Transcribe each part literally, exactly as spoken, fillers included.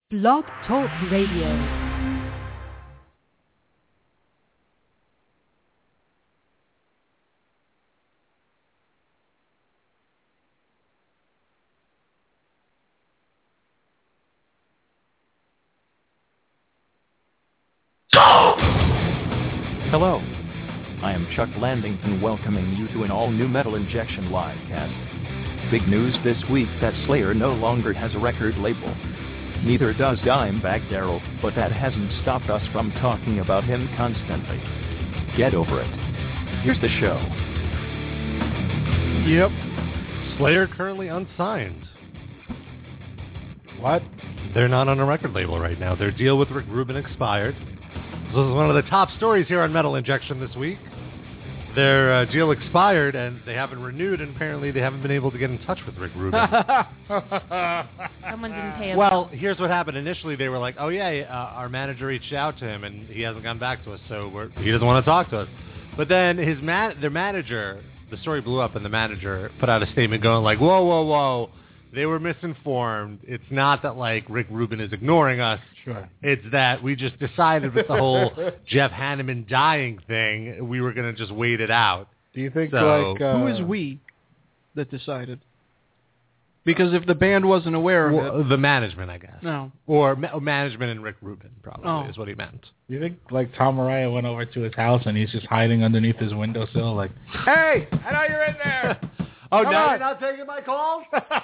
Blog Talk Radio. Hello, I am Chuck Landington welcoming you to an all-new Metal Injection livecast. Big news this week that Slayer no longer has a record label. Neither does Dimebag Darrell, but that hasn't stopped us from talking about him constantly. Get over it. Here's the show. Yep. Slayer currently unsigned. What? They're not on a record label right now. Their deal with Rick Rubin expired. This is one of the top stories here on Metal Injection this week. Their uh, deal expired, and they haven't renewed, and apparently they haven't been able to get in touch with Rick Rubin. Someone didn't pay him. Well, here's what happened. Initially, they were like, oh, yeah, uh, our manager reached out to him, and he hasn't gotten back to us, so we're, he doesn't want to talk to us. But then his man, their manager, the story blew up, and the manager put out a statement going like, whoa, whoa, whoa. They were misinformed. It's not that, like, Rick Rubin is ignoring us. Sure. It's that we just decided with the whole Jeff Hanneman dying thing, we were going to just wait it out. Do you think, So- like... Uh, Who is we that decided? Because if the band wasn't aware of Well, it, the management, I guess. no. Or ma- management and Rick Rubin, probably, Oh. is what he meant. Do you think, like, Tom Mariah went over to his house and he's just hiding underneath his windowsill, like, hey, I know you're in there! Oh, Come now on. you're not taking my calls?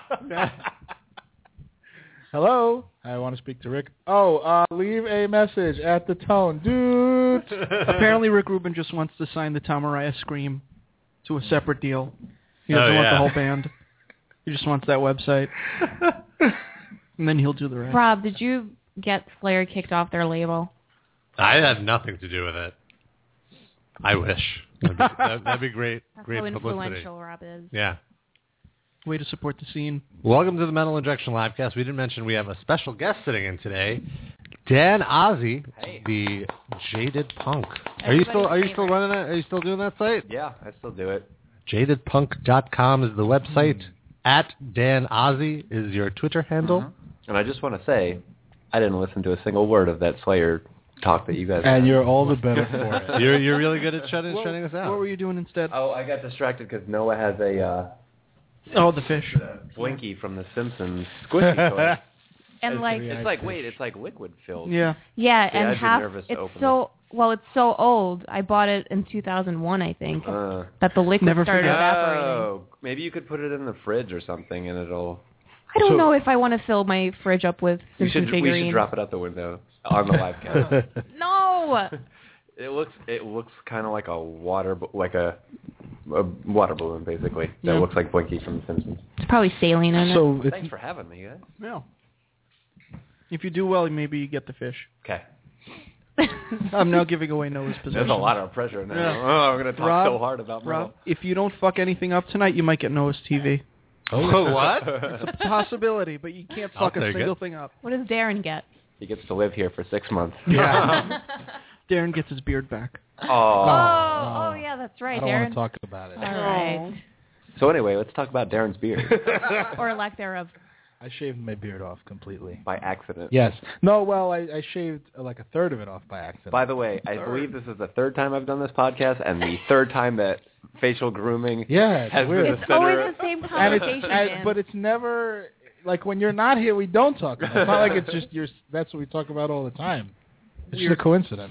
Hello? I want to speak to Rick. Oh, uh, leave a message at the tone. Dude! Apparently Rick Rubin just wants to sign the Tom Mariah Scream to a separate deal. He doesn't Oh, want yeah. the whole band. He just wants that website. And then he'll do the rest. Rob, did you get Slayer kicked off their label? I had nothing to do with it. I wish. That'd be, that'd, that'd be great. That's great how publicity. influential Rob is. Yeah. Way to support the scene. Welcome to the Metal Injection Livecast. We didn't mention we have a special guest sitting in today, Dan Ozzie, the Jaded Punk. Are you still Are you still running that? Are you still doing that site? Yeah, I still do it. jaded punk dot com is the website. At Dan Ozzie is your Twitter handle. And I just want to say, I didn't listen to a single word of that Slayer talk that you guys And had. you're all the better for it. You're you're really good at shutting What, shutting us out. what were you doing instead? Oh, I got distracted because Noah has a uh, Oh, the fish. Blinky from The Simpsons squishy toy. And like, Yeah, It's like, wait, it's like liquid filled. Yeah. yeah, Yeah, and I'd be half. nervous to It's open so well. It's so old. I bought it in two thousand one, I think. Uh, that the liquid Never started forget. evaporating. oh, maybe you could put it in the fridge or something, and it'll. I don't So- know if I want to fill my fridge up with We Simpson should we figurines. should drop it out the window on the live cast. No. It looks it looks kind of like a water b- like a, a water balloon basically. That Yeah. looks like Blinky from The Simpsons. It's probably saline in it. So, it's, Thanks for having me, guys. Yeah. If you do well, maybe you get the fish. Okay. I'm now giving away Noah's position. There's a lot of pressure now. Yeah. Oh, I'm going to talk Rob, so hard about Rob, metal. if you don't fuck anything up tonight, you might get Noah's T V. Oh, what? It's a possibility, but you can't I'll fuck a take single it. thing up. What does Darren get? He gets to live here for six months. Yeah. Darren gets his beard back. Oh, Oh. oh yeah, that's I right, don't want Darren. to talk about it. All right. So anyway, let's talk about Darren's beard Or lack thereof. I shaved my beard off completely. by accident. Yes. No, well, I, I shaved uh, like a third of it off by accident. By the way, I believe this is the third time I've done this podcast, and the third time that facial grooming yeah, it's has weird. been It's the center. always the same and it's, conversation, and- man. but it's never like when you're not here, we don't talk about it. It's not like it's just your. That's what we talk about all the time. It's just a coincidence.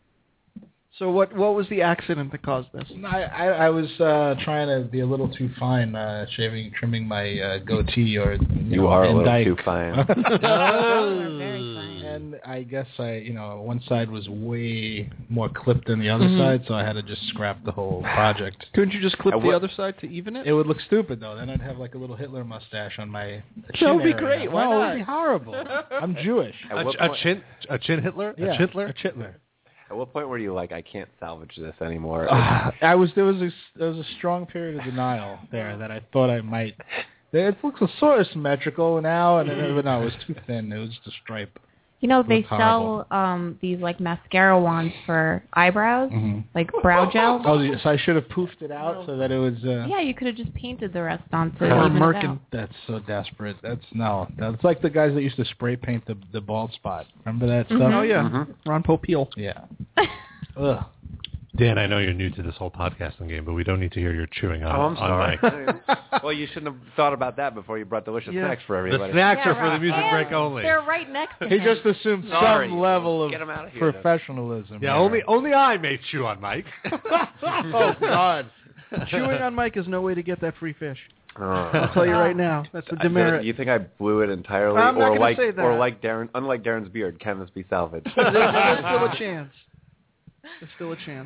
So what what was the accident that caused this? I I, I was uh, trying to be a little too fine, uh, shaving, trimming my uh, goatee, or you, You know, are a Van little Dyke. too fine. Oh, you're very fine. And I guess I, you know, one side was way more clipped than the other Mhm. side, so I had to just scrap the whole project. Couldn't you just clip I the wa- other side to even it? It would look stupid though. Then I'd have like a little Hitler mustache on my That chin would be area. great. Why no, not? it would be horrible. I'm Jewish. At A, what a point- chin a chin Hitler? Yeah, A chitler? A chitler. At what point were you like, I can't salvage this anymore? Ah, I was there was a there was a strong period of denial there that I thought I might. It looks sort of symmetrical now, and then but no, it was too thin. It was just a stripe. You know, they Looks horrible. sell um these like mascara wands for eyebrows, Mm-hmm. like brow gel. Oh, so I should have poofed it out so that it was. Uh, Yeah, you could have just painted the rest onto Or even it Merkin. out. That's so desperate. That's no. That's like the guys that used to spray paint the the bald spot. Remember that stuff? Mhm. Oh yeah, Mhm. Ron Popeil. Yeah. Ugh. Dan, I know you're new to this whole podcasting game, but we don't need to hear your chewing on, Oh, I'm on sorry. mic. Well, you shouldn't have thought about that before you brought delicious Yeah. snacks for The everybody. snacks Yeah, are for the right. music And break only. They're right next to He him. just assumed Sorry. some level of Get 'em out of here, then. professionalism. Yeah, here. only only I may chew on mic. Oh God. Chewing on mic is no way to get that free fish. Oh. I'll tell you right now. That's a I- demerit. You think I blew it entirely, I'm not or gonna like, say that. or like Darren, unlike Darren's beard, can this be salvaged? There's, there's still a chance. There's still a chance.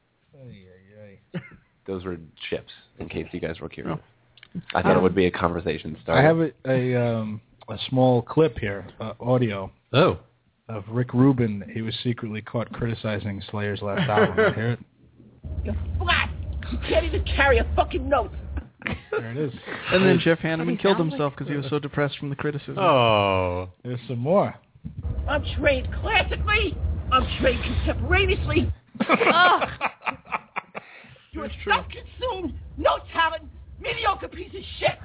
Those were chips, in case you guys were curious. Oh. I thought Um, it would be a conversation starter. I have a a, um, a small clip here, uh, audio Oh. of Rick Rubin. He was secretly caught criticizing Slayer's last album. You hear it? You're flat. You can't even carry a fucking note. There it is. And then Jeff But he Hanneman killed sounds himself like- because he was so depressed from the criticism. Oh. There's some more. I'm trained classically. I'm trained contemporaneously. Ugh. You're a self-consumed, no talent, mediocre piece of shit.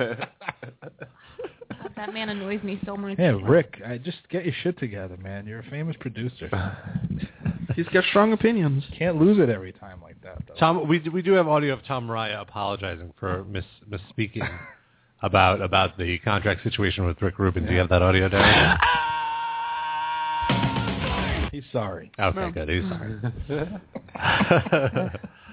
God, that man annoys me so much. Yeah, Rick, I just get your shit together, man. You're a famous producer. He's got strong opinions. Can't lose it every time like that, though. Tom, we we do have audio of Tom Mariah apologizing for mis misspeaking about about the contract situation with Rick Rubin. Do you have that audio, Darren? He's sorry. Okay, No. good. He's sorry.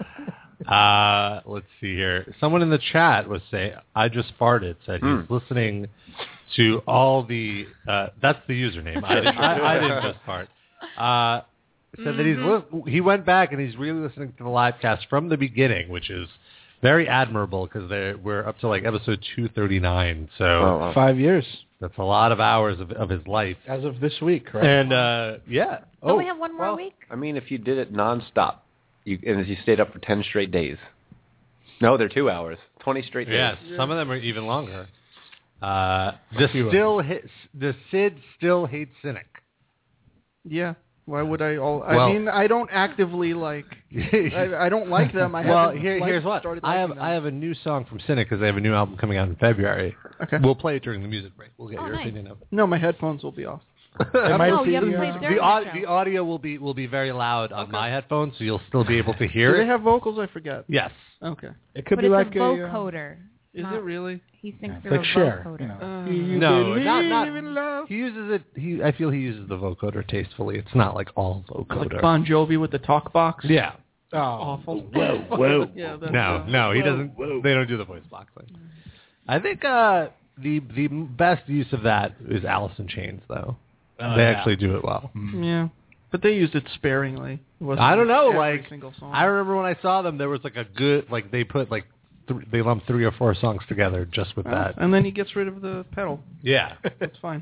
uh, let's see here. Someone in the chat was saying, I just farted, said he's Hmm. listening to all the, uh, that's the username. I didn't, I, I didn't just fart. Uh, said that he's li- he went back and he's really listening to the live cast from the beginning, which is very admirable because we're up to like episode two thirty-nine. So Oh, wow. Five years that's a lot of hours of, of his life. as of this week, right? And, uh, yeah. Don't Oh, we have one more Well, week? I mean, if you did it nonstop, you and you stayed up for ten straight days. No, they're two hours. Twenty straight days. Yes, some of them are even longer. Uh, the few of still hit, the Sid still hates Cynic. Yeah. Why would I? All, I Well- mean, I don't actively like. I, I don't like them. I well, haven't here, liked- here's what started I have. liking I them. have a new song from Cynic because they have a new album coming out in February. Okay. We'll play it during the music break. We'll get Oh, your nice. opinion of it. No, my headphones will be off. It might No, be, you haven't uh, played during The, the au- show. the audio will be will be very loud on my headphones, so you'll still be able to hear Do it. they have vocals? I forget. yes. Okay. It could But be it's like a a. uh, vocoder. Is not- it really? He sings It's through like a Cher, vocoder. you know. Uh, Do you No, not believe not. in love? He uses it. He I feel he uses the vocoder tastefully. It's not like all vocoder. Like Bon Jovi with the talk box. yeah. Oh, Awful. Whoa, whoa. Yeah. That's, No, uh, no, he whoa. doesn't. They don't do the voice boxing. I think uh, the the best use of that is Alice in Chains, though. Oh, they yeah. actually do it well. Yeah. But they used it sparingly. It wasn't I don't know, every like single song. I remember when I saw them, there was like a good like they put like th- they lumped three or four songs together just with Well, that. and then he gets rid of the pedal. Yeah, That's fine.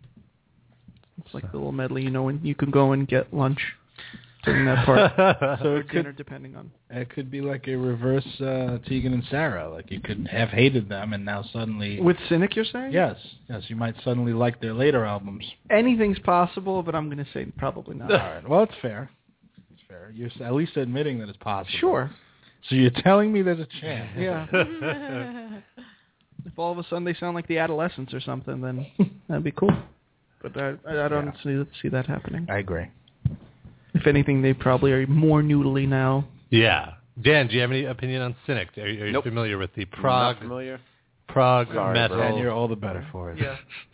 It's like the little medley, you know, when you can go and get lunch during that part. So or it dinner, could depending on. it could be like a reverse uh, Tegan and Sarah. Like you could have hated them, and now suddenly. With Cynic, you're saying? Yes, yes, you might suddenly like their later albums. Anything's possible, but I'm going to say probably not. All right. Well, it's fair. It's fair. You're s- at least admitting that it's possible. Sure. So you're telling me there's a chance. Yeah. If all of a sudden they sound like the Adolescents or something, then that'd be cool. But I, I don't Yeah. see, see that happening. I agree. If anything, they probably are more noodly now. yeah. Dan, do you have any opinion on Cynic? Are, you- are you Nope. familiar with the Not prog familiar? prog Sorry, metal? bro. And you're all the better for it. Yeah.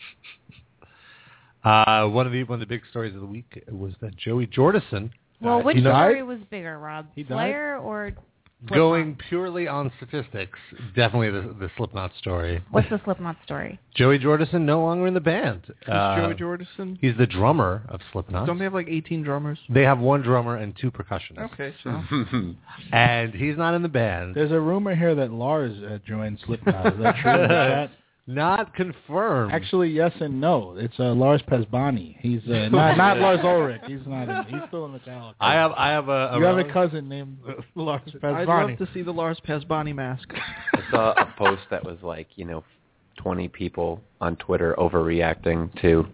Uh, one of the one of the big stories of the week was that Joey Jordison, Well, uh, which he died? story was bigger, Rob? He died? Slayer or Going purely on statistics, definitely the the Slipknot story. what's the Slipknot story? Joey Jordison no longer in the band. Who's Uh, Joey Jordison? He's the drummer of Slipknot. Don't they have like eighteen drummers? They have one drummer and two percussionists. Okay, so. And he's not in the band. There's a rumor here that Lars uh, joined Slipknot. Is that true? in the chat? Not confirmed. Actually, yes and no. It's uh, Lars Pesbani. He's uh, not not Lars Ulrich. He's not. In, he's still in Metallica. I have I have a, a You have a rel- cousin named Lars Pesbani. I'd love to see the Lars Pesbani mask. I saw a post that was like, you know, twenty people on Twitter overreacting to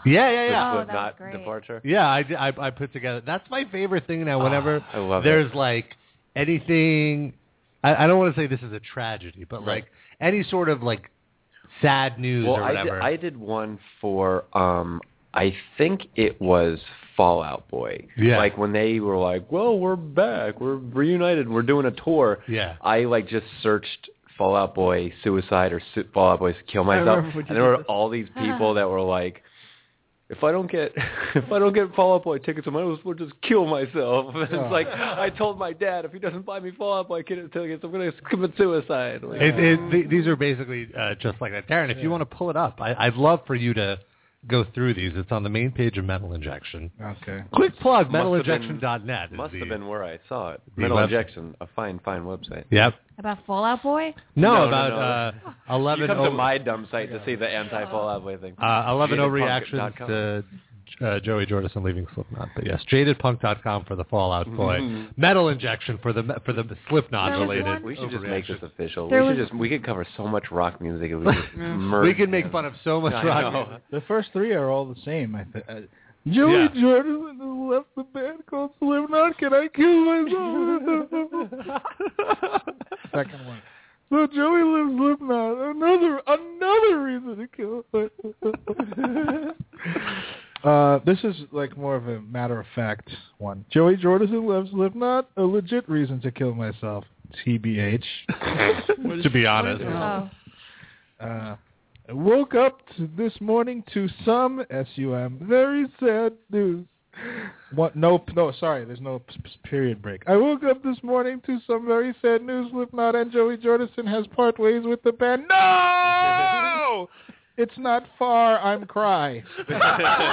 Yeah, yeah, The yeah. Oh, Slipknot that's great. departure. Yeah, I, did- I, I put together. That's my favorite thing now. Whenever I love there's it. like anything, I, I don't want to say this is a tragedy, but Right. like any sort of like sad news Well, or I did, whatever. I did one for, um, I think it was Fall Out Boy. Yeah. Like when they were like, well, we're back, we're reunited, we're doing a tour. Yeah. I like just searched Fall Out Boy suicide or su- Fall Out Boy kill myself, remember when you and there were did this. all these people that were like, if I don't get if I don't get Fall Out Boy tickets, I might as well just kill myself. And it's like I told my dad, if he doesn't buy me Fall Out Boy tickets, I'm going to commit suicide. Like, It, it, th- these are basically uh, just like that. Darren, if you want to pull it up, I, I'd love for you to go through these. It's on the main page of Metal Injection. Okay. Quick plug, Must metal have been- injection dot net. is must the- have been where I saw it. the Metal website. Injection, a fine, fine website. Yep. About Fallout Boy? No, No, no, about no. Uh, You eleven come to oh my dumb site to see the anti-Fall Out Boy thing. uh, eleven oh jaded punk reactions dot com. to uh, Joey Jordison leaving Slipknot. But yes, jaded punk dot com for the Fallout Boy. Metal Injection for the for the Slipknot There was related. one- We should just make this official. There we should was- just we could cover so much rock music if we just merge. We can make fun of so much I rock. know. music. The first three are all the same. I th- uh, Joey Yeah. Jordison left the band called Slipknot. Can I kill myself? Second one. So Joey lives Slipknot. Another another reason to kill myself. Uh, this is like more of a matter of fact one. Joey Jordison loves Slipknot. A legit reason to kill myself. T B H. To be honest. Oh. Uh, I woke up to this morning to some S U M very sad news. What? No, no, sorry. There's no p- p- period break. I woke up this morning to some very sad news. Slipknot and Joey Jordison has part ways with the band. No, it's not far. I'm cry. There's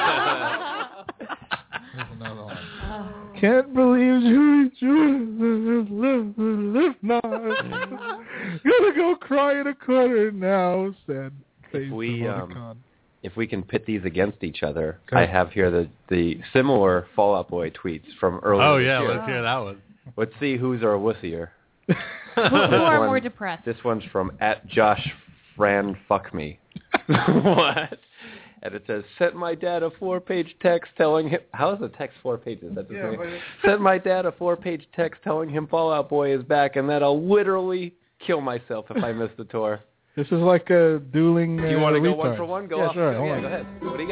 another one. Can't believe Joey Jordison has left Slipknot. Gonna go cry in a corner now. Sad face. we, of um, Oticon. If we can pit these against each other, Okay. I have here the the similar Fall Out Boy tweets from earlier. Oh this yeah, year. let's hear that one. Let's see who's our wussier. Who, who are one- more depressed? This one's from at Josh Fran Fuck Me. What? And it says, sent my dad a four-page text telling him... How is the text four pages? That's Yeah, but- Sent my dad a four-page text telling him Fall Out Boy is back and that I'll literally kill myself if I miss the tour. This is like a dueling. Do you uh, want to go retard. one for one? Go yeah, off. sure. yeah, hold on. go ahead. What do you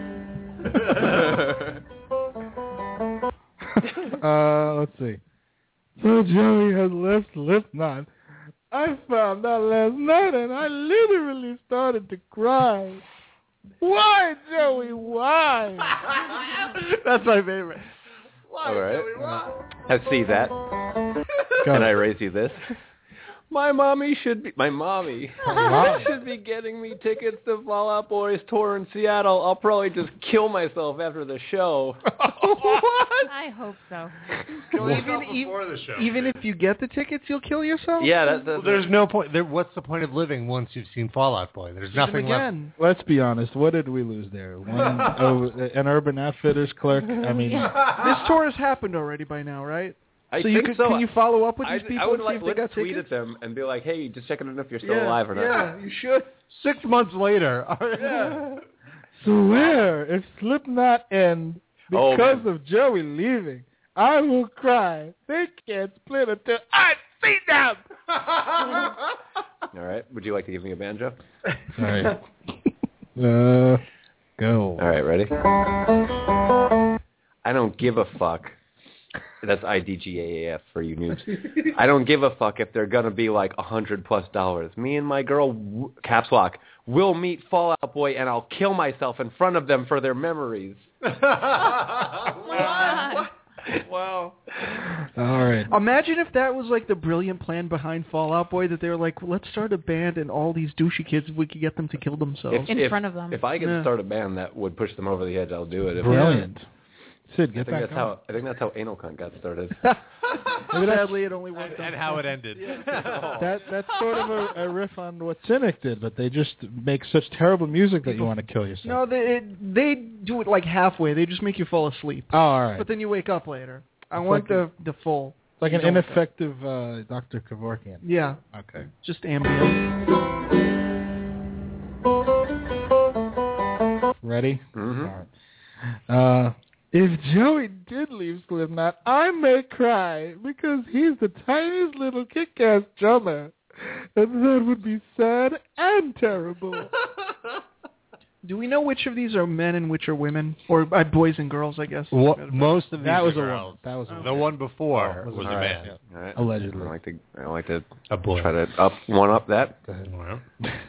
got? Uh, let's see. So Joey has left Slipknot. I found out last night and I literally started to cry. Why, Joey? Why? That's my favorite. All right. Let's see that. Go. Can I raise you this? My mommy should be... My mommy Mom. should be getting me tickets to Fall Out Boy's tour in Seattle. I'll probably just kill myself after the show. What? I hope so. Even, before the show. even if you get the tickets, you'll kill yourself? Yeah, that, that's... Well, there's no point. There, what's the point of living once you've seen Fall Out Boy? There's See them nothing left. again. Let's be honest. What did we lose there? One, oh, an Urban Outfitters clerk. I mean, This tour has happened already by now, right? I so you think can, so. can you follow up with I, these people I would and see like if they let's got tweet tickets? at them and be like, hey, just checking in if you're still yeah, alive or not. Yeah, you should. Six months later. so where if Slipknot end Oh, because man. of Joey leaving, I will cry. They can't split until I see them. All right. Would you like to give me a banjo? Sorry. Uh, go. All right, ready? I don't give a fuck. That's I D G A A F for you noobs. I don't give a fuck if they're going to be like a hundred plus dollars. Me and my girl, w- caps lock, will meet Fall Out Boy and I'll kill myself in front of them for their memories. Wow. Wow. All right. Imagine if that was like the brilliant plan behind Fall Out Boy, that they were like, let's start a band and all these douchey kids, we could get them to kill themselves. In if, front of them. If I could Yeah. start a band that would push them over the edge, I'll do it. If Brilliant. Sid, I get think back that's on. how I think that's how Anal Cunt got started. Sadly, it only worked and on how it ended. That that's sort of a, a riff on what Cynic did, but they just make such terrible music that you want to kill yourself. No, they it, they do it like halfway. They just make you fall asleep. Oh, all right. But then you wake up later. I It's want like the the full. It's like an don't wake up. ineffective uh, Doctor Kevorkian. Yeah, Okay. just ambient. Ready? Mm-hmm. All right. Uh, if Joey did leave Slipknot, I may cry because he's the tiniest little kick-ass drummer. And that would be sad and terrible. Do we know which of these are men and which are women? Or uh, boys and girls, I guess. What, most of these That was are a girls. woman. That was a The woman. one before Oh, was a All right. man. All right. Allegedly. I don't like to. I don't like to A boy. try to up one up that. Well,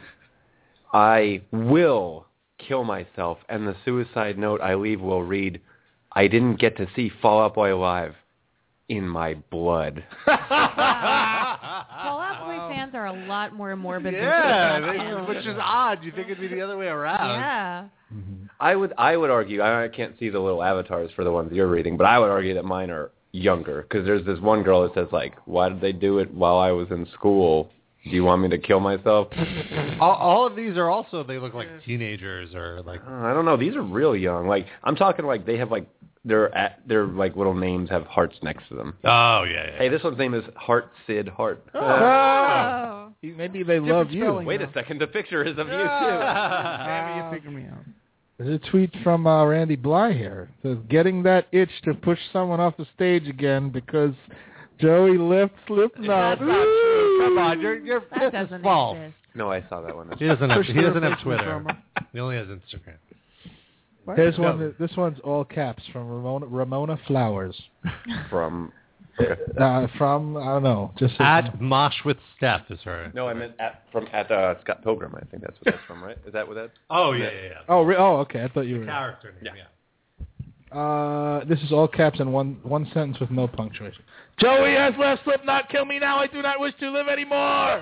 I will kill myself, and the suicide note I leave will read, I didn't get to see Fall Out Boy live in my blood. Fall Out Boy fans are a lot more morbid yeah, than they, Slipknot which is odd. You think it'd be the other way around. Yeah. I would I would argue, I I can't see the little avatars for the ones you're reading, but I would argue that mine are younger, because there's this one girl that says, like, why did they do it while I was in school? Do you want me to kill myself? all, all of these are also, they look like teenagers or like... Uh, I don't know. These are real young. Like, I'm talking like they have, like, their, at, their like, little names have hearts next to them. Oh, yeah, yeah. Hey, this one's name is Heart Sid Hart. Oh. Maybe they love you. spelling. Wait a second. The picture is of you, too. Sammy, you figured me out. There's a tweet from uh, Randy Bly here. It says, getting that itch to push someone off the stage again because Joey left Slipknot. That's not true. Come on, you're, you're, That this doesn't is false. exist. No, I saw that one. He doesn't have, Push he the doesn't have replacement Twitter. drummer. He only has Instagram. Here's No. one. This one's all caps from Ramona, Ramona Flowers. From... Uh, from, I don't know. Just At Mosh with Steph is her. No, I meant at, from at uh, Scott Pilgrim. I think that's what that's from, right? Is that what that's? Oh, yeah, yeah, yeah. Oh, re- oh, okay. I thought you were. Character name, yeah. Uh, this is all caps and one one sentence with no punctuation. Joey has left Slipknot. Kill me now. I do not wish to live anymore.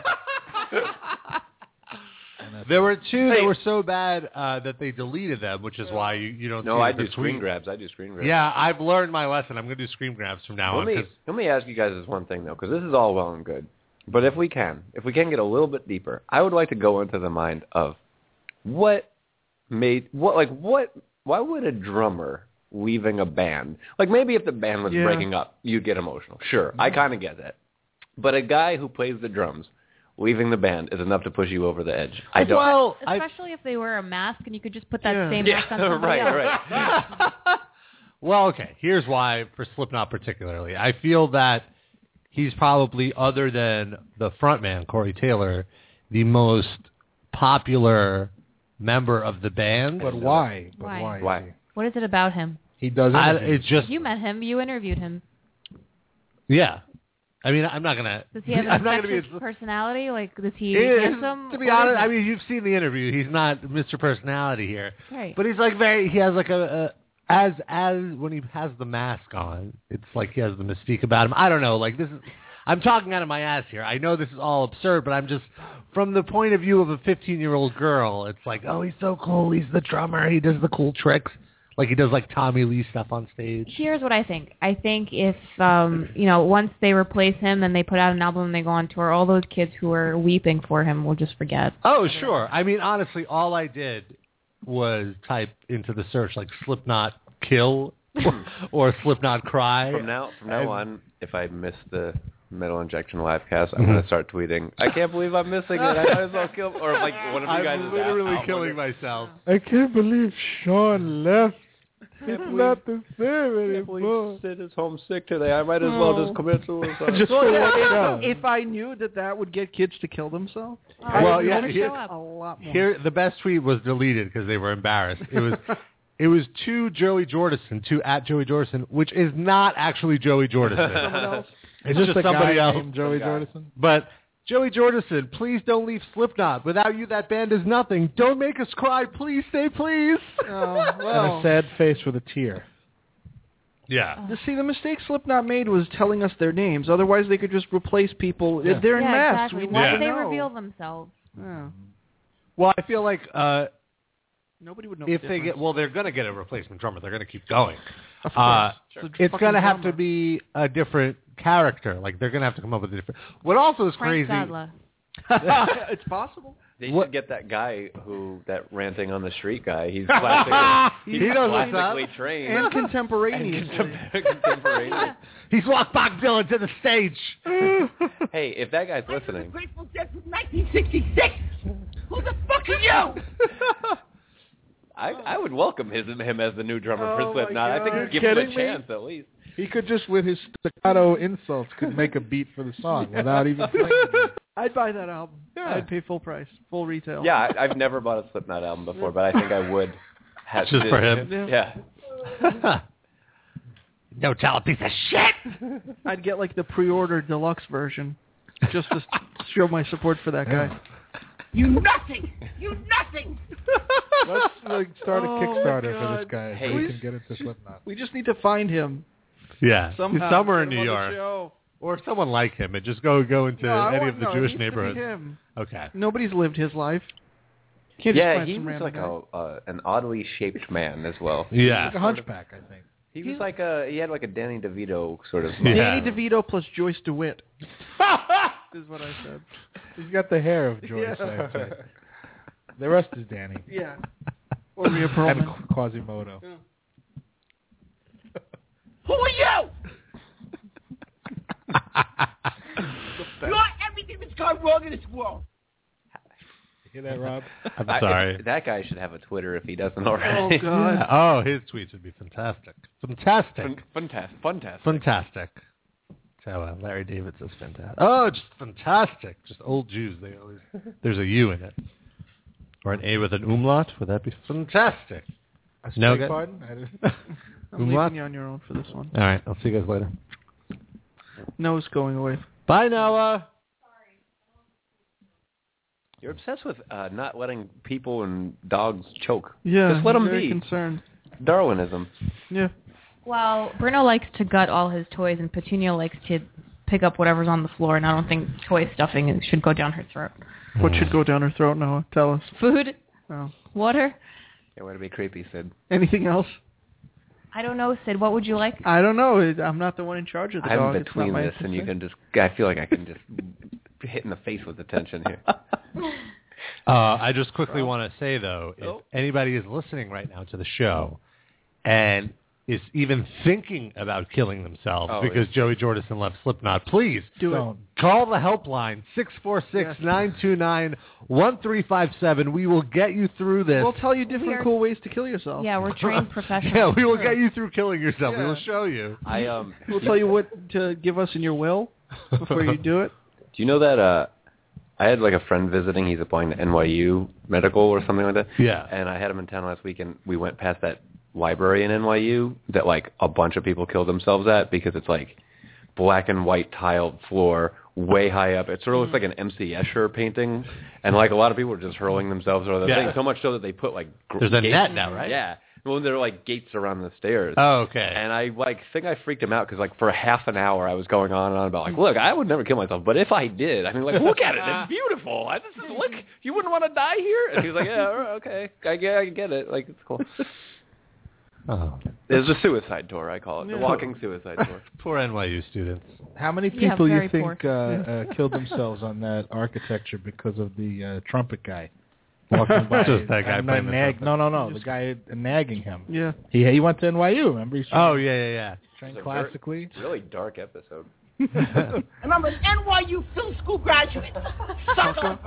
There were two Hey. that were so bad uh, that they deleted them, which is why you, you don't No, see I the do screen tweet. grabs. I do screen grabs. Yeah, I've learned my lesson. I'm going to do screen grabs from now Let on. me 'cause- let me ask you guys this one thing though, because this is all well and good, but if we can, if we can get a little bit deeper, I would like to go into the mind of what made what like what why would a drummer leaving a band, like maybe if the band was Yeah. breaking up, you'd get emotional. Sure, I kind of get that, but a guy who plays the drums leaving the band is enough to push you over the edge. I don't. well, I, Especially if they wear a mask and you could just put that Yeah. same yeah, mask on somebody right, else. right. well, okay. Here's why for Slipknot particularly. I feel that he's probably, other than the frontman Corey Taylor, the most popular member of the band. But why? But Why? why? Why? What is it about him? He does I, interviews. it's just You met him. You interviewed him. yeah. I mean, I'm not gonna. Does he have I'm an not gonna be. infectious personality? Like, is he He- handsome? to be What is honest, it? I mean, you've seen the interview. He's not Mister Personality here, Right. but he's like very. He has like a, a as as when he has the mask on, it's like he has the mystique about him. I don't know. Like this is. I'm talking out of my ass here. I know this is all absurd, but I'm just from the point of view of a fifteen-year-old girl. It's like, oh, he's so cool. He's the drummer. He does the cool tricks. Like he does like Tommy Lee stuff on stage. Here's what I think. I think if, um, you know, once they replace him, then they put out an album and they go on tour, all those kids who are weeping for him will just forget. Oh, sure. I mean, honestly, all I did was type into the search like Slipknot kill or, or Slipknot cry. From now from now I've- on, if I miss the Metal Injection live cast, I'm going to start tweeting, I can't believe I'm missing it. I might as well kill... Or like one of you guys I'm is literally out, killing wonder- myself. I can't believe Sean left. It's believe- not the same I can't anymore. believe Sid is homesick today. I might as well just commit suicide. Just for one show. If I knew that that would get kids to kill themselves, Oh, I Well, would yeah, hope here- show up. a lot more. Here, the best tweet was deleted because they were embarrassed. It was, it was to Joey Jordison, to at Joey Jordison, which is not actually Joey Jordison. Someone else? It's Just just a somebody guy else. named Joey Some guy. Jordison. But Joey Jordison, please don't leave Slipknot. Without you, that band is nothing. Don't make us cry. Please say please. Oh, And well. a sad face with a tear. Yeah. The- See, the mistake Slipknot made was telling us their names. Otherwise, they could just replace people. Yeah. They're in yeah, masks. exactly. We Why Yeah. did they know. reveal themselves? Yeah. Well, I feel like uh, Nobody would know. if the they get, difference. well, they're going to get a replacement drummer. They're going to keep going. Of Uh, course. It's a it's fucking going to have to drummer. be a different character. Like they're going to have to come up with a different. What also is Frank crazy. Zadla. It's possible. They What- should get that guy who, that ranting on the street guy. He's classically, he's He knows what's up. classically trained. And contemporaneous. Contemporaneous. He's walked Bob Dylan to the stage. Hey, if that guy's I'm the listening, Grateful Dead from nineteen sixty-six. Who the fuck are you? I I would welcome his him as the new drummer Oh, for my Slipknot. I think God. he'd give You're him a kidding me? chance at least. He could just, with his staccato insults, could make a beat for the song without even playing it. I'd buy that album. Yeah. I'd pay full price, full retail. Yeah, I, I've never bought a Slipknot album before, but I think I would. Have Just to- for him? Yeah. No tell a piece of shit. I'd get like the pre-order deluxe version, just to show my support for that guy. You nothing! You nothing! Let's like, start a Oh, Kickstarter my for this God. guy Hey. so we can get it to Slipknot. We just need to find him Yeah, somehow. somewhere in Get New him on the York, show. or someone like him, and just go go into No, I any want- of the no, it Jewish needs to be neighborhoods. him. Okay. Nobody's lived his life. Can't just Yeah, find he some was random like guy. a uh, an oddly shaped man as well. Yeah. Like a hunchback, I think. He was like a he had like a Danny DeVito sort of. Yeah. Danny DeVito plus Joyce DeWitt. Is what I said. He's got the hair of Joyce. Yeah. I'd say. The rest is Danny. Yeah. Or Rhea And Perlman. Qu- Quasimodo. Who are you? You're everything that's gone wrong in this world. You hear that, Rob? I'm I- sorry. that guy should have a Twitter if he doesn't already. Oh God. Oh, his tweets would be fantastic. Fantastic. Fantastic. Fantastic. Fantastic. So uh, Larry David says fantastic. Oh, just fantastic. Just old Jews. They always there's a U in it, or an A with an umlaut. Would that be fantastic? I No, beg good. pardon? I didn't- I'm Umlaut? leaving you on your own for this one. All right. I'll see you guys later. Noah's going away. Bye, Noah. You're obsessed with uh, not letting people and dogs choke. Yeah. Just let them very be. concerned. Darwinism. Yeah. Well, Bruno likes to gut all his toys, and Petunia likes to pick up whatever's on the floor, and I don't think toy stuffing should go down her throat. What should go down her throat, Noah? Tell us. Food, Oh. water. Yeah, way to be creepy, Sid. Anything else? I don't know, Sid. What would you like? I don't know. I'm not the one in charge of the I'm dog. It's between not my this, and you assistant. can just. I feel like I can just hit in the face with the tension here. Uh, I just quickly want to say, though, if Oh. anybody is listening right now to the show and is even thinking about killing themselves Oh, because Joey Jordison left Slipknot, please Do it. Don't. call the helpline, six four six, nine two nine, one three five seven. We will get you through this. We'll tell you different We are- cool ways to kill yourself. Yeah, we're trained professionals. yeah, we will get you through killing yourself. We Yeah. will show you. I um. We'll tell you what to give us in your will before you do it. Do you know that uh, I had like a friend visiting. He's applying to N Y U Medical or something like that. Yeah. And I had him in town last week, and we went past that library in N Y U that like a bunch of people killed themselves at because it's like black and white tiled floor, way high up. It sort of looks like an M C Escher painting, and like a lot of people were just hurling themselves over the Yeah. thing. So much so that they put like gr- There's a gates- net now, right? Yeah. Well, there are like gates around the stairs. Oh, okay. And I like think I freaked him out because like for half an hour I was going on and on about like, look, I would never kill myself, but if I did, I mean, like, look at it, it's beautiful. I just look, you wouldn't want to die here. And he was like, yeah, all right, okay, I get, I get it, like it's cool. Oh, There's a suicide tour, I call it, the Yeah. walking suicide tour. poor N Y U students. How many Yeah, people very you think poor. uh, uh, killed themselves on that architecture because of the uh, trumpet guy walking by? Just that guy and playing the nag- trumpet. No, no, no. The guy nagging him. Yeah. He he went to N Y U. Remember? He's Oh, yeah, yeah, yeah. trained It's a very- classically. Really dark episode. And I'm an N Y U film school graduate. Sucker.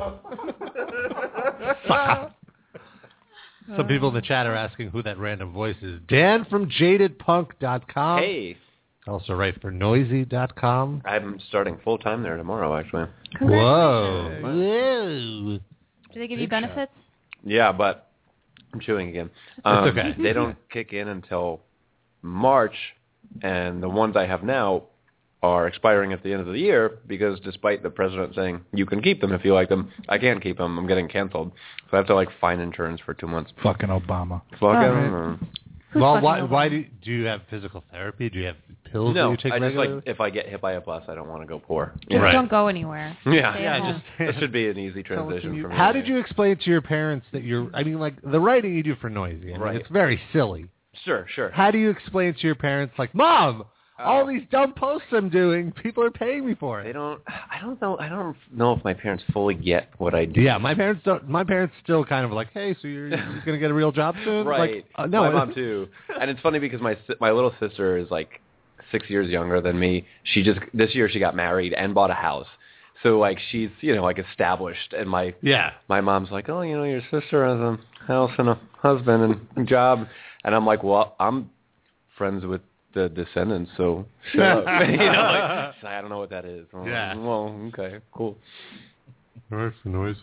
Some people in the chat are asking who that random voice is. Dan from jaded punk dot com. Hey, Also write for noisy dot com. I'm starting full time there tomorrow, actually. Whoa. Whoa. Do they give you benefits? Yeah, but I'm chewing again. Um, okay. They don't kick in until March, and the ones I have now are expiring at the end of the year because despite the president saying you can keep them if you like them, I can't keep them. I'm getting canceled. So I have to like find insurance for two months. Fucking Obama. Fucking. Oh. Who's Well, fucking why, over why them? do, do you have physical therapy? Do you have pills that No, you take I just regularly? like if I get hit by a bus, I don't want to go poor. Just Right. don't go anywhere. Yeah, Stay yeah. at home. Just this should be an easy Tell us transition when for you- me. How did you explain to your parents that you're, I mean, like, the writing you do for Noisy, I mean, Right. it's very silly. Sure, sure. How do you explain to your parents, like, Mom, all Oh. these dumb posts I'm doing, people are paying me for They it? don't. I don't know. I don't know if my parents fully get what I do. Yeah, my parents don't, my parents still kind of like, hey, so you're, you're going to get a real job soon? Right. Like, uh, no, my mom too. And it's funny because my si- my little sister is like six years younger than me. She just this year she got married and bought a house. So like she's you know like established, and my Yeah. my mom's like, oh, you know, your sister has a house and a husband and a job. And I'm like, well, I'm friends with the Descendants, so shut up. You know, like, I don't know what that is. Well, Yeah. Well, okay, cool. That's noisy.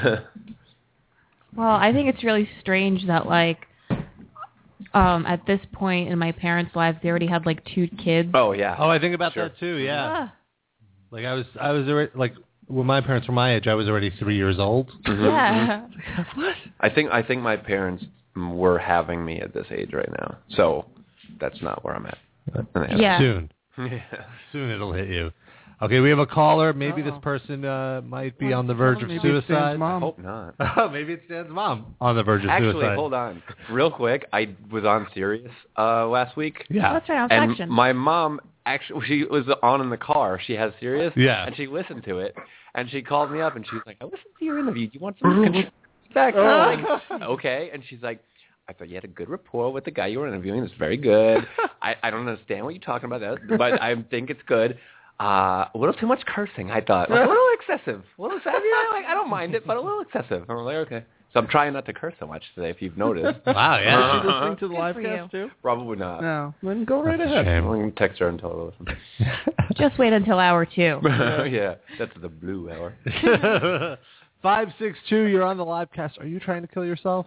Well, I think it's really strange that, like, um, at this point in my parents' lives, they already had, like, two kids. Oh, yeah. Oh, I think about Sure. that too. Yeah. Ah, Like I was, I was already like when my parents were my age, I was already three years old. Mhm. yeah. What? I think I think my parents were having me at this age right now, so that's not where I'm at. Yeah. Soon, Yeah. soon it'll hit you. Okay, we have a caller. Maybe Uh-oh. this person uh, might be on the verge of Maybe it's Dan's suicide. I mom. hope not. Oh, maybe it's Dan's mom on the verge of Actually, suicide. hold on, real quick. I was on Sirius uh, last week. Yeah. That's right, on And Faction. my mom actually, she was on in the car. She has Sirius. Yeah. And she listened to it, and she called me up, and she was like, "I listened to your interview. Do you want some feedback?" I'm like, okay. And she's like, "I thought you had a good rapport with the guy you were interviewing. It's very good. I, I don't understand what you're talking about, that, but I think it's good. Uh, a little too much cursing, I thought. Like, a little excessive. A little excessive. Yeah, like, I don't mind it, but a little excessive." I'm like, okay. So I'm trying not to curse so much today, if you've noticed. Wow, Is yeah. she listening to the Good live for cast too? Probably not. No. Then go right That's a ahead. shame. I'm going to text her and tell her to listen. Just wait until hour two. Yeah, that's the blue hour. Five six two. You're on the live cast. Are you trying to kill yourself?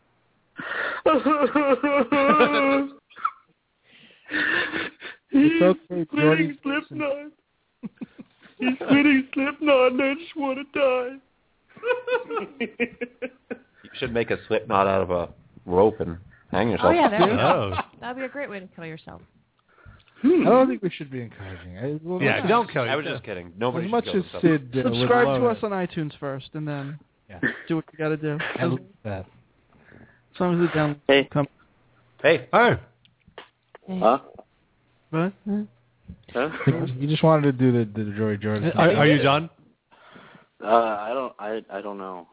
It's okay, Jordy. Slipknot. He's quitting Slipknot and I just want to die. You should make a slip knot out of a rope and hang Oh, yourself. yeah, there you Oh. go. That'd be a great way to kill yourself. I don't think we should be encouraging. I, well, Yeah, as- don't kill I was yourself. just kidding. Nobody As should much kill as themselves. Sid uh, would Subscribe love to it. us on iTunes first, and then Yeah. do what you got to do. I As, love that. as long as the download Hey. comes. Hey, Hey. Huh? What? Huh? You just wanted to do the the Joey Jordan. Are, are you done? Uh, I don't. I. I don't know.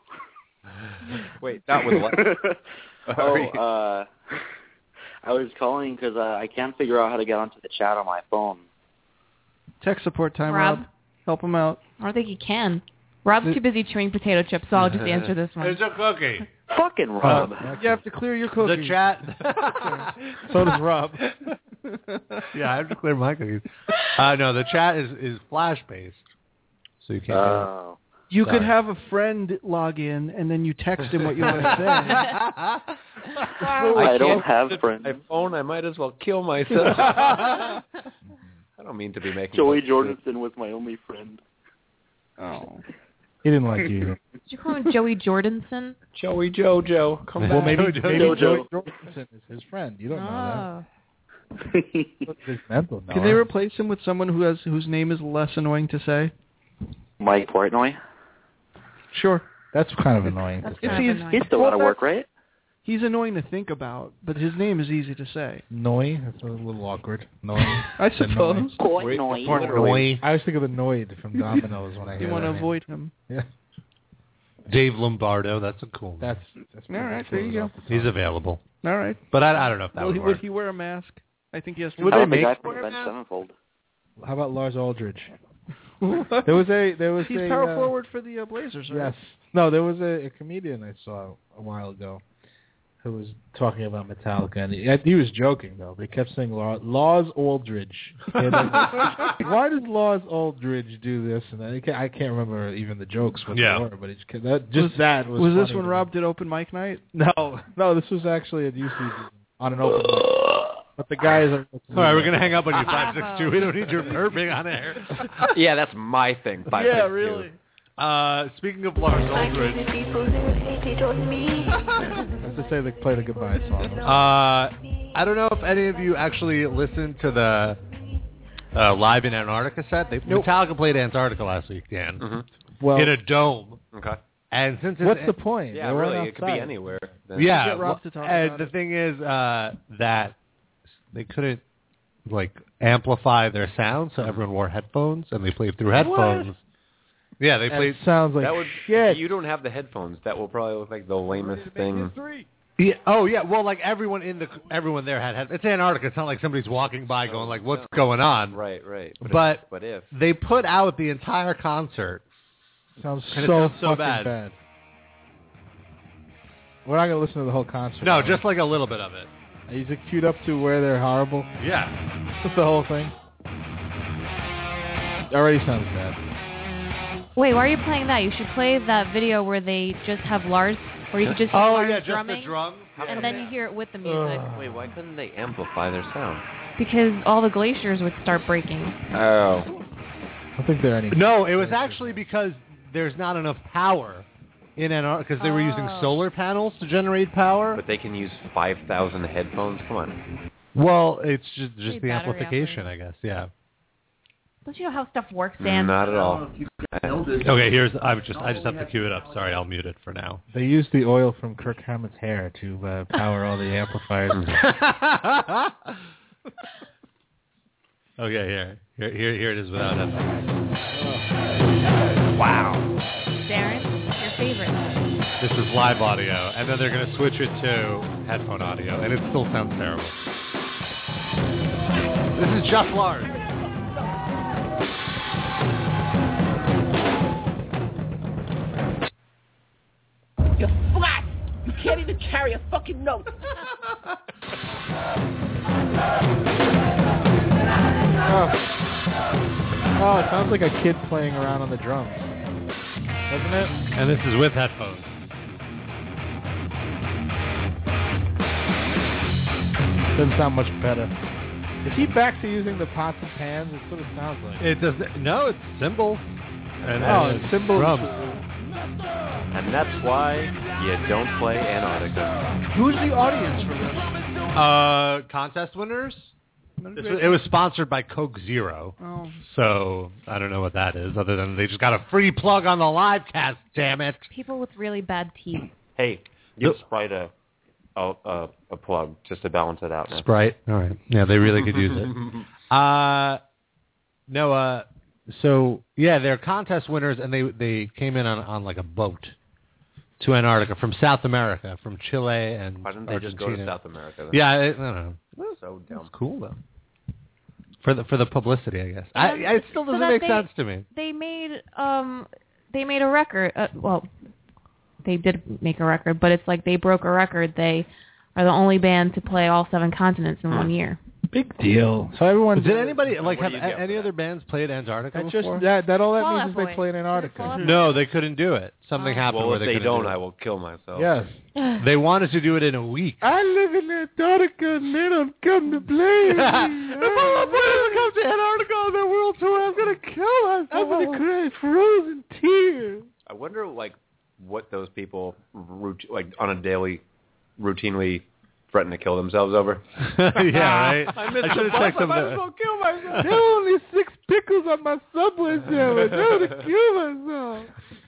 wait, not with what? oh, uh, I was calling because uh, I can't figure out how to get onto the chat on my phone. Tech support time, Rob? Rob. Help him out. I don't think he can. Rob's too busy chewing potato chips, so I'll just answer this one. It's a cookie. Fucking Rob. You have to clear your cookies. The chat. So does Rob. Yeah, I have to clear my cookies. Uh, no, the chat is, is flash based, so you can't. Oh. You Sorry. could have a friend log in, and then you text him what you want to say. I don't can't have get friends. My phone. I might as well kill myself. I don't mean to be making. Joey jokes. Jordanson was my only friend. Oh. He didn't like you either. Did you call him Joey Jordanson? Joey Jojo, come Well, back. maybe Jojo. maybe Jojo. Joey Jordanson is his friend. You don't know Oh. that. His mental. Can they replace him with someone who has whose name is less annoying to say? Mike Portnoy. Sure. That's kind of annoying. That's to kind say. of he's- annoying. He's still out of work, right? He's annoying to think about, but his name is easy to say. Noi. That's a little awkward. Noi. I suppose. Portnoy. Portnoy. I always think of the Noid from Domino's when I hear You want to that name. avoid him. Yeah. Dave Lombardo. That's a cool name. That's that's All right, there you go. He's available, All right. but I, I don't know if that Will would he, work. would he wear a mask? I think he has to. Would How they about the make guy from Avenged Sevenfold? How about Lars Aldridge? There was a there was He's a power uh, forward for the uh, Blazers, right? Yes. No, there was a, a comedian I saw a while ago who was talking about Metallica, and he, he was joking though. But he kept saying Lars, Lars Aldridge. And I'm like, why does Lars Aldridge do this? And I can't, I can't remember even the jokes what Yeah. they were, but it's that just Was- that was. Was this funny when to me. Rob did open mic night? No, no, this was actually at U C on an open mic. But the guys are. All right, we're gonna hang up on you, five six two. We don't need your burping on air. Yeah, that's my thing. Five, yeah, six, two. really. Uh, speaking of Lars Aldridge, I have to say they played a goodbye song. uh, I don't know if any of you actually listened to the uh, Live in Antarctica set. They, Nope. Metallica played Antarctica last week, Dan, Mhm. in a dome. Okay. And since it's What's the point? Yeah, They weren't really, it could be outside. anywhere. Then. Yeah, Get Rob well, to talk and about the it. thing is uh, that they couldn't like amplify their sound, so everyone wore headphones and they played through headphones. Yeah, they That played. sounds like That would. shit. You don't have the headphones. That will probably look like the lamest thing. Yeah, oh yeah, well, like everyone in the everyone there had head. It's Antarctica. It's not like somebody's walking by going like, "What's going on?" Right, right. But, But if, but if they put out the entire concert. sounds And it so sounds so fucking bad. bad. We're not gonna listen to the whole concert. No, just like a little bit of it. Is it queued up to where they're horrible? Yeah. Just the whole thing. It already sounds bad. Wait, why are you playing that? You should play that video where they just have Lars, where you can just hear Oh Lars yeah, just drumming, the drums. and then you hear it with the music. Wait, why couldn't they amplify their sound? Because all the glaciers would start breaking. Oh. I don't think there are any. No, it was actually because there's not enough power in Antarctica because they were using Oh. solar panels to generate power. But they can use five thousand headphones? Come on. Well, it's just Maybe just the battery amplification, I guess. Yeah. Don't you know how stuff works, Dan? Not at all. Okay, here's I just I just have to cue it up. Sorry, I'll mute it for now. They used the oil from Kirk Hammett's hair to uh, power all the amplifiers. Okay, here, here, here, here it is without headphones. Wow. Darren, your favorite. This is live audio, and then they're going to switch it to headphone audio, and it still sounds terrible. This is Jeff Lars. You're flat. You can't even carry a fucking note. Oh. Oh, it sounds like a kid playing around on the drums, doesn't it? And this is with headphones. Doesn't sound much better. Is he back to using the pots and pans? That's what it sounds like. It does no, it's cymbals. And, Oh, and it's cymbals. drums. And that's why you don't play Antarctica. Who's the audience for this? Uh, contest winners. This was, it was sponsored by Coke Zero. Oh. So I don't know what that is, other than they just got a free plug on the live cast. Damn it! People with really bad teeth. Hey, give Sprite a, a, a, a plug just to balance it out. Man. Sprite. All right. Yeah, they really could use it. Uh, no. Uh, so yeah, they're contest winners, and they they came in on, on like a boat to Antarctica from South America, from Chile and Why didn't they Argentina. just go to South America? Then? Yeah, it, I don't know. So dumb. It's cool though. For the for the publicity, I guess. I, Um, I it still so doesn't that make they- sense to me. They made um, they made a record. Uh, well, they did make a record, but it's like they broke a record. They are the only band to play all seven continents in one year. Big deal. So everyone. Did anybody like What have do you get a- any for other bands played Antarctica That just before? that that all that Fall means Out is they Boy. play in Antarctica. Fall Out No, they couldn't do it. Something Oh. happened Well, where if they they couldn't don't, do I it. will kill myself. Yes. They wanted to do it in a week. I live in Antarctica and they don't come to play. If all the players come to Antarctica on their world tour, I'm gonna kill myself. I'm gonna cry frozen tears. I wonder, like, what those people, rout- like, on a daily, routinely threaten to kill themselves over. Yeah, right. I missed should the have checked bus. I some. might as well kill myself. There are only six pickles on my Subway sandwich. I'm gonna kill myself.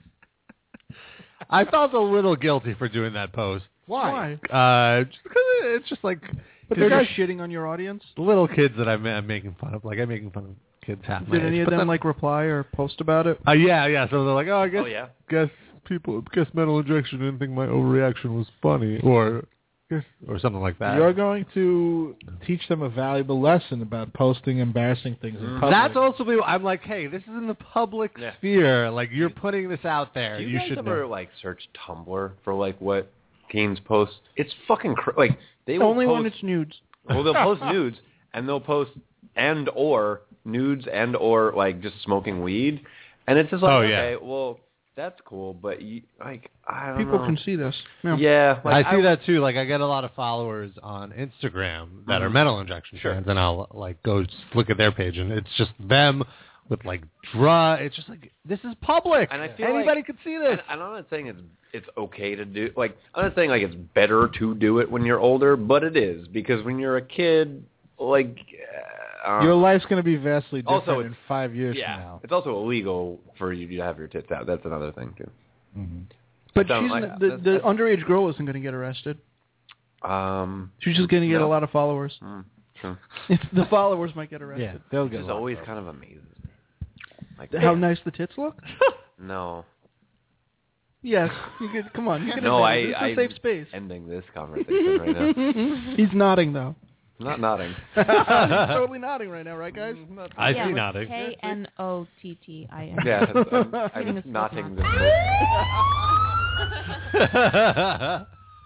I felt a little guilty for doing that post. Why? Uh, just because it's just like But they're they're guys just shitting on your audience. little kids that I'm, I'm making fun of. Like I'm making fun of kids half my Did any age. of But them then- like reply or post about it? Uh, yeah, yeah. So they're like, oh, I guess, Oh, yeah? guess people, guess Metal Injection didn't think my overreaction was funny, or, or something like that. You're going to teach them a valuable lesson about posting embarrassing things in public. That's also me. I'm like, hey, this is in the public Yeah. sphere. Like you're putting this out there. Do you, you guys should ever, know. like, search Tumblr for, like, what teens post? It's fucking, cr- like, they will Only post, when it's nudes. well, they'll post nudes, and they'll post and or nudes and or, like, just smoking weed. And it's just like, Oh, yeah. okay, well, that's cool, but, you, like, I don't People know. can see this. Yeah. Yeah. Like, I see that too. Like I get a lot of followers on Instagram that are Metal Injection Sure. fans, and I'll like go just look at their page, and it's just them with like draw. It's just like this is public. And I feel anybody like- can see this. And, and I'm not saying it's it's okay to do, like, I'm not saying, like, it's better to do it when you're older, but it is, because when you're a kid, like, uh, Your life's going to be vastly different Also, in it's- five years yeah, from now. it's also illegal for you to have your tits out. That's another thing, too. But Don't she's, like- the, that's- the that's- underage girl isn't going to get arrested. Um, She's just going to get No. a lot of followers. mm, true. the followers might get arrested. Yeah, they'll Which get is a lot always more. kind of amazes me. Like, How nice the tits look? no. Yes. You could, come on. You can No, I, admit it. It's a I'm safe space. ending this conversation right now. He's nodding, though. I'm not nodding. He's totally nodding right now, right, guys? I yeah, see with nodding. K N O T T I N. Yeah, I'm, Hitting I'm the knotting slip this.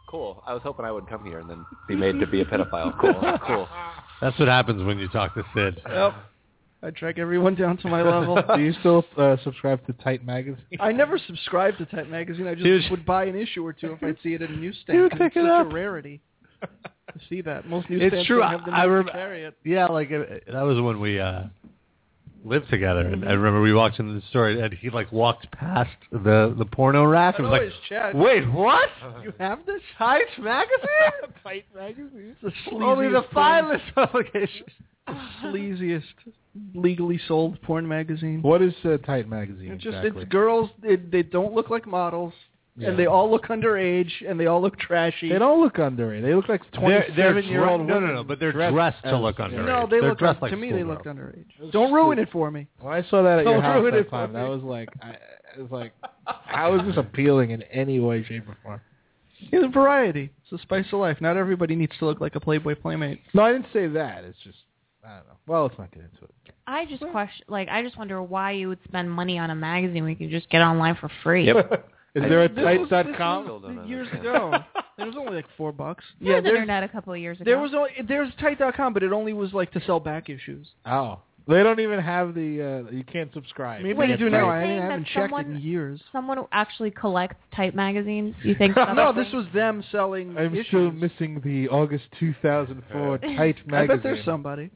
cool. I was hoping I would come here and then be made to be a pedophile. Cool, cool. That's what happens when you talk to Sid. Yep. I track everyone down to my level. Do you still uh, subscribe to Tight Magazine? I never subscribed to Tight Magazine. I just Dude. would buy an issue or two if I'd see it at a newsstand. You would 'cause pick it's it such up. a rarity to see that. Most newsstands It's true. don't have the I, I money to remember. carry it. Yeah, like it, that was when we uh, lived together, and I remember we walked into the store, and he like walked past the the porno rack, and was always like, check. "Wait, what? You have this? Tight magazine? Tight Magazine? It's the Only the sleaziest finest publication." thing. The sleaziest legally sold porn magazine. What is uh, Tight Magazine It's just exactly? it's girls. They, they don't look like models, Yeah. and they all look underage, and they all look trashy. They don't look underage. They look like They're, twenty-seven they're year old dre- no, women. no, no, but they're dressed dressed, to as- look underage. No, they they're look. dressed un- like to me, they schoolgirls. looked underage. Don't ruin it for me. When I saw that at your Don't house ruin that it for time, me. that was like, I, it was like, how is this appealing in any way, shape, or form? It's variety. It's the spice of life. Not everybody needs to look like a Playboy Playmate. No, I didn't say that. It's just, I don't know. Well, let's not get into it. I just question, like, I just wonder why you would spend money on a magazine when you could just get online for free. Yep. Is there a This tights was- dot this com? Still don't was Years understand. ago, it was only like four bucks. There was there's, internet a couple of years ago. there was only, there's tight dot com, but it only was like to sell back issues. Oh. They don't even have the, uh, you can't subscribe. Maybe Wait, they do you're now. I saying haven't that checked someone- it in years. Someone who actually collects type magazines. You think? No, something- this was them selling I'm issues. still missing the August two thousand four Tight Magazine. I bet there's somebody.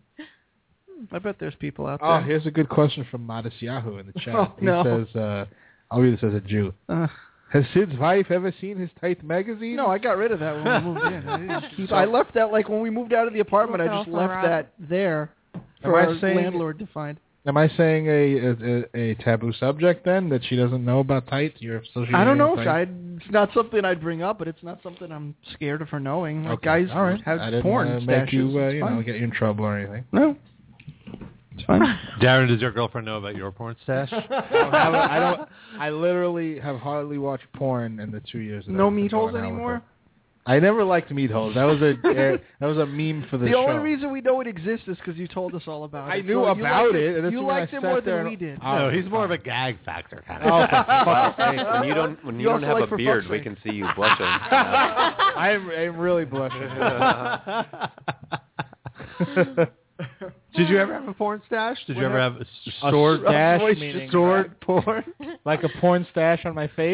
I bet there's people out there. Oh, here's a good question from Modest Yahoo in the chat. Oh, he no. says, uh, I'll read this as a Jew. Uh, Has Sid's wife ever seen his Tight Magazine? no, I got rid of that when we moved in. I, didn't keep, I left that, like, when we moved out of the apartment, I Look just out for left Rob. that there for Am I our saying- landlord to find. Am I saying a, a, a taboo subject then, that she doesn't know about tights? You're associating I don't know. with If tights? I'd, it's not something I'd bring up, but it's not something I'm scared of her knowing. Like, Okay. guys All right. have I didn't porn uh, stashes. make you, uh, It's you fine. know, get you in trouble or anything. No. It's fine. Darren, does your girlfriend know about your porn stash? I don't, have a, I don't. I literally have hardly watched porn in the two years. That No I've been meat holes going out with anymore? her. I never liked meat holes. That was a uh, that was a meme for the, The show. only reason we know it exists is because you told us all about I it. knew So you about liked it, and that's you when I liked it sat more there than and- we did. Oh, no, he's more of a gag factor kind of. Oh, for fuck's sake. When you don't, when you, You don't also have like a for beard, fuck's we sake. can see you blushing. I'm I'm really blushing. Did you ever have a porn stash? Did you What ever hap- have a s- A stored stash, voice meaning just stored porn, like a porn stash on my face.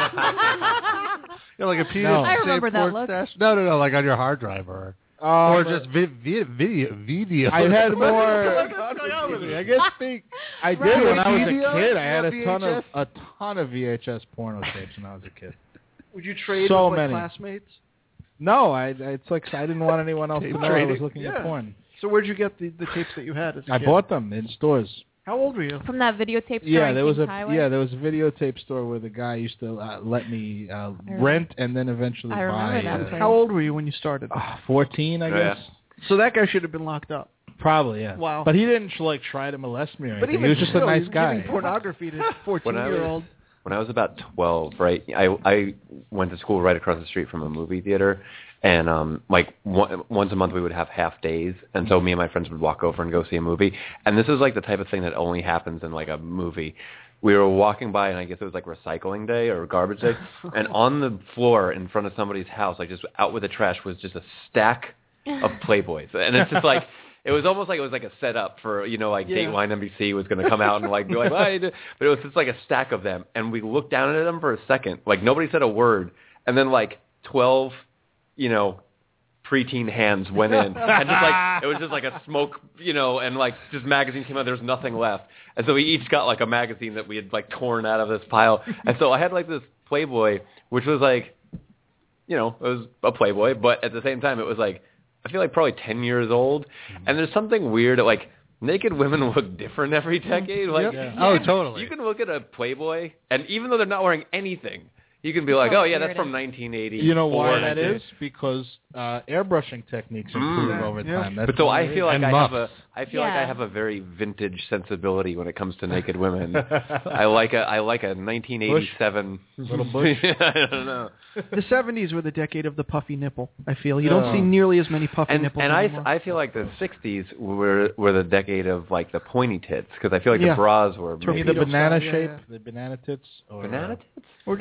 You know, like a P S No. I remember that porn look. stash? No, no, no, like on your hard drive or Um, or just vi- vi- video video. I had more. What's going on with you? I guess speak. I did Right. when I was Video? a kid. I had a V H ton of S? a ton of V H S porno tapes when I was a kid. Would you trade So with like, many. classmates? No, I it's like I didn't want anyone else to Tape know I was trading? looking Yeah. at porn. So where'd you get the, the tapes that you had as a I kid? bought them in stores. How old were you? From that videotape store Yeah, on there was Kings a Highway? yeah there was a videotape store where the guy used to uh, let me uh, I rent and then eventually I remember buy. that uh, place. How old were you when you started? uh, Fourteen, I Oh, yeah. guess. So that guy should have been locked up. Probably, yeah. Wow. But he didn't like try to molest me or But anything. even He was just still, a nice he's guy. giving pornography to When I fourteen-year-old. When I was about twelve, right, I I went to school right across the street from a movie theater, and um like one, once a month we would have half days, and so me and my friends would walk over and go see a movie. And this is like the type of thing that only happens in like a movie. We were walking by, and I guess it was like recycling day or garbage day, and on the floor in front of somebody's house, like just out with the trash, was just a stack of Playboys, and it's just like. It was almost like it was like a setup for, you know, like Yeah. Dateline N B C was going to come out and like be like, "What?" But it was just like a stack of them, and we looked down at them for a second, like nobody said a word, and then like twelve, you know, preteen hands went in, and just like it was just like a smoke, you know, and like just magazines came out. There was nothing left, and so we each got like a magazine that we had like torn out of this pile, and so I had like this Playboy, which was like, you know, it was a Playboy, but at the same time it was like. I feel like probably ten years old, and there's something weird. Like naked women look different every decade. Like, Yeah. you Oh, can- totally. You can look at a Playboy, and even though they're not wearing anything, you can be like, Oh, oh yeah, there that's it from is. nineteen eighty. You know why that is? Because uh, airbrushing techniques improve Mm. over Yeah. time. That's But so why I it feel is. like And I have a, muffs. I feel like I Yeah. have a very vintage sensibility when it comes to naked women. I like a, I like a nineteen eighty-seven Little bush. I don't know. The seventies were the decade of the puffy nipple, I feel. You don't Yeah. see nearly as many puffy And nipples and I, anymore. I feel like the sixties were were the decade of like the pointy tits because I fI feel like Yeah. the bras were Maybe made the Torpedo banana style, yeah, shape, yeah. the banana tits, or banana uh, tits. or just You know like how the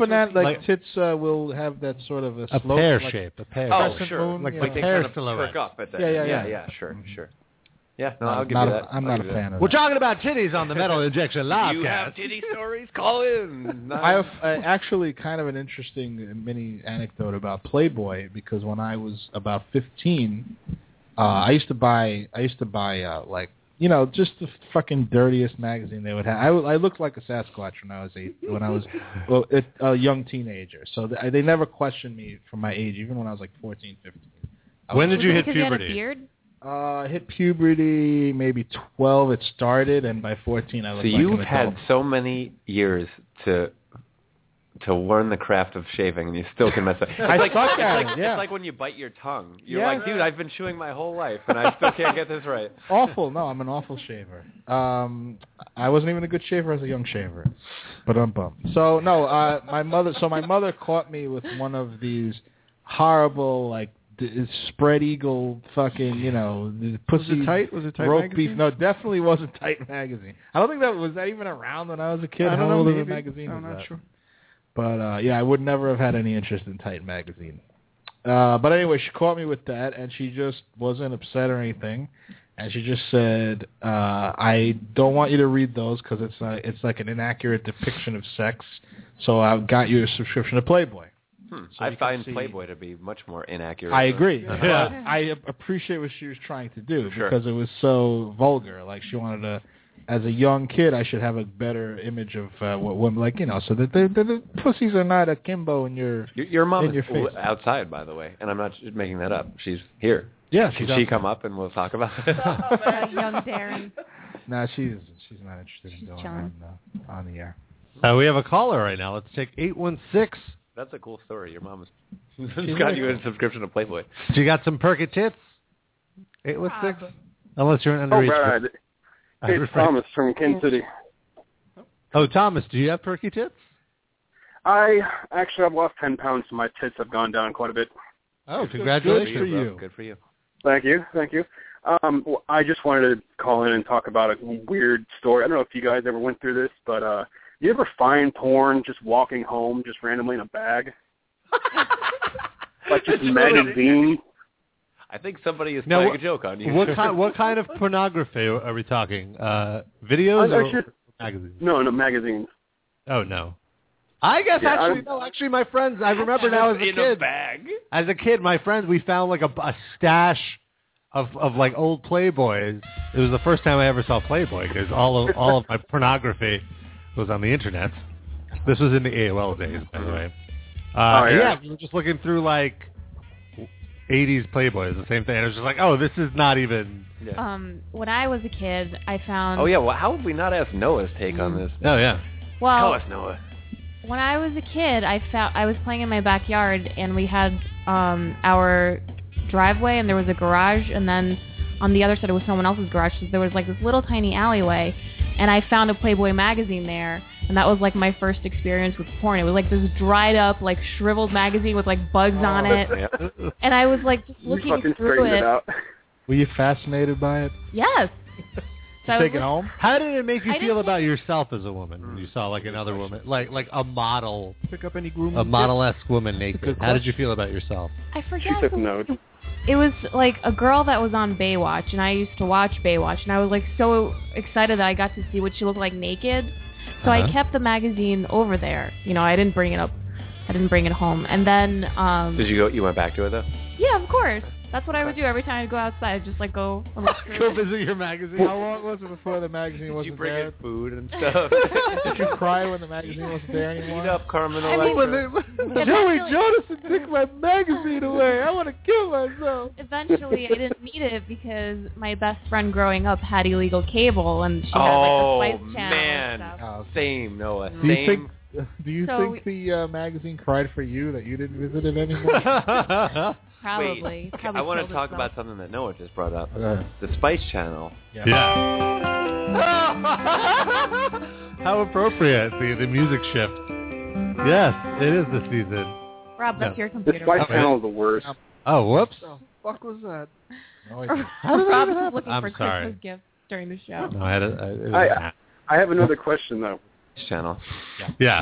banana, like, Like- tits uh, will have that sort of a, A slope, pear like shape. A pear. Oh, crescent sure. moon, Like you the know. They pear kind of silhouette. perk up at that. Yeah, yeah, yeah, yeah. yeah, sure, sure. Yeah, no, No, I'll give not you a- that. I'm I'll not a give you fan that. of We're that. talking about titties on the Metal Injection live You have cast. titty stories? Call in. I have uh, actually kind of an interesting mini anecdote about Playboy because when I was about fifteen, uh, I used to buy I used to buy uh, like you know just the fucking dirtiest magazine they would have. I, w- I looked like a Sasquatch when I was eight, when I was well, it, a young teenager. So th- they never questioned me for my age, even when I was like fourteen, fifteen. I When was- did you hit because you had a puberty? beard? Uh, I hit puberty maybe twelve. It started, and by fourteen, I So looked like you've an had adult. so many years to to learn the craft of shaving, and you still can mess up. It's I like, suck it's at like, it, yeah. It's like when you bite your tongue. You're Yeah. like, dude, I've been chewing my whole life, and I still can't get this right. Awful. No, I'm an awful shaver. Um, I wasn't even a good shaver as a young shaver, but I'm bummed. So no, uh, my mother. So my mother caught me with one of these horrible, like d- spread eagle, fucking, you know, the pussy. Was it tight? Was it tight rope magazine? beef? No, definitely wasn't Tight magazine. I don't think that was that even around when I was a kid. I don't How know. old of a Maybe. magazine I'm was not that? sure. But uh, yeah, I would never have had any interest in Tight magazine. Uh, but anyway, she caught me with that, and she just wasn't upset or anything. And she just said, uh, "I don't want you to read those because it's uh, it's like an inaccurate depiction of sex. So I've got you a subscription to Playboy." Hmm. So I you can find see- Playboy to be much more inaccurate. I than- agree. Yeah. But I appreciate what she was trying to do Sure. because it was so vulgar. Like she wanted to, as a young kid, I should have a better image of uh, what women like, you know, so that the, the, the pussies are not akimbo in your. Your, your mom In is your face. outside, by the way, and I'm not making that up. She's here. Yeah, Can she's she out- come up and we'll talk about it? Uh, young Darren. No, she's she's not interested in She's going chilling. on the, on the air. Uh, we have a caller right now. Let's take eight one six. That's a cool story. Your mom has got you a subscription to Playboy. Do you got some perky tits? eight one six? Unless you're an Oh, underage. Brad. I It's refrain- Thomas from Kansas City. Oh, Thomas, do you have perky tits? I actually I've lost ten pounds, so my tits have gone down quite a bit. Oh, Good congratulations. for bro. you. Good for you. Thank you, thank you. Um, well, I just wanted to call in and talk about a weird story. I don't know if you guys ever went through this, but uh, you ever find porn just walking home, just randomly in a bag, like just magazine? I think somebody is Now, playing what- a joke on you. What kind? What kind of pornography are we talking? Uh, videos I- I or should- magazines? No, no magazines. Oh no. I guess Yeah, actually I'm- no. Actually, my friends. I remember now as a in kid. a bag. As a kid, my friends, we found like a, a stash of of like old Playboys. It was the first time I ever saw Playboy because all of all of my pornography was on the internet. This was in the A O L days, by the way. Uh, Oh, yeah. yeah, we were just looking through like eighties Playboys, the same thing. And it was just like, oh, this is not even. Yeah. Um, when I was a kid, I found. Oh yeah. Well, how would we not ask Noah's take on this? Oh yeah. Well, Tell us, Noah. when I was a kid, I found I was playing in my backyard, and we had um, our driveway, and there was a garage, and then on the other side it was someone else's garage. So there was like this little tiny alleyway, and I found a Playboy magazine there, and that was like my first experience with porn. It was like this dried up, like shriveled magazine with like bugs on it, Yeah. and I was like just You looking fucking through straightened it. it out. Were you fascinated by it? Yes. So I was Take it look- home? How did it make you I feel didn't about yourself as a woman when you saw like another woman, like like a model, Pick up any grooming? a model-esque woman That's a naked? good How did you feel about yourself? I She forget. took who- notes. It was like a girl that was on Baywatch, and I used to watch Baywatch, and I was like so excited that I got to see what she looked like naked. So Uh-huh. I kept the magazine over there. You know, I didn't bring it up. I didn't bring it home. And then, um, Did you go? You went back to it though. yeah, of course. That's what I would do every time I'd go outside. I'd just like go. and look through Go it. visit your magazine. How long was it before the magazine Did you wasn't bring there? in food and stuff? Did you cry when the magazine wasn't there anymore? Eat up, Carmen I mean, Electra. Eventually- Joey Jodison took my magazine away. I want to kill myself. Eventually, I didn't need it because my best friend growing up had illegal cable, and she had Oh like the Spice Channel man, and stuff. Oh, same Noah. Do you Same. think? Do you So think the uh, magazine cried for you that you didn't visit it anymore? Probably. Wait, okay, Probably I want to killed talk itself. about something that Noah just brought up. Okay. The Spice Channel. Yeah. How appropriate, the, the music shift. Yes, it is this season. Rob, that's No. your The computer. Spice Okay. Channel is the worst. Oh, whoops. What the fuck was that? No idea. How did that Rob's even just happen? looking I'm for sorry. Christmas gifts during the show. No, I had a, I, it was I- a- I have another question though. Channel. yeah.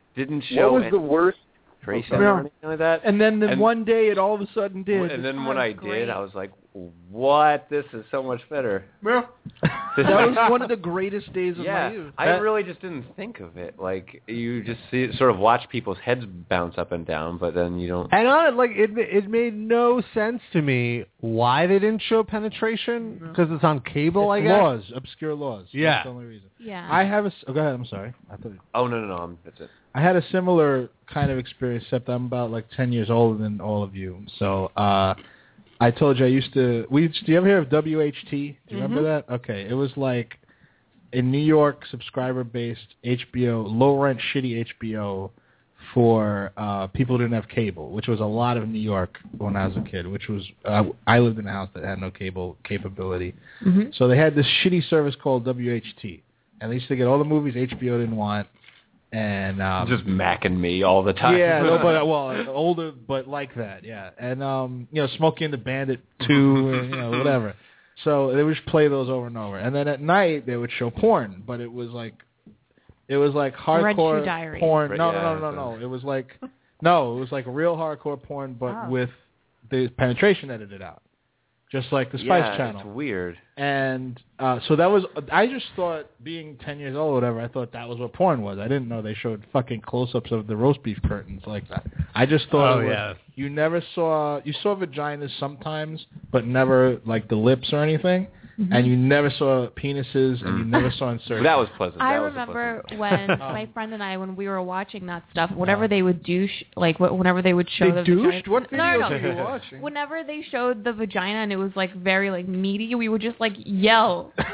didn't show. What was the worst? Trace Yeah. or anything like that. And then, then And- one day it all of a sudden did. And then Oh, when I it's great. did, I was like, "What? This is so much better." Well, that was one of the greatest days of Yeah, my youth. I That- really just didn't think of it. Like you just see, sort of watch people's heads bounce up and down, but then you don't. And on it, like it, it made no sense to me why they didn't show penetration because it's on cable. I guess laws, obscure laws. Yeah. That's the only reason. Yeah. I have a. s- Oh, go ahead. I'm sorry. I thought. Oh no, no, no, I'm, that's it. I had a similar kind of experience, except I'm about like ten years older than all of you. So uh, I told you I used to. We do you ever hear of W H T? Do you remember that? Okay, it was like a New York subscriber-based H B O, low-rent, shitty H B O for uh, people who didn't have cable, which was a lot of New York when I was a kid. Which was uh, I lived in a house that had no cable capability, Mhm. so they had this shitty service called W H T, and they used to get all the movies H B O didn't want. And um, Just macking me all the time. yeah, no, but well, older, but like that, yeah. And um, you know, Smokey and the Bandit two, or, you know, whatever. So they would just play those over and over. And then at night they would show porn, but it was like, it was like Red Shoe hardcore Diaries. porn. Right, No, yeah, no, no, no, so- no. It was like, no, it was like real hardcore porn, but Oh. with the penetration edited out, just like the Spice yeah, Channel. it's weird. And uh, so that was, I just thought, being ten years old or whatever, I thought that was what porn was. I didn't know they showed fucking close-ups of the roast beef curtains like that. I just thought Oh, it was, yeah. you never saw, you saw vaginas sometimes, but never like the lips or anything. Mm-hmm. And you never saw penises, and you never saw inserts. That was pleasant. I that was a remember pleasant- when my friend and I, when we were watching that stuff, whenever they would douche, like wh- whenever they would show They the douched? vagina. What no, no, videos no. are you watching? Whenever they showed the vagina and it was like very like meaty, we would just like yell. like,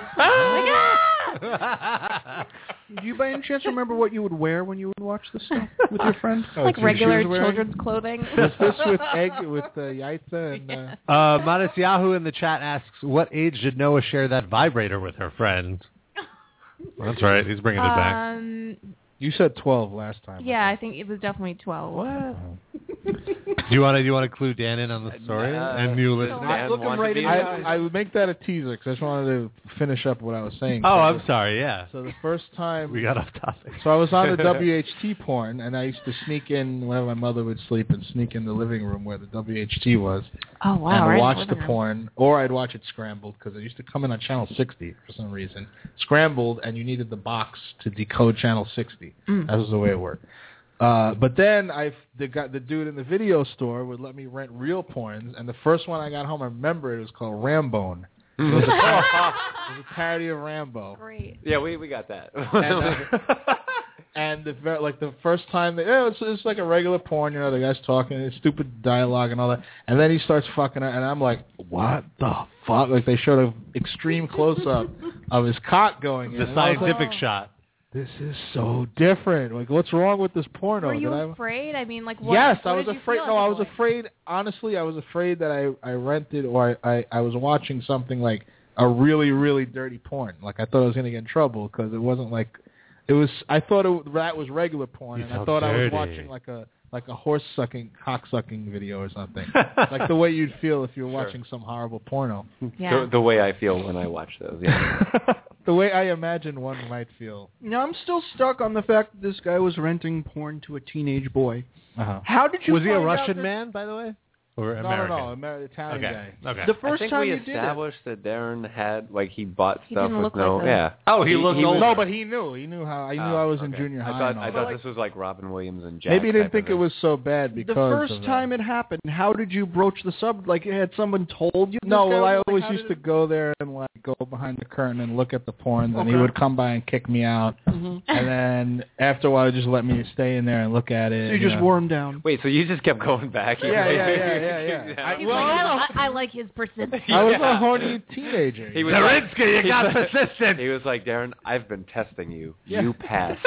ah! Do you by any chance remember what you would wear when you would watch this stuff with your friend? Oh, like two regular shoes wearing? children's clothing. Was this with egg, with uh, yaitza and... Uh, Uh, Modest Yahoo in the chat asks, "What age did Noah share that vibrator with her friend?" That's right. He's bringing it back. Um, you said twelve last time. yeah, I think it was definitely twelve. What? Do you want to? Do you want to clue Dan in on the story Uh, and new listeners? Dan Look him wanted right to in be the in eyes. it. I, I would make that a teaser because I just wanted to finish up what I was saying. Oh, So I'm the- sorry. Yeah, So the first time... we got off topic. So I was on the W H T porn, and I used to sneak in whenever my mother would sleep and sneak in the living room where the W H T was Oh wow! and right in watch the living room. porn, or I'd watch it scrambled because it used to come in on channel sixty for some reason. Scrambled, and you needed the box to decode channel sixty. Mm. That was the way it worked. Uh, but then I, the guy, the dude in the video store would let me rent real porns, and the first one I got home, I remember it was called Rambone. It was a, it was a parody of Rambo. Great. Yeah, we we got that. And, uh, and the ver- like the first time, they, yeah, it's, it's like a regular porn, you know, the guy's talking, it's stupid dialogue and all that, and then he starts fucking her, and I'm like, what the fuck? Like they showed an extreme close up of his cock going in. The and I was like, scientific shot. this is so different. Like, what's wrong with this porno? Were you Did I- afraid? I mean, like what? Yes, what I was did you afraid. feel No, as a I was boy? afraid. Honestly, I was afraid that I I rented or I, I I was watching something like a really really dirty porn. Like I thought I was gonna get in trouble because it wasn't like it was. I thought it, that was regular porn, You and I felt thought I was dirty. watching like a like a horse sucking, cock sucking video or something. Like the way you'd feel if you were watching some horrible porno. Yeah. the, the way I feel when I watch those. Yeah. The way I imagine one might feel. Now I'm still stuck on the fact that this guy was renting porn to a teenage boy. Uh-huh. How did you? Was he a find out Russian that- man, by the way, or No, American? no, no, Amer- Italian Okay. guy. Okay. The I first think time we you did it. established that Darren had like he bought He stuff didn't with look no. like that. Yeah. Oh, he looked was- older. No, but he knew. He knew how. I knew Oh, I was in okay. junior high. I thought and all I that. thought this was like Robin Williams and Jack. Maybe he didn't type think of it thing. was so bad because The first of that. time it happened, how did you broach the sub? Like, had someone told you? No, this guy well, I was- like, always how used did to it- go there and like go behind the curtain and look at the porn, and he Okay. would come by and kick me out, Mhm. and then after a while, he'd just let me stay in there and look at it. So you just know. wore him down. Wait, so you just kept going back? Yeah, yeah, yeah, yeah, yeah. I, He's well, like, I, I, don't know. I, I like his persistence. I was Yeah. a horny teenager. He was Zarinsky, you he got was- persistent. He was like, Darren, I've been testing you. Yeah. You passed.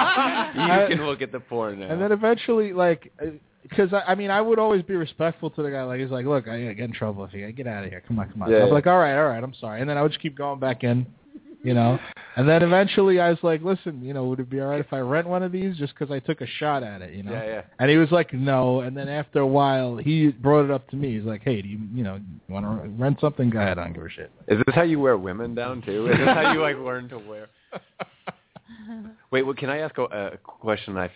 you I- can look at the porn now. And then eventually, like, because I, I mean, I would always be respectful to the guy. Like, he's like, "Look, I get in trouble if you get out of here. Come on, come on." Yeah, I'm yeah. like, "All right, all right, I'm sorry." And then I would just keep going back in, you know. And then eventually, I was like, "Listen, you know, would it be all right if I rent one of these just because I took a shot at it, you know?" Yeah, yeah. And he was like, "No." And then after a while, he brought it up to me. He's like, "Hey, do you, you know, you want to rent something? Go ahead, I don't give a shit." Is this how you wear women down too? Is this how you like learn to wear? Wait, well, can I ask a, a question? I feel is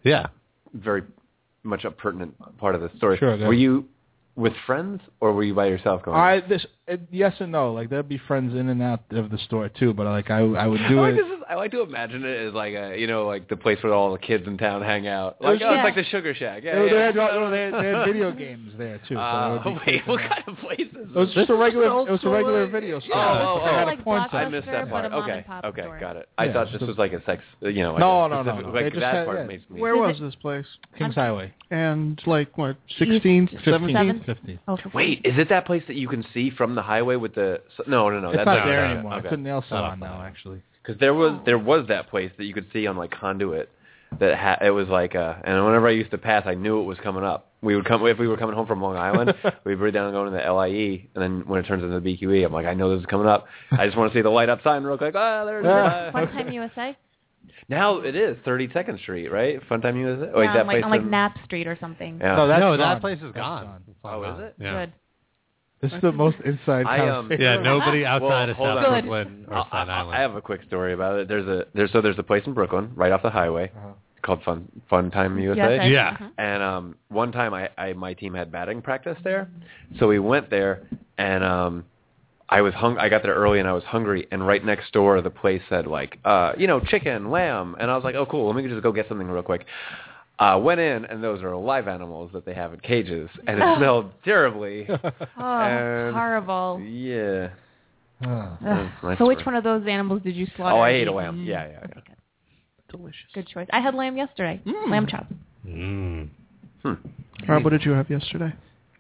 Yeah. Very much a pertinent part of the story. Sure, go were ahead. you with friends or were you by yourself going? I this uh, yes and no. Like there'd be friends in and out of the store too, but like I I would do I like, it. this is, I like to imagine it as like a you know like the place where all the kids in town hang out. It was Like oh, yeah. it's like the Sugar Shack. Yeah, They, yeah. they, had, no, they, had, they had video games there too. So Uh, it would be wait, kids what in kind of place is there. It was this? just a regular. old It was a school, regular like- video store. Oh, oh, They oh. had a Like porn Blockbuster, I center. missed that but part. a mom Okay, and pop okay, store. got it. I Yeah, thought this so- was like a sex, you know. Like No, a no, no. specific- They Like just that had- part yeah. makes me. Where Does was it- this place? Kings Highway. And like what, sixteenth, Fifteenth, seventeenth? fifteenth. Oh, for Wait, is it that place that you can see from the highway with the? No, no, no. It's that's not no, there no, anymore. okay. It's a nail Oh, salon fine. now, actually. Because there was there was that place that you could see on like Conduit. That ha- it was like, uh, and whenever I used to pass, I knew it was coming up. We would come if we were coming home from Long Island, we'd be down and going to the L I E, and then when it turns into the B Q E, I'm like, I know this is coming up. I just want to see the light up sign real quick. Ah, there it is. Yeah. Ah. Funtime U S A? Now it is thirty-second Street, right? Funtime U S A. Wait, yeah, that on, like, place on like in- Knapp Street or something. Yeah. No, that's no, gone. that place is That's gone. gone. It's all Oh, is gone. it? Yeah. Good. This is the most inside I, um, conversation. Yeah, nobody outside Well, of hold South on. Good. Brooklyn or I, Staten I, Island. I have a quick story about it. There's a there's so there's a place in Brooklyn right off the highway Uh-huh. called Fun Fun Time U S A. U S A. Yeah. Uh-huh. And um, one time, I, I my team had batting practice there, so we went there, and um, I was hung. I got there early, and I was hungry. And right next door, the place said like, uh, you know, chicken, lamb, and I was like, oh, cool. Let me just go get something real quick. Uh, went in, and those are live animals that they have in cages, and it smelled terribly. Oh, And- horrible. Yeah. Oh. Ugh. That's my So which story. one of those animals did you slaughter? Oh, I and ate a eat? lamb. Yeah, yeah, yeah. Okay, good. Delicious. Good choice. I had lamb yesterday. Mm. Lamb chop. Mm. Hmm. Rob, what did you have yesterday?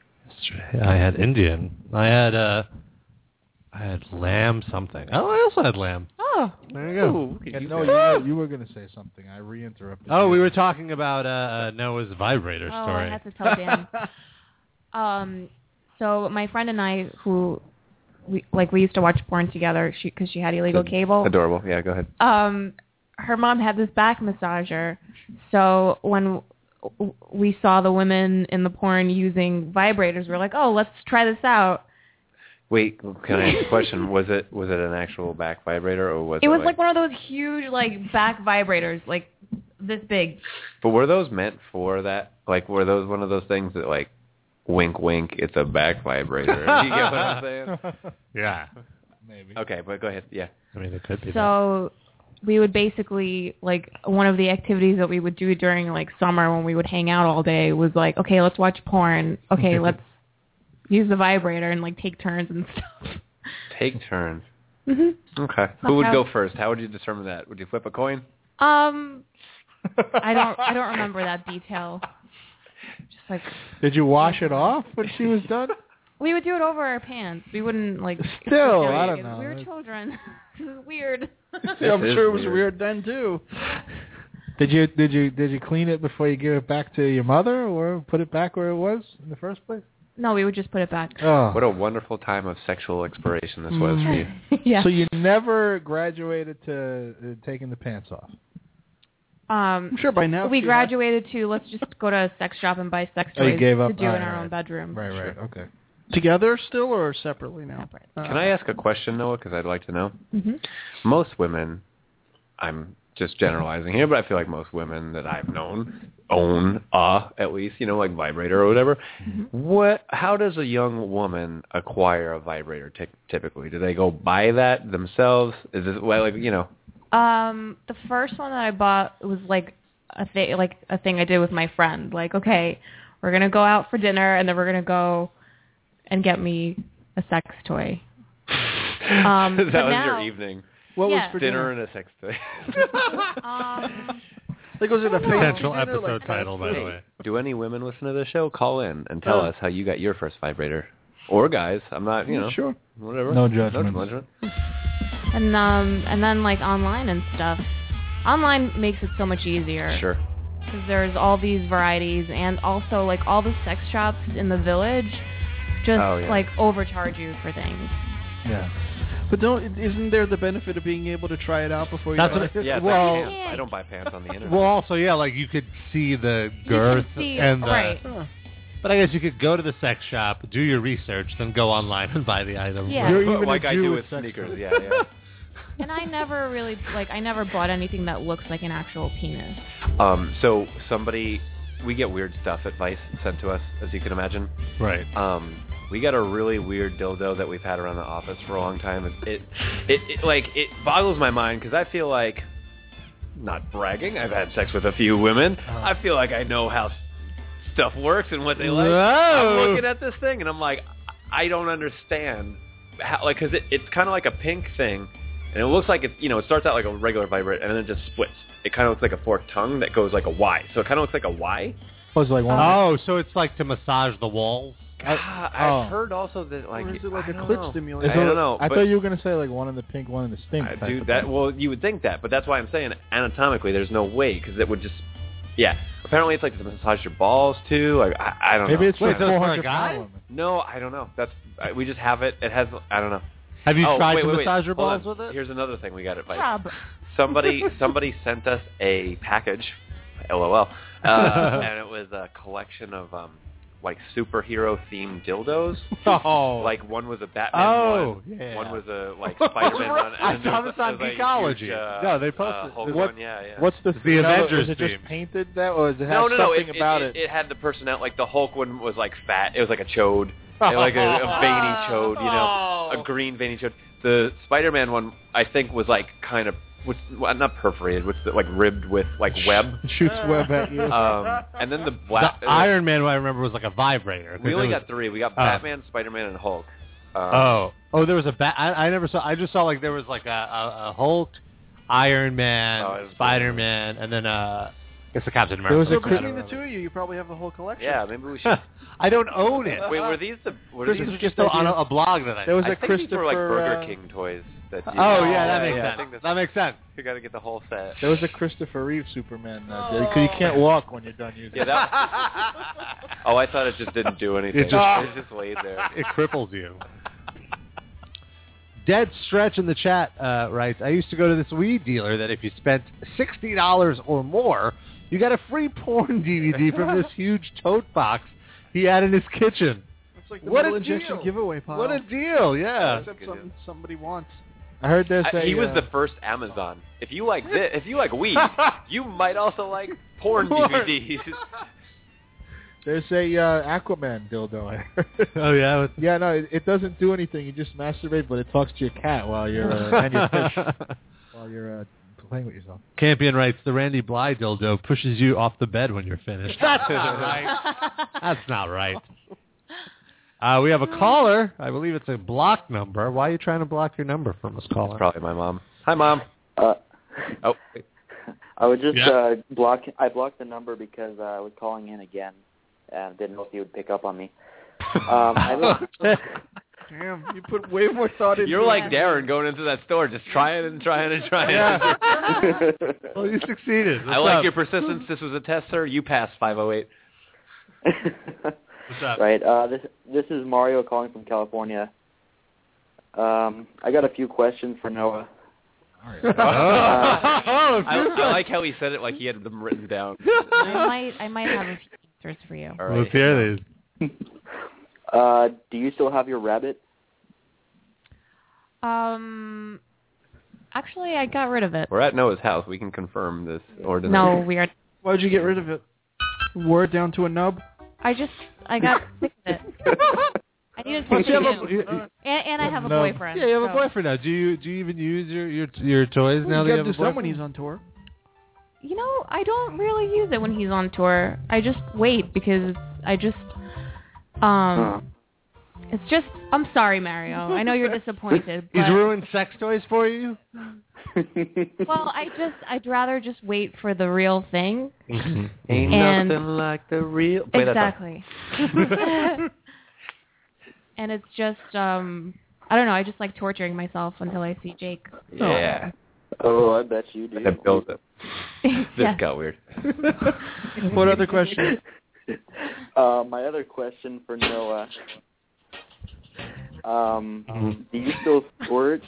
I had Indian. I had uh, I had lamb something. Oh, I also had lamb. Oh. There you go. Ooh, look at Yeah, you no, guys. you, you were going to say something. I re-interrupted. Oh, you. we were talking about uh, uh, Noah's vibrator Oh, story. I had to tell Dan. um, so my friend and I, who we like, we used to watch porn together because she, she had illegal cable. Adorable. Yeah, go ahead. Um, her mom had this back massager, so when w- we saw the women in the porn using vibrators, we were like, oh, let's try this out. Wait, can I ask a question? Was it was it an actual back vibrator or was it? It was like one of those huge like back vibrators, like this big. But were those meant for that? Like, were those one of those things that like, wink, wink, it's a back vibrator? You get what I'm saying? Yeah. Maybe. Okay, but go ahead. Yeah. I mean, it could be. So we would basically, like, one of the activities that we would do during, like, summer when we would hang out all day was, like, okay, let's watch porn. Okay, let's use the vibrator and, like, take turns and stuff. Take turns. hmm Okay. Who would go first? How would you determine that? Would you flip a coin? Um, I don't, I don't remember that detail. Just, like, Did you wash it off when she was done? we would do it over our pants. We wouldn't, like... Still, you I don't know. We were children. This is weird. Yeah, I'm is sure it was weird. weird then too. Did you did you did you clean it before you give it back to your mother, or put it back where it was in the first place? No, we would just put it back. Oh, What a wonderful time of sexual exploration this was for you. Yeah. so you never graduated to uh, taking the pants off? Um, I'm sure by now we she graduated to let's just go to a sex shop and buy sex Oh, you toys gave to up? do All in right, our right. own bedroom. Right, right, okay. had- together still or separately now? Separate. Uh, Can I ask a question, Noah? Because I'd like to know. hmm Most women, I'm just generalizing here, but I feel like most women that I've known own uh at least, you know, like vibrator or whatever. Mm-hmm. What? How does a young woman acquire a vibrator ty- typically? Do they go buy that themselves? Is this well, like you know? Um, the first one that I bought was like a thing, like a thing I did with my friend. Like, okay, we're gonna go out for dinner, and then we're gonna go and get me a sex toy. Um, that but was now- your evening. What Yeah. was for Dinner dinner? and a sex toy. Um, Like was it a fancy Potential dinner, episode like title, by the Hey, way. do any women listen to the show? Call in and tell Uh. us how you got your first vibrator. Or guys, I'm not, you know, Sure. whatever. No judgment. No judgment. and um, and then like online and stuff. Online makes it so much easier. Sure. Because there's all these varieties, and also like all the sex shops in the village just Oh, yeah. like overcharge you for things. Yeah. But don't isn't there the benefit of being able to try it out before you That's buy what it? Yeah, it's Well- like pants. I don't buy pants on the internet. Well, also, yeah, like you could see the girth see- and the. right. Huh. But I guess you could go to the sex shop, do your research, then go online and buy the item. Yeah. You're even like a I Jew do with with sex sneakers. toys. Yeah, yeah. And I never really like. I never bought anything that looks like an actual penis. Um, so somebody, we get weird stuff at Vice sent to us, as you can imagine. Right. Um, we got a really weird dildo that we've had around the office for a long time. It, it, it, it like, it boggles my mind because I feel like, not bragging, I've had sex with a few women. Uh-huh. I feel like I know how stuff works and what they like. Whoa. I'm looking at this thing and I'm like, I don't understand how, like, because it, it's kind of like a pink thing. And it looks like it, you know, it starts out like a regular vibrator and then it just splits. It kind of looks like a forked tongue that goes like a Y. So it kind of looks like a Y. Oh, it's like one. Oh, so it's like to massage the walls. God, I've heard also that like, or is it like a I clit know. stimulator? I don't know. I but, thought you were gonna say like one in the pink, one in the stink. I type do of that. thing. Well, you would think that, but that's why I'm saying anatomically, there's no way because it would just, yeah. Apparently, it's like to massage your balls too. Like I, I don't Maybe know. it's for Wait, so it's for a four hundred guy? pound women. No, I don't know. That's I, we just have it. It has. I don't know. Have you oh, tried wait, to wait, wait. massage your Hold balls on. with it? Here's another thing we got at Vice. Rob. Somebody somebody sent us a package, LOL, uh, and it was a collection of um, like superhero themed dildos. Oh, Like one was a Batman Oh, one, yeah. one was a like Spider-Man one. I And then saw there was- this on there was, like, Geekology. huge, uh, No, they uh, posted- Hulk what- one, yeah, yeah. What's the, It's the you know, Avengers Is it just theme. painted that, or does it have no, no, no. something It, about it, it? it had the personality. Like the Hulk one was like fat. It was like a chode, like a, a veiny chode. You know, a green veiny chode. The Spider-Man one, I think, was like kind of, what's, well, not perforated, what's the, like ribbed with like web. Shoots web at you. Um, and then the black. The Iron Man, I remember, was like a vibrator. We only It was- got three. We got Oh. Batman, Spider-Man, and Hulk. Um, Oh, oh, there was a bat. I, I never saw. I just saw like there was like a, a, a Hulk, Iron Man, Oh, it was- Spider-Man, and then uh, I guess the Captain There was America. a So I don't between the remember. two of you, you probably have the whole collection. Yeah, maybe we should. I don't own it. Wait, were these the? Were Chris these is It's just just on idea. a, a blog that I. There was I a think these were like Christopher, Burger uh, King toys. That you, Oh yeah, that yeah, makes yeah, I sense. think that's- That makes sense. You got to get the whole set. There was a Christopher Reeve Superman uh, because you can't walk when you're done using Yeah, it. that. Oh, I thought it just didn't do anything. It It just- just, laid there. It cripples you. Dead Stretch in the chat uh, writes, I used to go to this weed dealer that if you spent sixty dollars or more, you got a free porn D V D from this huge tote box he had in his kitchen. It's like the What metal a injection deal. giveaway pile. What a deal, yeah. Except something somebody wants. I heard there's I, a, he was uh, the first Amazon. If you like this, if you like weed, you might also like porn D Porn. V Ds. there's a uh, Aquaman dildo. I heard. Oh, yeah? Yeah, no, it, it doesn't do anything. You just masturbate, but it talks to your cat while you're uh, and your fish while you're uh, playing with yourself. Campion writes, the Randy Bly dildo pushes you off the bed when you're finished. That's not right. That's not right. Uh, we have a caller. I believe it's a block number. Why are you trying to block your number from us, caller? Probably my mom. Hi, Mom. Uh, Oh, wait. I would just Yeah. uh, block. I blocked the number because uh, I was calling in again and didn't know if you would pick up on me. Um, I didn't, Damn, you put way more thought into You're it. like Darren going into that store, just trying and trying and trying. Well, you succeeded. I What's like up? your persistence. This was a test, sir. You passed five oh eight. What's up? Right. Uh, this this is Mario calling from California. Um, I got a few questions for Noah. Oh, I, I like how he said it like he had them written down. I might, I might have a few answers for you. All Let's right. hear these. Uh, do you still have your rabbit? Um, actually, I got rid of it. We're at Noah's house. We can confirm this ordinance. No, we are. Why'd you get rid of it? Wore it down to a nub? I just, I got sick of it. I needed But you something have a- new. you- And, and I have a No. boyfriend. Yeah, you have a so- boyfriend now. Do you do you even use your your your toys now you that you got have to a some when boyfriend? he's on tour. You know, I don't really use it when he's on tour. I just wait because I just, um, it's just. I'm sorry, Mario. I know you're disappointed. He's But, ruined sex toys for you? well, I just, I'd rather just wait for the real thing. Ain't And- nothing like the real. Play that song. Exactly. And it's just, um, I don't know. I just like torturing myself until I see Jake. Yeah. Oh, I bet you do. That built it. This Yeah. got weird. What other question? Uh, my other question for Noah. Um, do you still squirt?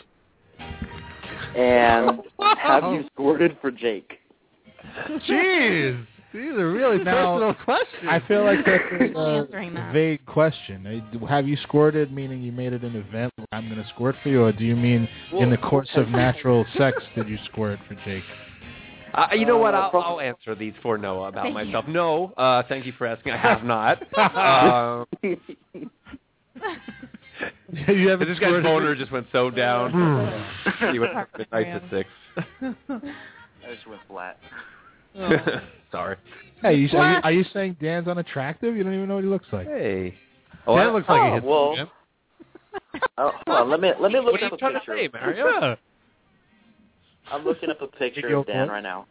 And have you squirted for Jake? Jeez. These are really Now, personal questions. I feel like that's I'm a answering that. vague question. Uh, Have you squirted, meaning you made it an event, like, I'm going to squirt for you, or do you mean in the course of natural sex did you squirt for Jake? Uh, you know what? I'll, I'll answer these for Noah about Thank myself. No, uh, thank you for asking. I have not. um, you haven't this guy's squirted? boner just went so down. He went from midnight to six. I just went flat. Sorry. Hey, you, are, you, are you saying Dan's unattractive? You don't even know what he looks like. Hey. Oh, Dan I- looks like he oh, hits well. the gym. Oh, hold on, let me let me look What are up you a trying to picture. say, Mario? Yeah. I'm looking up a picture Video of Dan call? right now.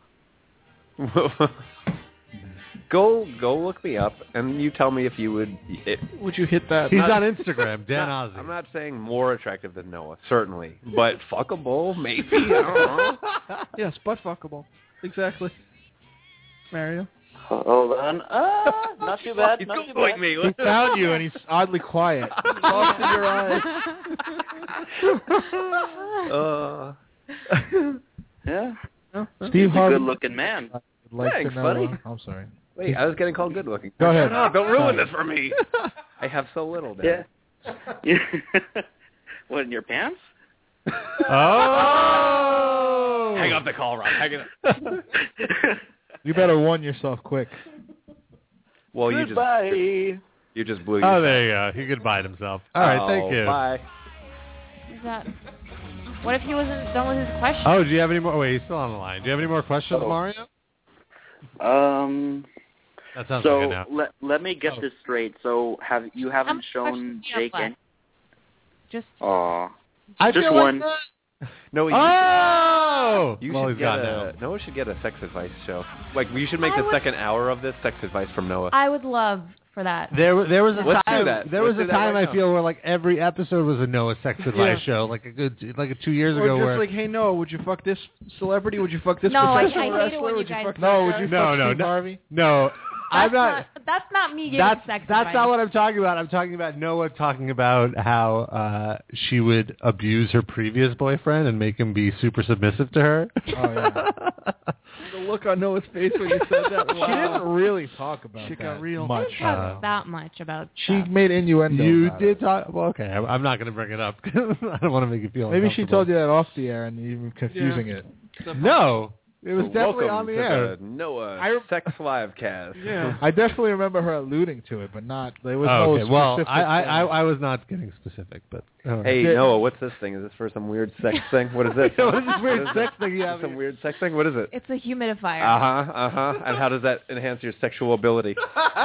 go go look me up, and you tell me if you would. It, Would you hit that? He's not- on Instagram, Dan not- Ozzie. I'm not saying more attractive than Noah, certainly, but fuckable, maybe. I don't know. Yes, butt fuckable. Exactly. Mario. Hold on. Uh, not too bad. He's Not too Googling bad. me. He found you, and he's oddly quiet. Lost in your eyes. Uh, Yeah. Steve He's a Harvey. good-looking man. I'd like Thanks, to know, buddy. uh, I'm sorry. wait, I was getting called good looking. Go ahead. No, don't ruin Sorry. this for me. I have so little, Dan. Yeah. What, in your pants? Oh! Hang up the call, Rob. Hang it up. You better warn yourself quick. Well, you just Goodbye. you just blew your Oh, there you go. He goodbye'd himself. All right, Oh, thank you. Bye. Is that? What if he wasn't done with his question? Oh, do you have any more? Wait, he's still on the line. Do you have any more questions, Oh. Mario? Um. That sounds So like enough. let let me get this straight. So have you How haven't many shown questions do you have Jake left? any? Just Aw. I just feel one. Like that. No, you, Oh! you well, should he's get gone a now. Noah should get a sex advice show. Like we should make I the would- second hour of this sex advice from Noah. I would love for that. There, there was a Let's do time. that. There Let's was do a that time right I now. feel where like every episode was a Noah sex advice Yeah. show, like a good, like a two years Or ago. just where like, hey, Noah, would you fuck this celebrity? Would you fuck this No, I- I professional hate it wrestler? when you Would you guys fuck do this No, guy? would you No, fuck no, Steve no. Harvey? no, I'm That's not. not. That's not me giving That's sex that's advice. not what I'm talking about. I'm talking about Noah talking about how uh, she would abuse her previous boyfriend and make him be super submissive to her. Oh, yeah. The look on Noah's face when you said that. She didn't really talk about Shit that got real. I much. didn't talk uh, that much about. She stuff. made innuendo. You about did it. talk. Well, okay, I'm I'm not going to bring it up. 'Cause I don't want to make you feel. Maybe she uncomfortable. told you that off the air and you were confusing it. No, it was definitely Welcome on the to air. the Noah I- Sex Livecast. Yeah. I definitely remember her alluding to it, but not. There was Oh, no okay. Well, specific. I, I, I, uh, I was not getting specific, but uh, Hey Did- Noah, what's this thing? Is this for some weird sex thing? What is this? What is this weird What is sex it? thing you have Some here? weird sex thing? What is it? It's a humidifier. Uh huh. Uh huh. And how does that enhance your sexual ability?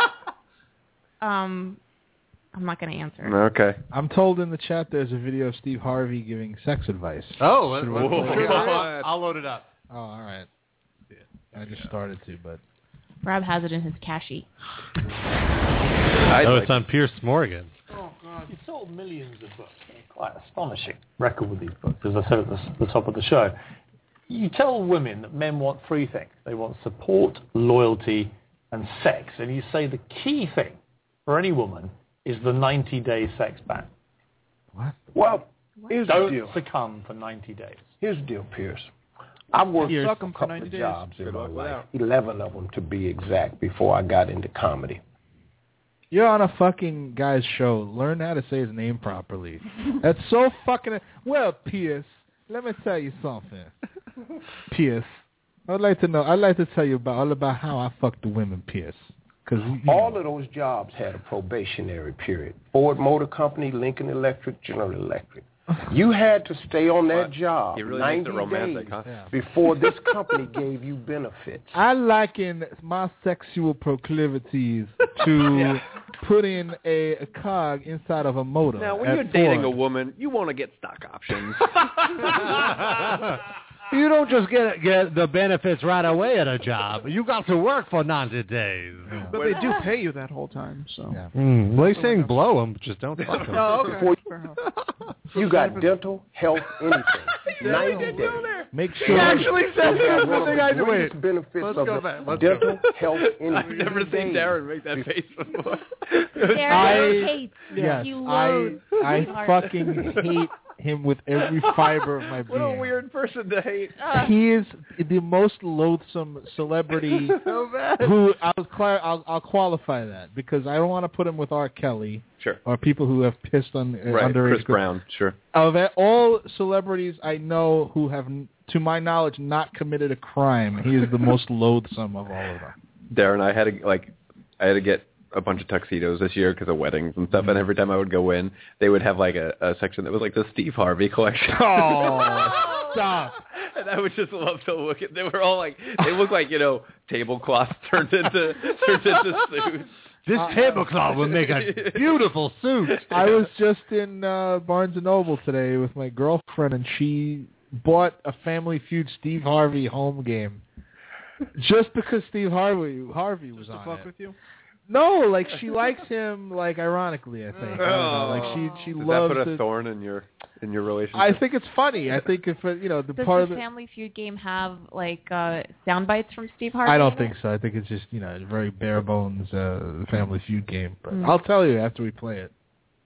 Um, I'm not going to answer. Okay. I'm told in the chat there's a video of Steve Harvey giving sex advice. Oh, what, Should what, we what, play it? I'll, I'll load it up. Oh, all right. I just started to, but Rob has it in his cashy. I'd Oh, like it's on Pierce Morgan. Oh, God. He sold millions of books. Quite astonishing record with these books, as I said at the, the top of the show. You tell women that men want three things. They want support, loyalty, and sex. And you say the key thing for any woman is the ninety-day sex ban. what? Well, here's the don't deal. succumb for ninety days. Here's the deal, Pierce. I've worked Pierce. a Suck 'em for couple ninety of days. jobs in Good my luck with life, eleven of them to be exact, before I got into comedy. You're on a fucking guy's show. Learn how to say his name properly. That's so fucking. Well, Pierce, let me tell you something. Pierce, I'd like to know. I'd like to tell you about all about how I fucked the women, Pierce. Cause you All know. of those jobs had a probationary period. Ford Motor Company, Lincoln Electric, General Electric. You had to stay on that job He really makes ninety it romantic, days huh? Yeah. before this company gave you benefits. I liken my sexual proclivities to putting a, a cog inside of a motor. Now, when at you're dating a Ford. woman, you want to get stock options. You don't just get get the benefits right away at a job. You got to work for ninety days. But they do pay you that whole time, so. Yeah. Mm, well, he's saying blow them, just don't fuck them. Oh, okay. Before Fair enough. You got dental, health, anything. ninety days. Make He sure. actually said You have that's one what of the guy the did. greatest Wait. benefits Let's of go the back. Let's go. dental, health, anything. I've never seen Darren make that face before. Darren I- hates. Yes, He I loathes I Steve Harvey. fucking hate him with every fiber of my being. What a weird person to hate. He is the most loathsome celebrity. So bad. Who I'll, cla- I'll I'll qualify that because I don't want to put him with R. Kelly. Sure. Or people who have pissed on uh, right. underage. Chris Brown. Sure. Of all celebrities I know who have, to my knowledge, not committed a crime, he is the most loathsome of all of them. Darren, I had to like, I had to get a bunch of tuxedos this year because of weddings and stuff. Mm-hmm. And every time I would go in, they would have like a, a section that was like the Steve Harvey collection. Oh, stop! And I would just love to look at. They were all like, they look like you know tablecloths turned into turned into suits. This uh, tablecloth would make a beautiful suit. I was just in uh, Barnes and Noble today with my girlfriend, and she bought a Family Feud Steve Harvey home game just because Steve Harvey Harvey was just on to fuck it. with you? No, like she likes him, like ironically, I think. Oh. I don't know. Like she she Does loves. that put a to, thorn in your in your relationship? I think it's funny. I think if it, you know the Does part the of the Family Feud game have like uh, sound bites from Steve Harvey? I don't in think it? so. I think it's just you know a very bare bones uh, Family Feud game. But Mm. I'll tell you after we play it.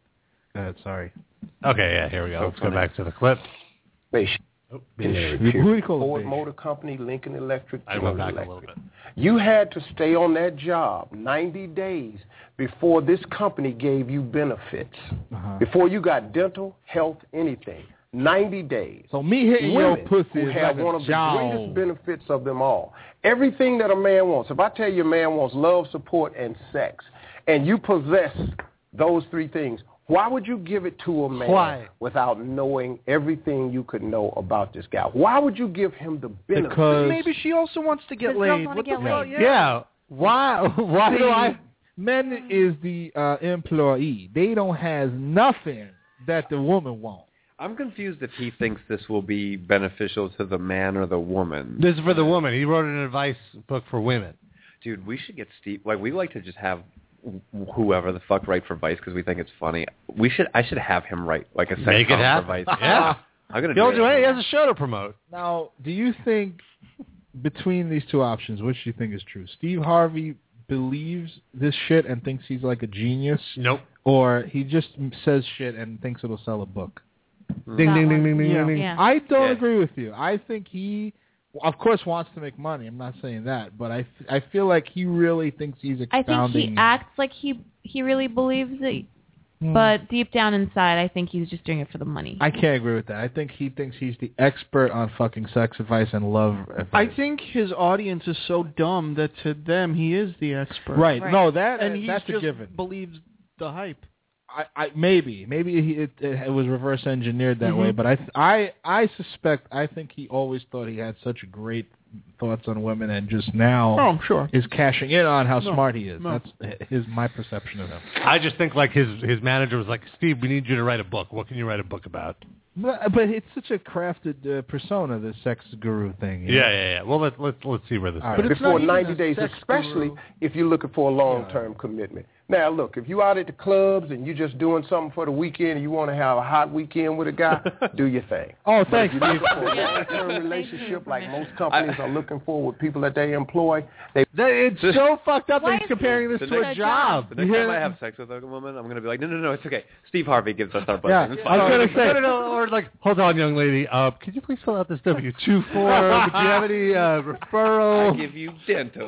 Go ahead, sorry. Okay, yeah, here we go. So Let's funny. go back to the clip. Base. Oh, Who do you call it, Ford Base? Motor Company, Lincoln Electric, I went General back Electric. a little bit. You had to stay on that job ninety days before this company gave you benefits. Uh-huh. Before you got dental, health, anything. ninety days. So me hitting Women your pussy who is have like one a of job. the greatest benefits of them all. Everything that a man wants. If I tell you a man wants love, support, and sex, and you possess those three things, why would you give it to a man Why? without knowing everything you could know about this guy? Why would you give him the benefits? Because Maybe she also wants to get Because girls laid. wanna What get the fuck? laid. Yeah. Yeah. Why? Why do I? Men is the uh, employee. They don't have nothing that the woman wants. I'm confused if he thinks this will be beneficial to the man or the woman. This is for the woman. He wrote an advice book for women. Dude, we should get Steve. Like, we like to just have whoever the fuck write for Vice because we think it's funny. We should. I should have him write like a sex Make it column happen. for Vice. Yeah. I'm gonna. He'll do do it. it. He has a show to promote. Now, do you think between these two options, which do you think is true? Steve Harvey believes this shit and thinks he's like a genius? Nope. Or he just says shit and thinks it'll sell a book? Ding, That ding, ding, one. ding, ding, Yeah. ding, ding. Yeah. I don't Yeah. agree with you. I think he, of course, wants to make money. I'm not saying that, but I, I feel like he really thinks he's I think expounding. he acts like he he really believes it, Hmm. but deep down inside, I think he's just doing it for the money. I can't agree with that. I think he thinks he's the expert on fucking sex advice and love advice. I think his audience is so dumb that to them he is the expert. Right. Right. No, that And he that's just a given. believes the hype. I, I maybe maybe he, it, it was reverse engineered that Mhm. way, but I I I suspect I think he always thought he had such great thoughts on women, and just now Oh, I'm sure. is cashing in on how No, smart he is. no. That's his my perception of him. I just think like his his manager was like, Steve, we need you to write a book. What can you write a book about? But, but it's such a crafted uh, persona, this sex guru thing. you Yeah, know? yeah, yeah. Well, let's let's let's see where this All goes. right. But it's Before not even ninety a days, sex especially guru. if you're looking for a long-term commitment. Now, look, if you out at the clubs and you're just doing something for the weekend and you want to have a hot weekend with a guy, do your thing. Oh, But thanks, if you're Steve. looking for a Yeah. long-term Thank you relationship for like mentioning. most companies are looking for with people that they employ, they That- It's so fucked up Why that he's is comparing this this the to next- a job. The next You hear time I that? have sex with a woman, I'm gonna be like, no, no, no, it's okay. Steve Harvey gives us our book. Yeah. It's I was fine. gonna say- No, no, no, or like, hold on, young lady. Uh, can you please fill out this W two form? Do you have any uh, referral? I give you dental.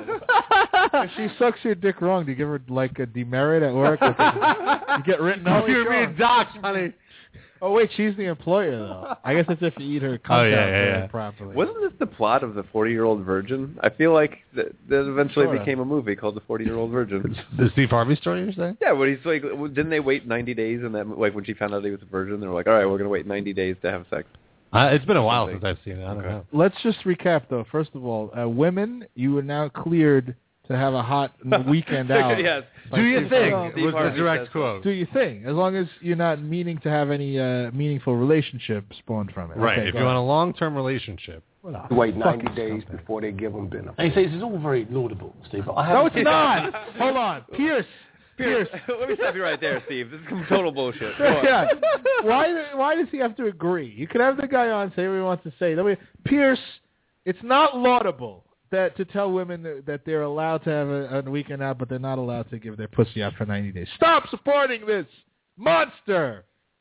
If she sucks your dick wrong, do you give her like a demerit at work? You get written Oh, off. you're being doxxed, honey. Oh wait, she's the employer though. I guess it's if you eat her Oh, cunt yeah, out yeah, there yeah. properly. Wasn't this the plot of the forty-year-old virgin? I feel like that, that eventually Sorta. became a movie called The forty-year-old Virgin. The Steve Harvey story, you're saying? Yeah, but he's like, didn't they wait ninety days? And that, like, when she found out he was a virgin, they were like, all right, we're gonna wait ninety days to have sex. Uh, it's been a while Something. since I've seen it. I don't Okay. know. Let's just recap though. First of all, uh, women, you are now cleared to have a hot weekend out. Yes. Do you Steve think? Harvey. Steve Was the Harvey direct says quote. Do you think? As long as you're not meaning to have any uh, meaningful relationship spawned from it. Right. Okay, If go you want ahead. a long-term relationship. wait ninety Fucking days scumbag. before they give them benefits. And he says it's all very laudable, Steve. But I No, haven't it's not. Hold on, Pierce. Pierce. Let me stop you right there, Steve. This is total bullshit. Go on. Yeah. Why? Why does he have to agree? You could have the guy on say what he wants to say. That way, Pierce, it's not laudable that to tell women that, that they're allowed to have a, a weekend out, but they're not allowed to give their pussy out for ninety days. Stop supporting this monster.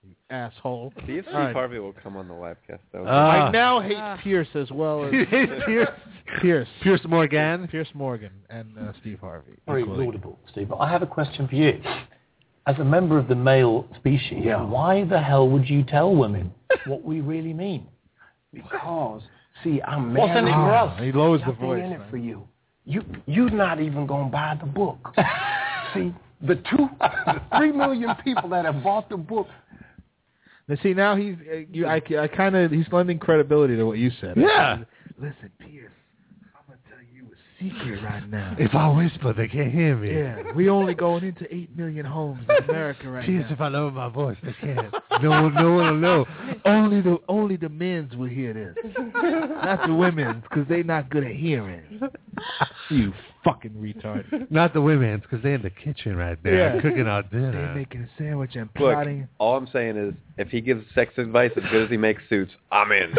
you asshole. See if Steve All right. Harvey will come on the live cast, though. Uh, I Ah. now hate Pierce as well as Pierce. Pierce. Pierce Morgan. Pierce Morgan and uh, Steve Harvey. Very equally. laudable, Steve. But I have a question for you. As a member of the male species, Yeah. why the hell would you tell women what we really mean? Because, see, I'm What's in it for married. us? He lowers the Nothing voice. in it man. for you. You, you're not even gonna buy the book. See, the two, the three million people that have bought the book. Now, see, now he's, uh, you, I, I kind of, he's lending credibility to what you said. Yeah. Listen, Pierce, I'm going to tell you a secret right now. If I whisper, they can't hear me. Yeah, we only going into eight million homes in America right Jeez, now. if I lower my voice, they can't. No one, no one will know. Only the only the men's will hear this, not the women's, because they not good at hearing. You fucking retard. Not the women's, because they're in the kitchen right there Yeah. cooking our dinner. They're making a sandwich and Look, plotting. all I'm saying is, if he gives sex advice as good as he makes suits, I'm in.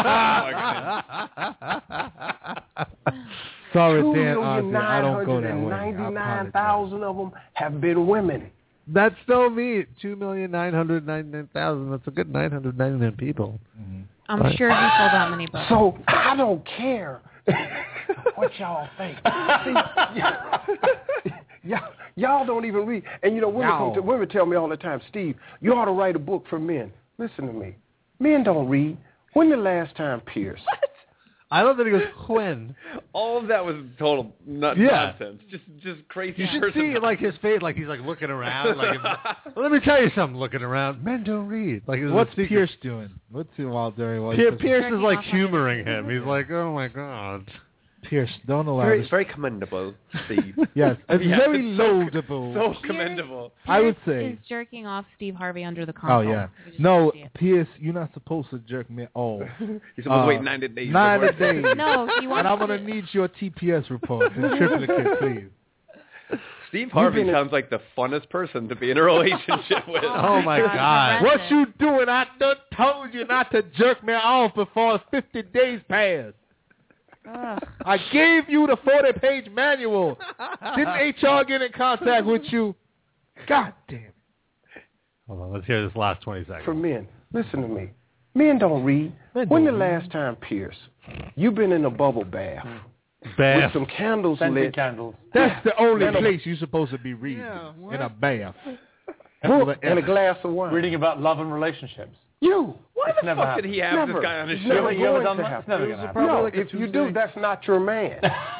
Sorry, Two Dan million Osborne, I don't go nine that hundred way. I ninety-nine apologize. thousand of them have been women. That's still me. Two million nine hundred ninety-nine thousand. That's a good nine hundred ninety-nine people. Mm-hmm. I'm Right. sure he sold that many books. So I don't care what y'all think. See, y'all, y'all don't even read. And you know, women, come to, women tell me all the time, Steve, you ought to write a book for men. Listen to me. Men don't read. When the last time, Pierce? I love that he goes, when? All of that was total nut Yeah. nonsense. Just, just crazy. You should person. see like his face, like he's like looking around. Like, if, let me tell you something. Looking around, men don't read. Like, it's a What's secret. Pierce doing? What's he while during while Pier- he's- Pierce is like humoring him. He's like, oh my god. Pierce, don't allow Very, this. very commendable, Steve. Yes, it's Yeah, very it's so- laudable. So commendable. I would Pierce say. is jerking off Steve Harvey under the Oh console. yeah. We just No, see it. Pierce, you're not supposed to jerk me. Oh, You're supposed to wait ninety days Ninety before- days. No, he wants And I'm to- gonna need your T P S report in triplicate, please. Steve Harvey been a- sounds like the funnest person to be in a relationship with. Oh my god. What you doing? I done told you not to jerk me off before fifty days pass. Ugh. I gave you the forty-page manual. Didn't H R get in contact with you? God damn it. Hold on, let's hear this last twenty seconds. For men, listen to me. Men don't read. Men when don't the read. last time, Pierce, you've been in a bubble bath Bath. with some candles Scented lit? candles. That's the only Man, place you're supposed to be reading. In a bath. Book and a glass of wine. Reading about love and relationships. You. Why It's the never fuck did he have Never. this guy on his It's show? never You ever going done to that? happen. It's never It was going to a happen. probably No, like a if you Tuesday. do, that's not your man.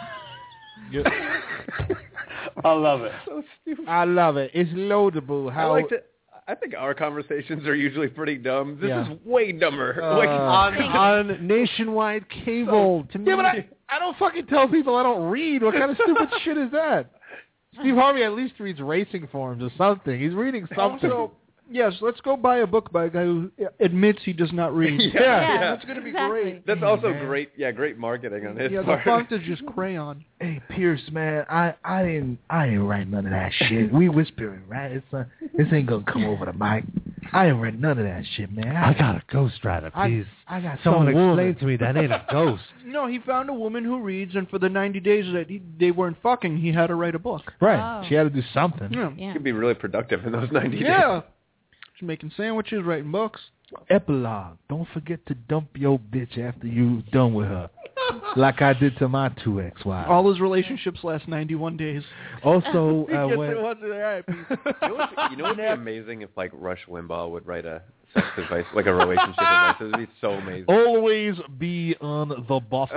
I love it. So stupid. I love it. It's laudable I how like to. I think our conversations are usually pretty dumb. This Yeah. is way dumber. Uh, Way- on, on nationwide cable. to Yeah, me. but I, I don't fucking tell people I don't read. What kind of stupid shit is that? Steve Harvey at least reads racing forums or something. He's reading something. Also, yes, let's go buy a book by a guy who admits he does not read. Yeah, Yeah, yeah. That's going to be exactly. great. That's Hey, also man. great. Yeah, great marketing on his Yeah, the part. font is just crayon. Hey Pierce, man, I, I didn't I didn't write none of that shit. We whispering, right? It's uh, this ain't gonna come over the mic. I didn't write none of that shit, man. I got a ghostwriter, I- please. I got Someone some explain woman. to me that ain't a ghost. No, he found a woman who reads, and for the ninety days that he, they weren't fucking, he had to write a book. Right. Oh. She had to do something. Yeah. Yeah. Could be really productive in those ninety days. Yeah. She's making sandwiches, writing books. Epilogue. Don't forget to dump your bitch after you done with her. Like I did to my two ex-wives. All his relationships last ninety-one days. Also, He uh, gets when, it once in a while. You know what's, you know what'd be amazing if like Rush Limbaugh would write a sex advice, like a relationship advice. It would be so amazing. always be on the bottom.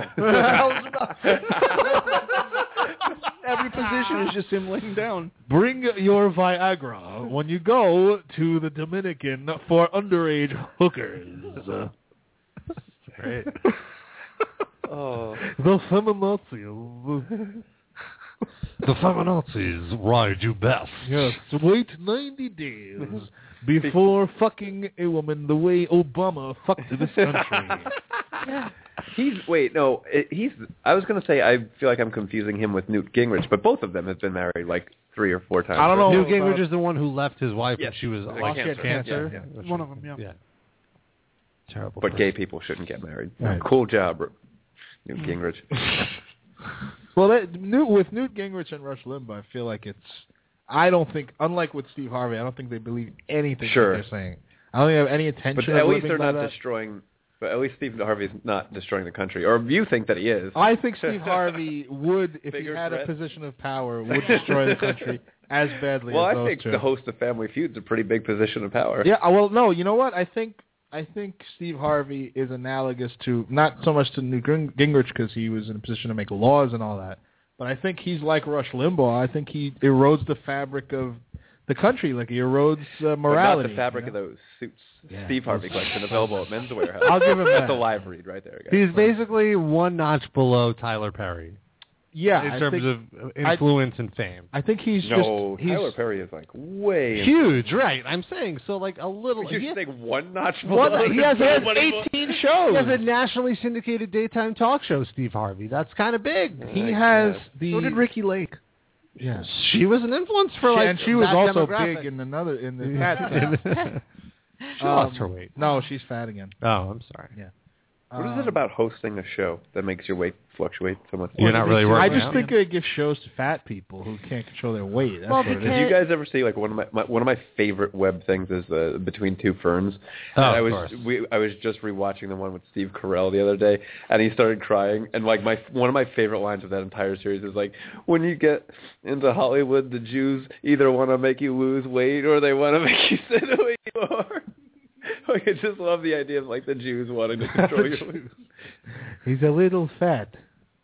Every position is just him laying down. Bring your Viagra when you go to the Dominican for underage hookers. Great. Oh. The feminazis. The feminazis ride you best. Yes, wait ninety days before fucking a woman the way Obama fucked this country. He's wait no it- he's I was gonna say I feel like I'm confusing him with Newt Gingrich, but both of them have been married like three or four times. I don't know. Newt about- Gingrich is the one who left his wife Yes, when she was like lost cancer. cancer. Yeah, Which- One of them, yeah. Yeah. Terrible. But person. gay people shouldn't get married. Right. Cool job, Newt Gingrich. Well, that, Newt, with Newt Gingrich and Rush Limbaugh, I feel like it's. I don't think, unlike with Steve Harvey, I don't think they believe anything Sure. that they're saying. I don't have any intention. But of at least living they're by not that. destroying. But at least Steve Harvey's not destroying the country, or you think that he is. I think Steve Harvey would, if Bigger he had threat? a position of power, would destroy the country as badly Well, as I those think two. the host of Family Feud is a pretty big position of power. Yeah, uh, well, no, you know what? I think I think Steve Harvey is analogous to, not so much to Newt Ging- Gingrich because he was in a position to make laws and all that, but I think he's like Rush Limbaugh. I think he erodes the fabric of the country, like he erodes uh, morality. But not the fabric you know? of those suits. Yeah. Steve Harvey collection available at Men's Warehouse. I'll give him That's that. a live read right there, guys. He's basically one notch below Tyler Perry. Yeah, in I terms think- of influence and fame. I think he's no, just he's Tyler Perry is like way huge, right? I'm saying so, like a little. You're he has, saying one notch one, below. he has, he has Nobody- eighteen shows. He has a nationally syndicated daytime talk show. Steve Harvey. That's kind of big. he I has guess. the. So did Ricky Lake. Yes, She was an influence for She- like, and she was that also demographic. big in another in the fat. She lost her weight. No, she's fat again. Oh, I'm sorry. Yeah. What is Um, it about hosting a show that makes your weight fluctuate so much? You're not really I working just out? think they give shows to fat people who can't control their weight. That's Well, what it because- Did you guys ever see like one of my, my one of my favorite web things is uh, Between Two Ferns? Oh, and I of was course. we I was just rewatching the one with Steve Carell the other day, and he started crying. And like my one of my favorite lines of that entire series is like, when you get into Hollywood, the Jews either want to make you lose weight or they want to make you sit the way you are. Like, I just love the idea of like the Jews wanting to control your weight. He's a little fat.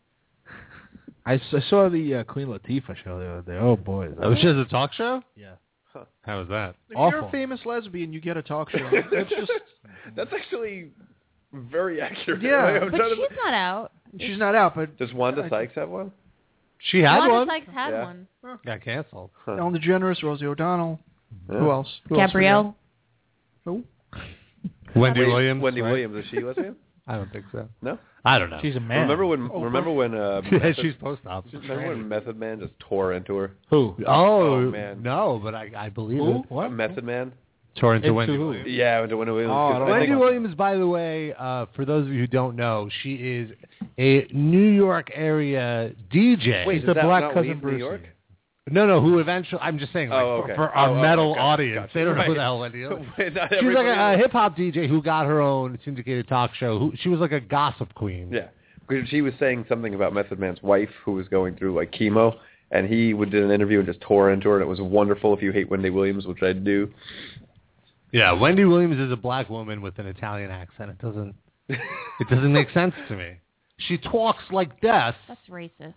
I, s- I saw the uh, Queen Latifah show the other day. Oh boy, that Oh, she has a talk show? Yeah. How was that? If Awful. you're a famous lesbian, you get a talk show. That's just That's actually very accurate. Yeah. Like, I'm But trying to- she's not out. she's not out, but Does Wanda Sykes have one? She had Wanda one. Sykes had Yeah. one. Got canceled. Ellen DeGeneres, Rosie O'Donnell. Yeah. Who else? Who else we Gabrielle. got? Who? Wendy Wait, Williams. Wendy right? Williams, is she lesbian? I don't think so. No. I don't know. She's a man. Remember when? Oh, remember when? Uh, yeah, Method, she's post-op. remember when Method Man just tore into her? Who? Oh, Oh, man. no, but I, I believe Who? it. What? Method Man. Tore into, Into Wendy who? Williams. Yeah, into Wendy Williams. Oh, I 'cause don't I Wendy think- Williams, by the way, uh, for those of you who don't know, she is a New York area D J. Wait, She's does the that black not cousin leave New Brucey. York? No, no, who eventually, I'm just saying, like, Oh, for, okay. for our Oh, okay, metal gotcha, audience, gotcha. they don't know who Right. the hell Wendy Williams is. Wait, not She's like everybody a, a knows. hip-hop D J who got her own syndicated talk show. Who, she was like a gossip queen. Yeah, because she was saying something about Method Man's wife who was going through like chemo, and he would did an interview and just tore into her, and it was wonderful. If you hate Wendy Williams, which I do. Yeah, Wendy Williams is a black woman with an Italian accent. It doesn't, it doesn't make sense to me. She talks like death. That's racist.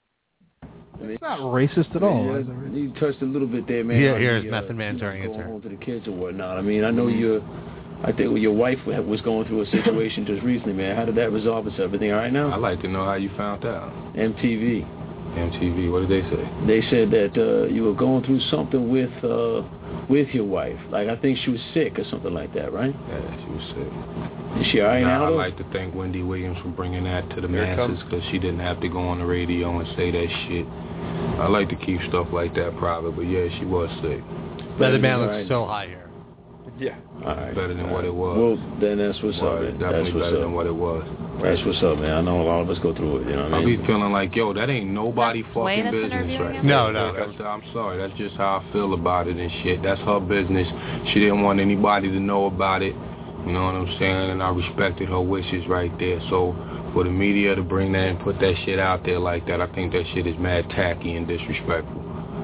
It's not racist at all. Yeah, you touched a little bit there, man. Here- on here's the, Method Man you know, turning into going her. home to the kids or whatnot. I mean, I know you're. I think your wife was going through a situation just recently, man. How did that resolve itself? Everything all right now? I'd like to know how you found out. M T V. M T V, what did they say? They said that uh, you were going through something with uh, with your wife. Like I think she was sick or something like that, right? Yeah, she was sick. Is she all right Nah, now? I'd though? like to thank Wendy Williams for bringing that to the Here it masses comes. because she didn't have to go on the radio and say that shit. I like to keep stuff like that private, but yeah, she was sick. Method Man All looks right. so high here. Yeah. All right. Better than what it was. Well, then that's what's up. Was Man. definitely That's what's better up. than what it was. That's what's up, man. I know a lot of us go through it. You know what I I mean? be feeling like, yo, that ain't nobody Is that Sway fucking that's business interviewing right him? No, no, That's, I'm sorry. That's just how I feel about it and shit. That's her business. She didn't want anybody to know about it. You know what I'm saying? And I respected her wishes right there. So for the media to bring that and put that shit out there like that, I think that shit is mad tacky and disrespectful.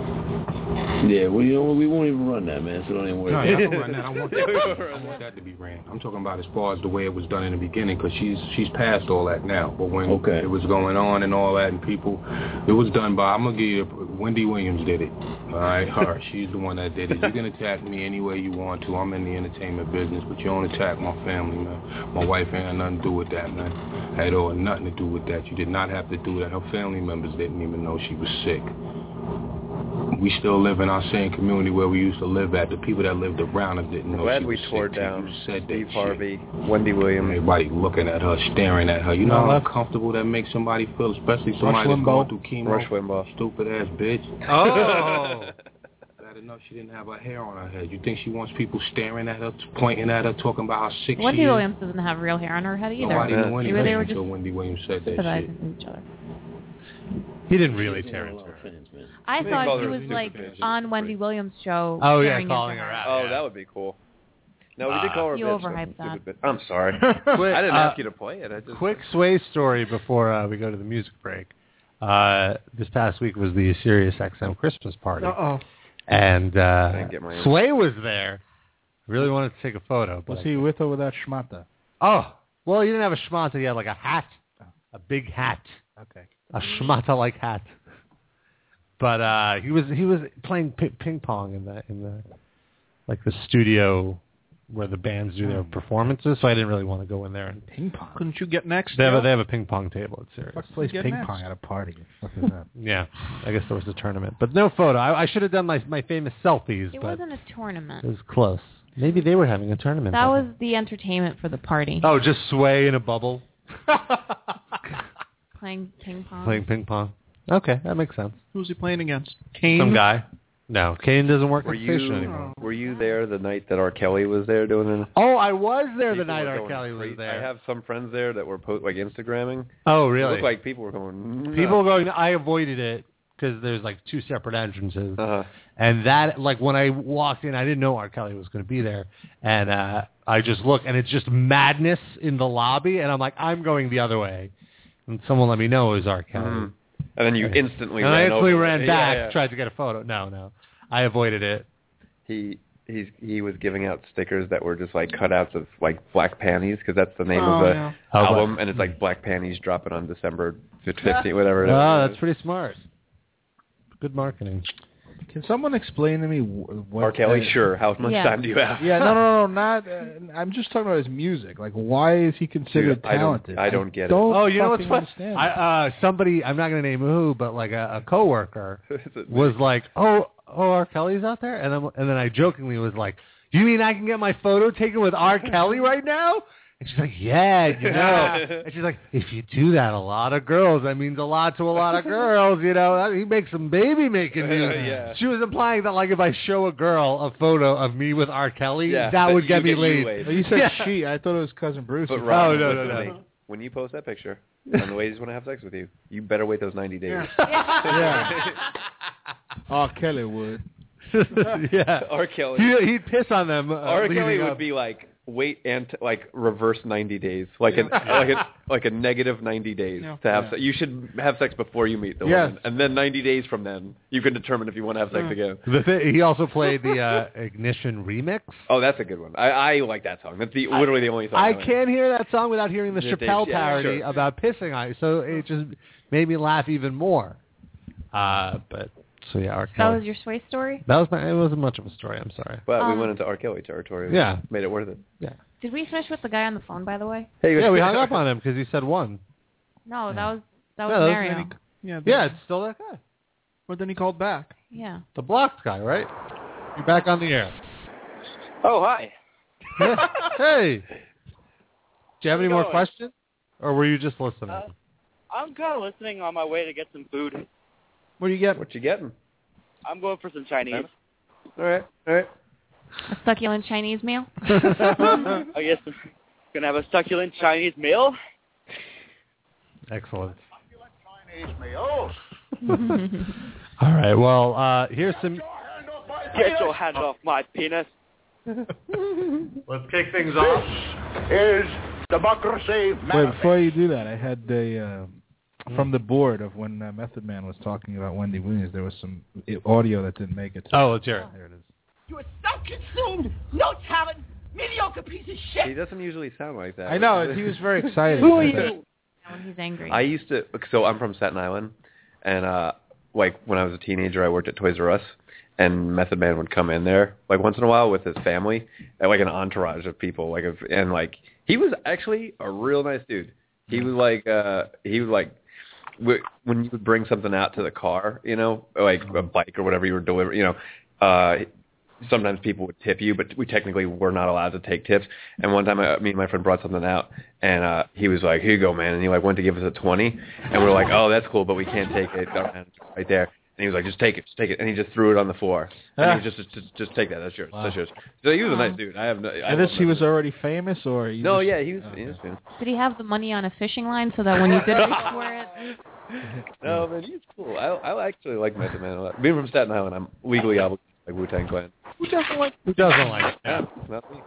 Yeah, well, you know, we won't even run that, man. So don't even worry. No, about y'all it. can run that. I want that. I want that to be ran. I'm talking about as far as the way it was done in the beginning, because she's she's past all that now. But when Okay. it was going on and all that, and people, it was done by. I'm gonna give you. Wendy Williams did it. All right, her. She's the one that did it. You can attack me any way you want to. I'm in the entertainment business, but you don't attack my family, man. My wife ain't had nothing to do with that, man. Had all nothing to do with that. You did not have to do that. Her family members didn't even know she was sick. We still live in our same community where we used to live at. The people that lived around us didn't know Glad she we was tore sick till down you said that Steve shit. Harvey, Wendy Williams. Everybody looking at her, staring at her. You know how uncomfortable that makes somebody feel, especially somebody that's going through chemo. Rush Limbaugh. Stupid ass bitch. Oh. Bad enough she didn't have her hair on her head. You think she wants people staring at her, pointing at her, talking about how sick Wendy she is? Williams doesn't have real hair on her head either. Nobody knew Maybe anything they were until just Wendy Williams said that shit. sympathizing with each other. He didn't really tear into her. I They thought called he her was super like bitch. on Wendy Williams' show. Oh, yeah, tearing calling into her her. out. Oh, yeah. that would be cool. No, we did call her a You bitch. overhyped so that. stupid bitch. I'm sorry. Quick, I didn't uh, ask you to play it. I just Quick Sway story before uh, we go to the music break. Uh, this past week was the Sirius X M Christmas party. Uh-oh. And uh, didn't get my Sway was there. Really wanted to take a photo. But Was he with or without schmata? Oh, well, he didn't have a schmata. He had like a hat, a big hat, Okay. a schmata-like hat. But uh, he was he was playing p- ping pong in the in the like the studio where the bands do their performances. So I didn't really want to go in there and Ping pong. Couldn't you get next? They have a, Joe? they have a ping pong table at Sirius. Fuck plays Get ping next. pong at a party. What the fuck is that? Yeah, I guess there was a tournament, but no photo. I, I should have done my my famous selfies, It but wasn't a tournament. it was close. Maybe they were having a tournament. That was the entertainment for the party. Oh, just Sway in a bubble Playing ping pong. playing ping pong. Okay, that makes sense. Who's he playing against? Kane? Some guy. No, Kane doesn't work Were at the station you anymore. were you there the night that R. Kelly was there doing it? Oh, I was there the People night were R. going Kelly was crazy. there. I have some friends there that were po- like Instagramming. Oh, It really? looked like people were going. nuts. People going. I avoided it because there's like two separate entrances, Uh-huh. and that like when I walked in, I didn't know R. Kelly was going to be there, and uh, I just look, and it's just madness in the lobby, and I'm like, I'm going the other way, and someone let me know it was R. Kelly, Mhm. And then you instantly and ran I instantly over. ran Yeah, back, yeah. tried to get a photo. No, no, I avoided it. He he's he was giving out stickers that were just like cutouts of like Black Panties because that's the name Oh, of the yeah. Oh, album, Black- and it's like Black Panties dropping on December fifteenth, whatever. it is. Oh, that's pretty smart. Good marketing. Can someone explain to me wh- what? R. Kelly, uh, sure. How much Yeah. time do you have? Yeah, no, no, no, not. Uh, I'm just talking about his music. Like, why is he considered Dude, I don't- talented? I don't get it. don't Oh, you know what's fucking fun? understand I, it. uh, somebody, I'm not going to name who, but like a, a coworker Is it- was like, "Oh, oh, R. Kelly's out there," and I'm, and then I jokingly was like, "You mean I can get my photo taken with R. Kelly right now?" And she's like, "Yeah, you know." And she's like, "If you do that, a lot of girls. That means a lot to a lot of girls. You know, he makes some baby making music." Yeah. She was implying that like if I show a girl a photo of me with R. Kelly, Yeah, that that would you get me get you laid. laid. Oh, you said Yeah. she. I thought it was cousin Bruce. But You Rob, Oh, no, no, listen to no. me. When you post that picture and the ladies want to have sex with you, you better wait those ninety days. Yeah. R. Kelly would. Yeah. R. Kelly. He, he'd piss on them. Uh, R. Kelly leading would up. be like wait and t- like reverse ninety days, like a like a like a negative ninety days Yeah. to have. Yeah. Se- you should have sex before you meet the Yes. woman, and then ninety days from then you can determine if you want to have sex again. The thi- he also played the uh, Ignition remix. Oh, that's a good one. I, I like that song. That's the literally the only song. I like. can't hear that song without hearing the Yeah, Chappelle yeah, parody sure. about pissing on you. So it just made me laugh even more. Uh, but so yeah, R. That Kelly. was your Sway story? That was my. It wasn't much of a story. I'm sorry. But we Um, went into R. Kelly territory. Yeah. made it worth it. Yeah. Did we finish with the guy on the phone, by the way? Hey, Yeah, we hung up on him because he said one. No, that was that Yeah, was that was Mario. Then he- yeah, Yeah, it's still that guy. But then he called back. Yeah. The blocked guy, right? You're back on the air. Oh, hi. Hey. Do you have any more going? questions, or were you just listening? Uh, I'm kind of listening on my way to get some food. What do you get? What you getting? I'm going for some Chinese. All right, all right. A succulent Chinese meal? I guess I'm going to have a succulent Chinese meal. Excellent. Chinese meal. All right. Well, uh, here's some. Get your hand off my penis. Let's kick things off. Is democracy Wait, before you do that, I had the uh, from the board of when uh, Method Man was talking about Wendy Williams. There was some i- audio that didn't make it. To Oh, let's hear it. There it is. You are self-consumed, no talent, mediocre piece of shit. He doesn't usually sound like that. I know. He was very excited. Who are you? When he's angry. I used to. So I'm from Staten Island, and uh, like when I was a teenager, I worked at Toys R Us, and Method Man would come in there like once in a while with his family, and like an entourage of people, like if, and like he was actually a real nice dude. He was like uh, he was like w- when you would bring something out to the car, you know, like a bike or whatever you were delivering, you know. Uh, Sometimes people would tip you, but we technically were not allowed to take tips. And one time, I, me and my friend brought something out, and uh, he was like, "Here you go, man." And he like went to give us a twenty, and we were like, "Oh, that's cool, but we can't take it." Right there. And he was like, "Just take it, just take it." And he just threw it on the floor. And he was just, just, just take that. That's yours. Wow. That's yours. So he was a nice dude. I have no. I And this, love he him. was already famous, or he No, just- yeah, he was. Oh, He was famous. Did he have the money on a fishing line so that when you did reach for it? No, man, he's cool. I, I actually like Method Man a lot. Being from Staten Island, I'm legally obligated to like Wu-Tang Clan. Who doesn't like? Who doesn't like? Yeah, it's not me.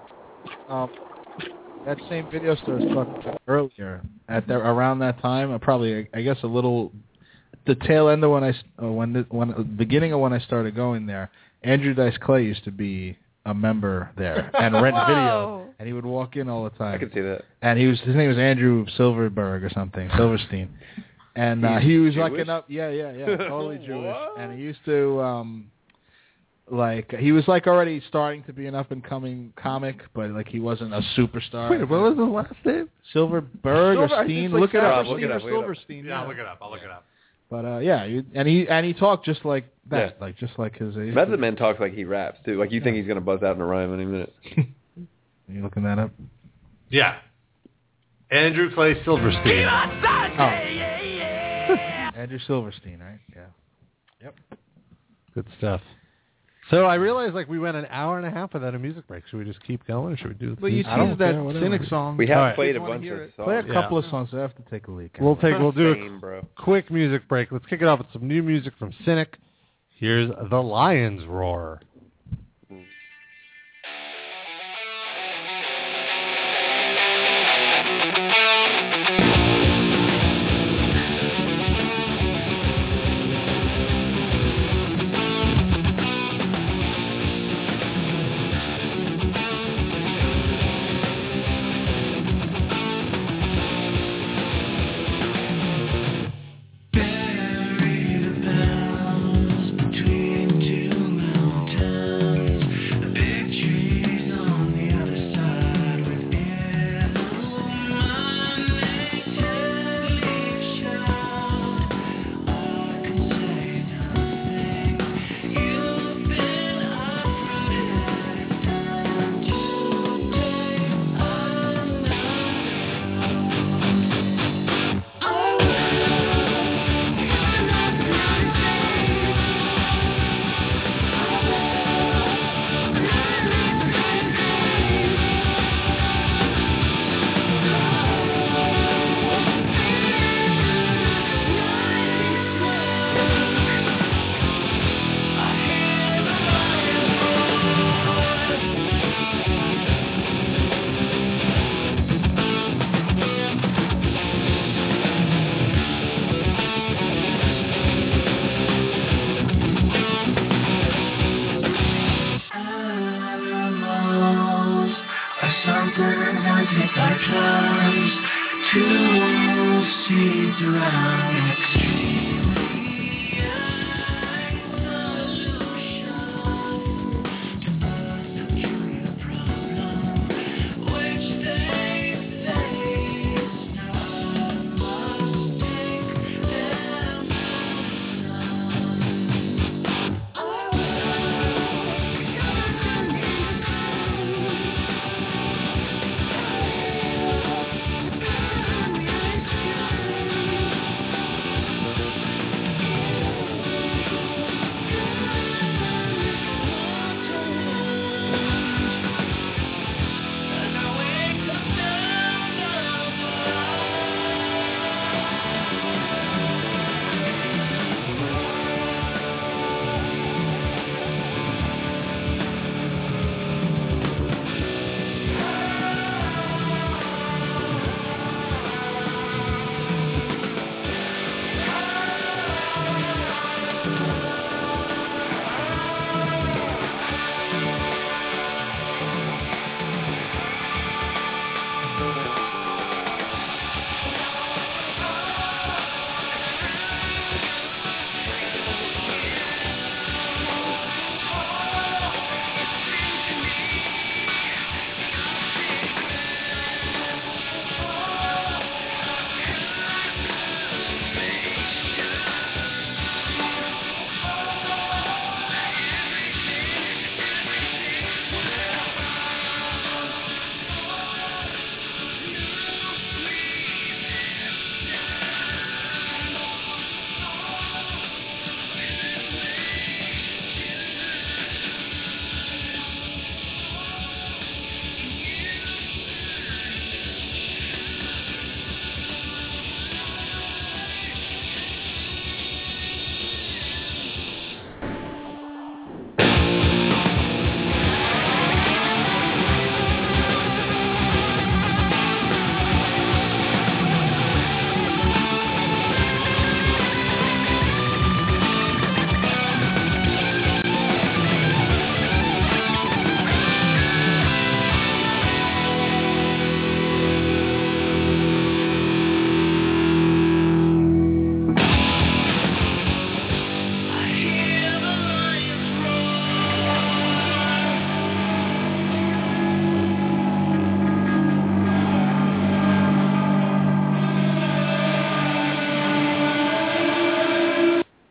um, that same video store I was talking about earlier, at the, around that time, uh, probably, I guess, a little, the tail end of when I, uh, when the when, uh, beginning of when I started going there, Andrew Dice Clay used to be a member there and rent video, and he would walk in all the time. I could see that. And he was his name was Andrew Silverberg or something, Silverstein, and uh, he was Jewish? like an up, yeah, yeah, yeah, totally Jewish, and he used to. Um, Like he was like already starting to be an up and coming comic, but like he wasn't a superstar. Wait, what was his last name? Silverberg Silver, or Steen? like Look it up. Look it up, Steen look or it up. Silverstein. Yeah, I'll look it up. I'll look it up. But uh, yeah, you, and he and he talked just like that, Yeah. like just like his. Age. Method Man talks like he raps too. Like you think he's gonna buzz out in a rhyme any minute. You looking that up? Yeah. Andrew Clay Silverstein. Oh. Andrew Silverstein, right? Yeah. Yep. Good stuff. So I realized like we went an hour and a half without a music break. Should we just keep going, or should we do? Well, you I don't teased that care, whatever. Cynic song. We have All right. played a Wanna bunch hear of it. songs. Play a couple Yeah. of songs. So I have to take a leak. We'll take. We'll do Insane, a bro. quick music break. Let's kick it off with some new music from Cynic. Here's The Lion's Roar.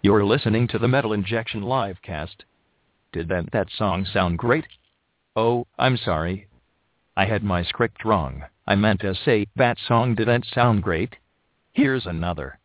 You're listening to the Metal Injection Livecast. Did that, that song sound great? Oh, I'm sorry. I had my script wrong. I meant to say that song didn't sound great. Here's another.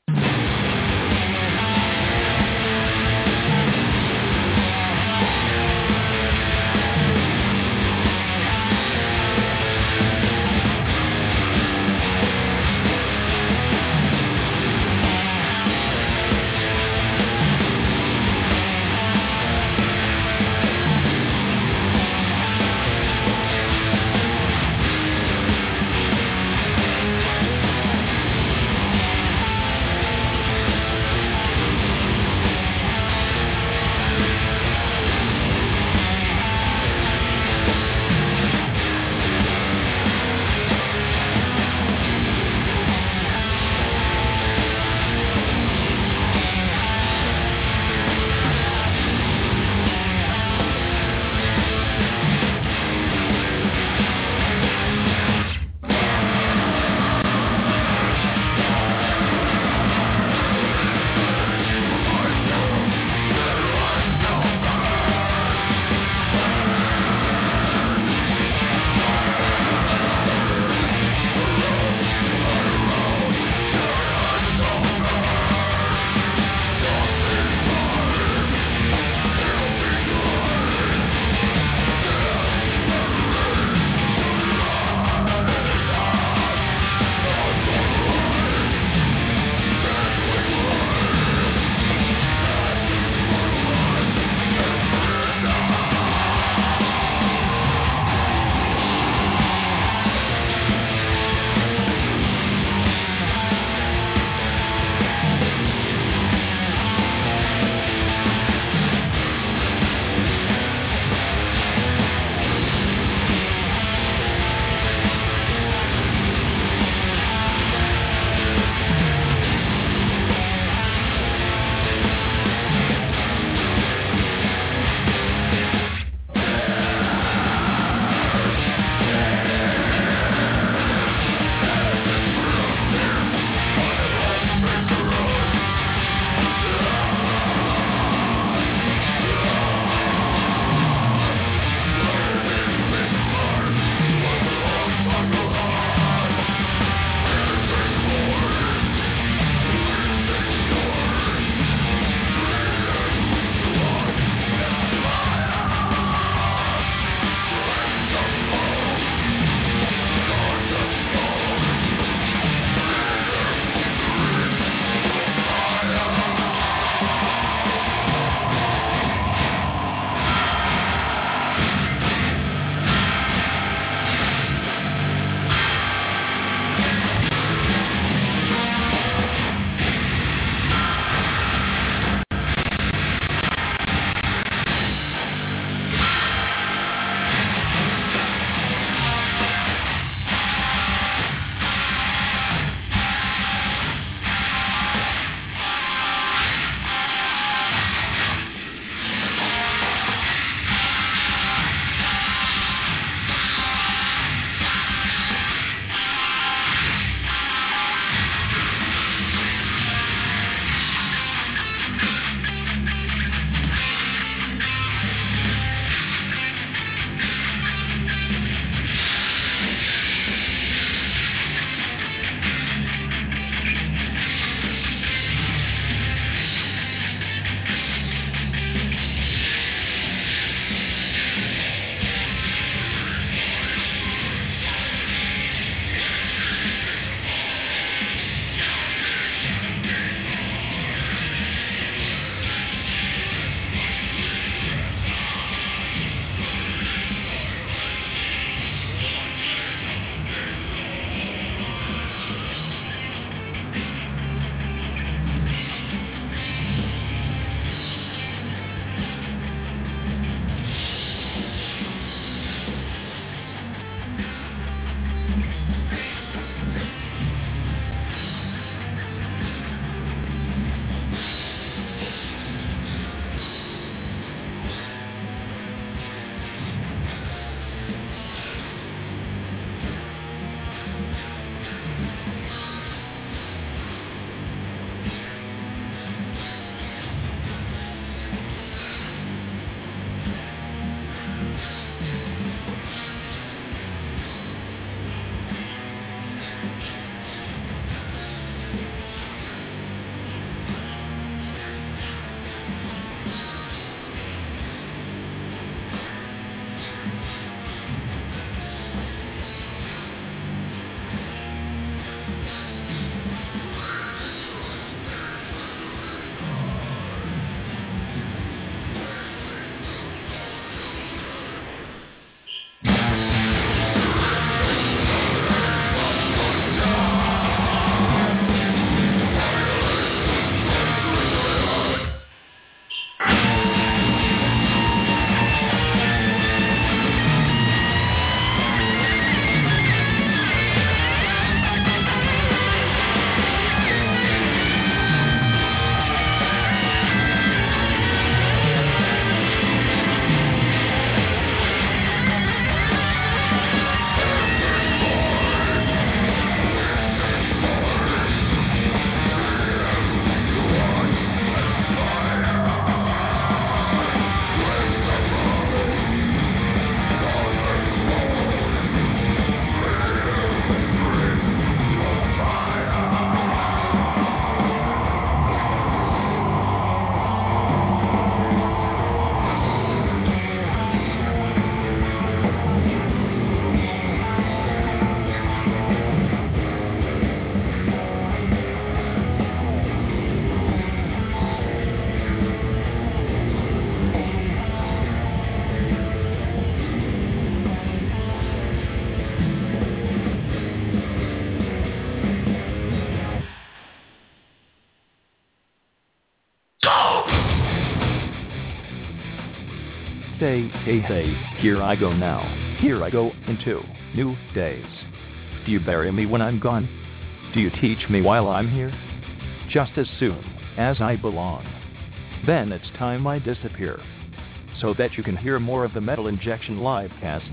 Say, hey, hey, here I go now. Here I go into new days. Do you bury me when I'm gone? Do you teach me while I'm here? Just as soon as I belong. Then it's time I disappear. So that you can hear more of the Metal Injection Livecast.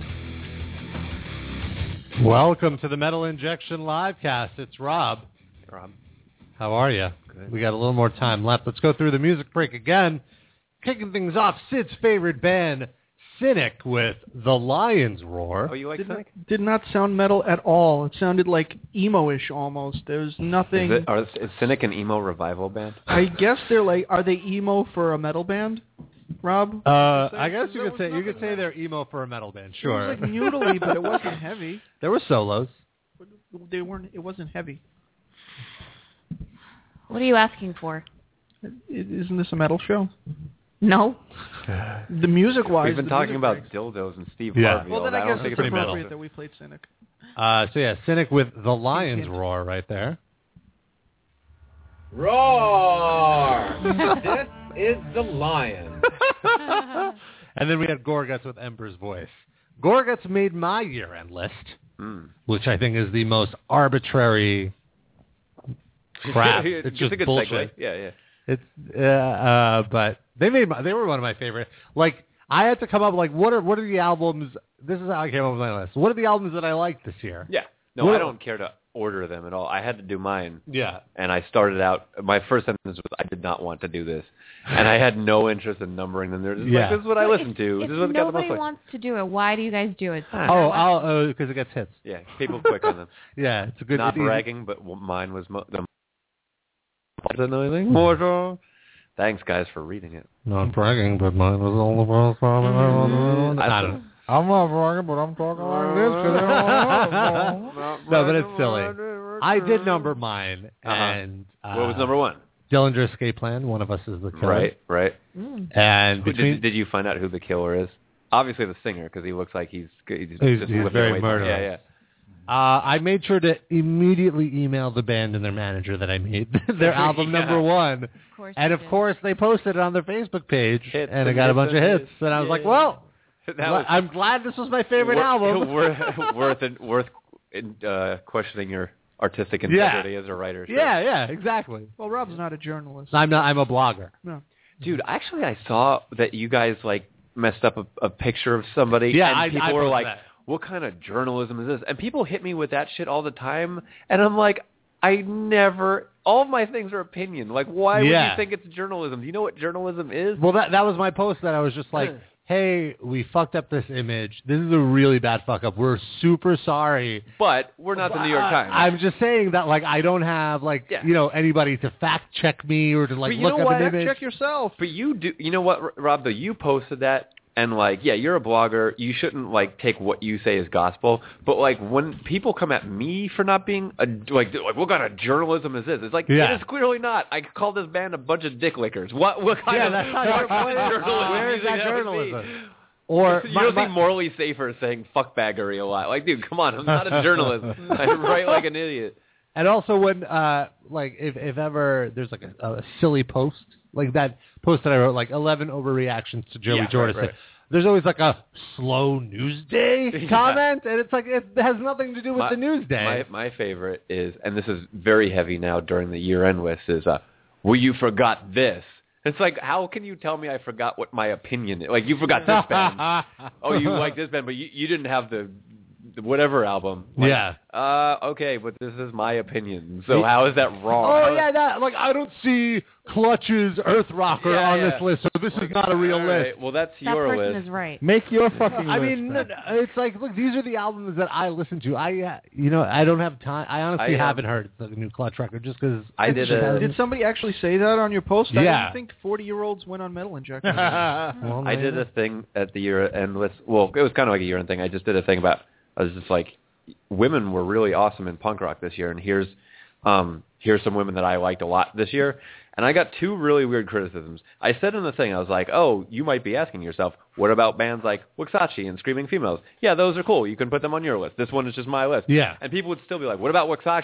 Welcome to the Metal Injection Livecast. It's Rob. Rob. How are you? Good. We got a little more time left. Let's go through the music break again. Kicking things off, Sid's favorite band, Cynic, with The Lion's Roar. Oh, you like did Cynic? Not, did not sound metal at all. It sounded like emo-ish almost. There's nothing... Is, it, are, is Cynic an emo revival band? I guess they're like... Are they emo for a metal band, Rob? Uh, I guess you could say you could say they're emo for a metal band, sure. It was like noodly, but it wasn't heavy. There were solos. But they weren't. It wasn't heavy. What are you asking for? Isn't this a metal show? No. The music-wise... We've been the talking about breaks. dildos and Steve Yeah. Harvey. Well, then I, I don't guess think it's it's appropriate metal. that we played Cynic. Uh, so yeah, Cynic with The Lion's Roar right there. Roar! This is the lion. And then we had Gorguts with Emperor's Voice. Gorguts made my year-end list, Mm. which I think is the most arbitrary crap. It's It's just a good bullshit. segue. Yeah, yeah. It's uh, uh, but they made my, they were one of my favorite. Like I had to come up with like what are what are the albums? This is how I came up with my list. What are the albums that I liked this year? Yeah. No, What- I don't care to order them at all. I had to do mine. Yeah. And I started out, my first sentence was, I did not want to do this. And I had no interest in numbering them. They're just Yeah. like, this is what I Well, listen if, to. If This is what got the most nobody likes. wants to do it, why do you guys do it? Oh, I'll oh because it gets hits. Yeah, people click on them. Yeah, it's a good. Not it's easy. bragging, but w- mine was mo- the most. Thanks, guys, for reading it. Not bragging, but mine was all the best. Mm-hmm. I don't know. I'm not bragging, but I'm talking like this. 'cause I don't know. No, but it's silly. I did number mine, Uh-huh. and uh, What was number one? Dillinger Escape Plan. One of us is the killer. Right, right. And Who- between did, did you find out who the killer is? Obviously the singer, because he looks like he's he's, He's- just he's whipping very away- murderous. Yeah, yeah. Uh, I made sure to immediately email the band and their manager that I made their album Yeah. number one. Of course And you of did. courch they posted it on their Facebook page, Hits and I and got a hits bunch of and hits. hits. And I was like, Yeah. well, That was I'm glad this was my favorite wor- album. worth worth it- worth uh, questioning your artistic Yeah. integrity as a writer. Sure. Yeah, yeah, exactly. Well, Rob's not a journalist. I'm not. I'm a blogger. No. Dude, actually, I saw that you guys like messed up a, a picture of somebody, Yeah, and I- people I were posted like, that. "What kind of journalism is this?" And people hit me with that shit all the time, and I'm like, I never. All of my things are opinion. Like, why would Yeah. you think it's journalism? Do you know what journalism is? Well, that that was my post. That I was just like, hey, we fucked up this image. This is a really bad fuck up. We're super sorry. But we're not the New York I- Times. I'm just saying that, like, I don't have, like, Yeah. you know, anybody to fact check me or to, like, But you look know up what? an image. Check yourself. But you do. You know what, R- Rob? Though you posted that, and like, yeah, you're a blogger. You shouldn't like take what you say as gospel. But like, when people come at me for not being a like, like what kind of journalism is this? It's like Yeah. it is clearly not. I call this band a bunch of dick lickers. What? What kind Yeah, of, that's not what your kind of point. journalism? Where do you is think that that would be? journalism? Or you my- don't my- think morally safer saying fuckbaggery a lot? Like, dude, come on, I'm not a journalist. I write like an idiot. And also when, uh, like, if, if ever there's, like, a, a silly post, like that post that I wrote, like, eleven overreactions to Joey Yeah, Jordison. right, right. There's always, like, a slow news day Yeah. comment, and it's like, it has nothing to do with my, the news day. My, my favorite is, and this is very heavy now during the year-end list, is, uh, well, you forgot this. It's like, how can you tell me I forgot what my opinion is? Like, you forgot this band. Oh, you like this band, but you, you didn't have the, the whatever album. Like, Yeah. Uh, okay, but this is my opinion. So how is that wrong? Oh, How- yeah, that, like, I don't see Clutch's Earth Rocker Yeah, on yeah. this list, so this is not a real All list. right, well, that's That your person list. is right. Make your fucking I list. mean, then. no, no, it's like, look, these are the albums that I listen to. I, uh, you know, I don't have time. I honestly I, um, haven't heard the new Clutch record just because I did a- Did somebody actually say that on your post? I Yeah. didn't think forty-year-olds went on Metal Injector. Well, I did a thing at the year-end list. Well, it was kind of like a year-end thing. I just did a thing about, I was just like, women were really awesome in punk rock this year, and here's um, here's some women that I liked a lot this year. And I got two really weird criticisms. I said in the thing, I was like, oh, you might be asking yourself, what about bands like Waxahachie and Screaming Females? Yeah, those are cool. You can put them on your list. This one is just my list. Yeah. And people would still be like, what about Waxahachie?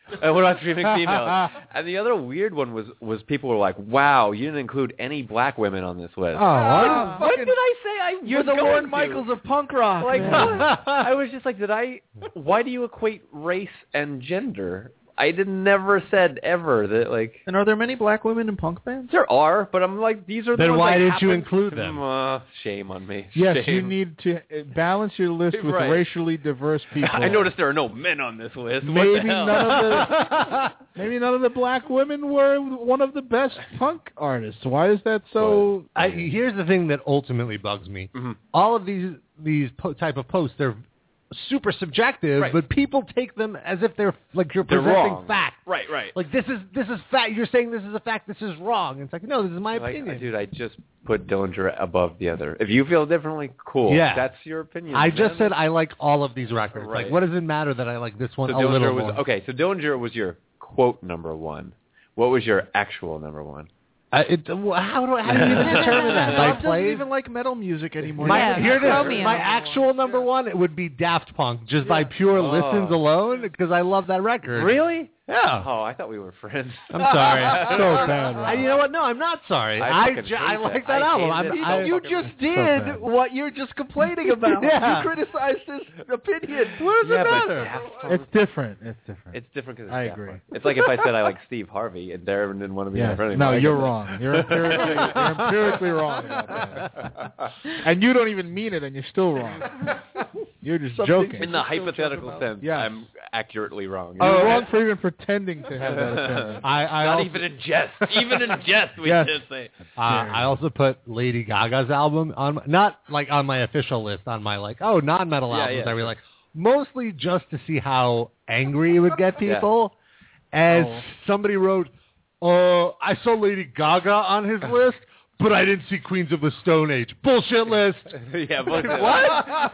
And what about screaming females? And the other weird one was was people were like, "Wow, you didn't include any black women on this list." Oh, what, what did I say? I You're was the going Lorne to? Michaels of punk rock. Like, man. I was just like, did I? Why do you equate race and gender? I did never said ever that like. And are there many black women in punk bands? There are, but I'm like, these are. Then the ones why that didn't you happen- include them? Uh, shame on me. Yes, Shame. you need to uh, balance your list with Right. racially diverse people. I noticed there are no men on this list. What Maybe the hell? none of the maybe none of the black women were one of the best punk artists. Why is that so? I, here's the thing that ultimately bugs me. Mm-hmm. All of these these po- type of posts, they're super subjective, Right. but people take them as if they're like you're They're presenting wrong. fact. Right, right. Like this is this is fact. You're saying this is a fact. This is wrong. It's like no, this is my Like, opinion. dude, I just put Dillinger above the other. If you feel differently, cool. Yeah. That's your opinion. I man. just said I like all of these records. Right. Like, what does it matter that I like this one So a little Dillinger was more? okay. So Dillinger was your quote number one. What was your actual number one? Uh, it, how do I, how do you even determine that? By Bob doesn't plays? even like metal music anymore. My, Yeah, here it is. Romeo. My actual number one it would be Daft Punk, just by pure Oh. listens alone, because I love that record. Really? Yeah. Oh, I thought we were friends. I'm sorry. So bad, Rob. I, you know what? No, I'm not sorry. I I, fucking ju- I hate like that. that I album. hate I'm, it so I, You fucking just bad. did So bad. what you're just complaining about. Yeah. You criticized his opinion. what does Yeah, it but matter? Daft Punk- It's different. It's different. It's different because I agree. It's like if I said I like Steve Harvey and Darren didn't want to be Yeah. my friend. No, anymore. you're wrong. You're empirically, you're empirically wrong about that. And you don't even mean it, and you're still wrong. You're just Something- joking. In the hypothetical about. sense, Yes. I'm accurately wrong. You're Oh, wrong for even pretending to have that opinion. I, I Not also, even in jest. Even in jest, we Yes. just say. uh, I also put Lady Gaga's album on, my, not like on my official list, on my like, oh, non-metal Yeah, albums yeah. I really like. Mostly just to see how angry it would get Yeah. people. As Oh. somebody wrote, uh, I saw Lady Gaga on his list, but I didn't see Queens of the Stone Age. Bullshit list. yeah, but What?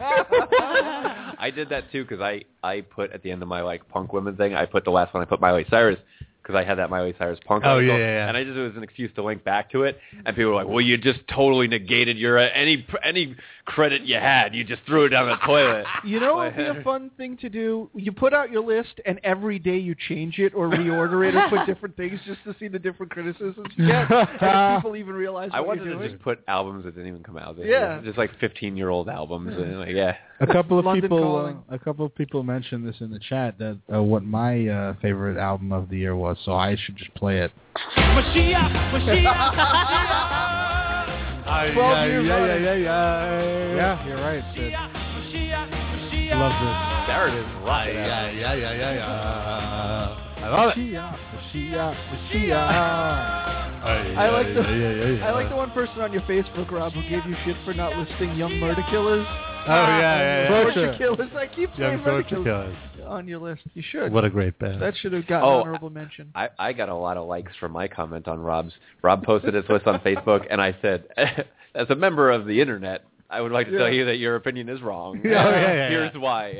I did that too because I I put at the end of my like punk women thing. I put the last one. I put Miley Cyrus because I had that Miley Cyrus punk. Oh, article, yeah, yeah, yeah. And I just it was an excuse to link back to it. And people were like, "Well, you just totally negated your uh, any any credit you had. You just threw it down the toilet." You know what would be a fun thing to do? You put out your list, and every day you change it or reorder it or put different things just to see the different criticisms you get. And if people even realize what I wanted you're to doing. just put albums that didn't even come out. Yeah. just like fifteen-year-old albums. And like, yeah. A couple of London people, Calling. uh, a couple of people mentioned this in the chat that uh, what my uh, favorite album of the year was. So I should just play it. Ay, Twelve ay, years ay, running. ay, ay, ay. Yeah, you're right. Sid. Love this. There it is. Ay, Right. ay, ay, ay, ay, ay. I love it. Shia, Shia, Shia. Ay, I like ay, the ay, ay, ay. I like the one person on your Facebook, Rob, who gave you shit for not listing Young Murder Killers. Oh, yeah, yeah, yeah. Torture Torture. Killers. I keep saying Young Murder Torture Killers Killers. on your list. You should. What a great band. That should have gotten Oh, honorable mention. I, I got a lot of likes for my comment on Rob's. Rob posted his list on Facebook, and I said, as a member of the internet, I would like to Yeah. tell you that your opinion is wrong. Yeah, oh, yeah, yeah, Here's yeah. why.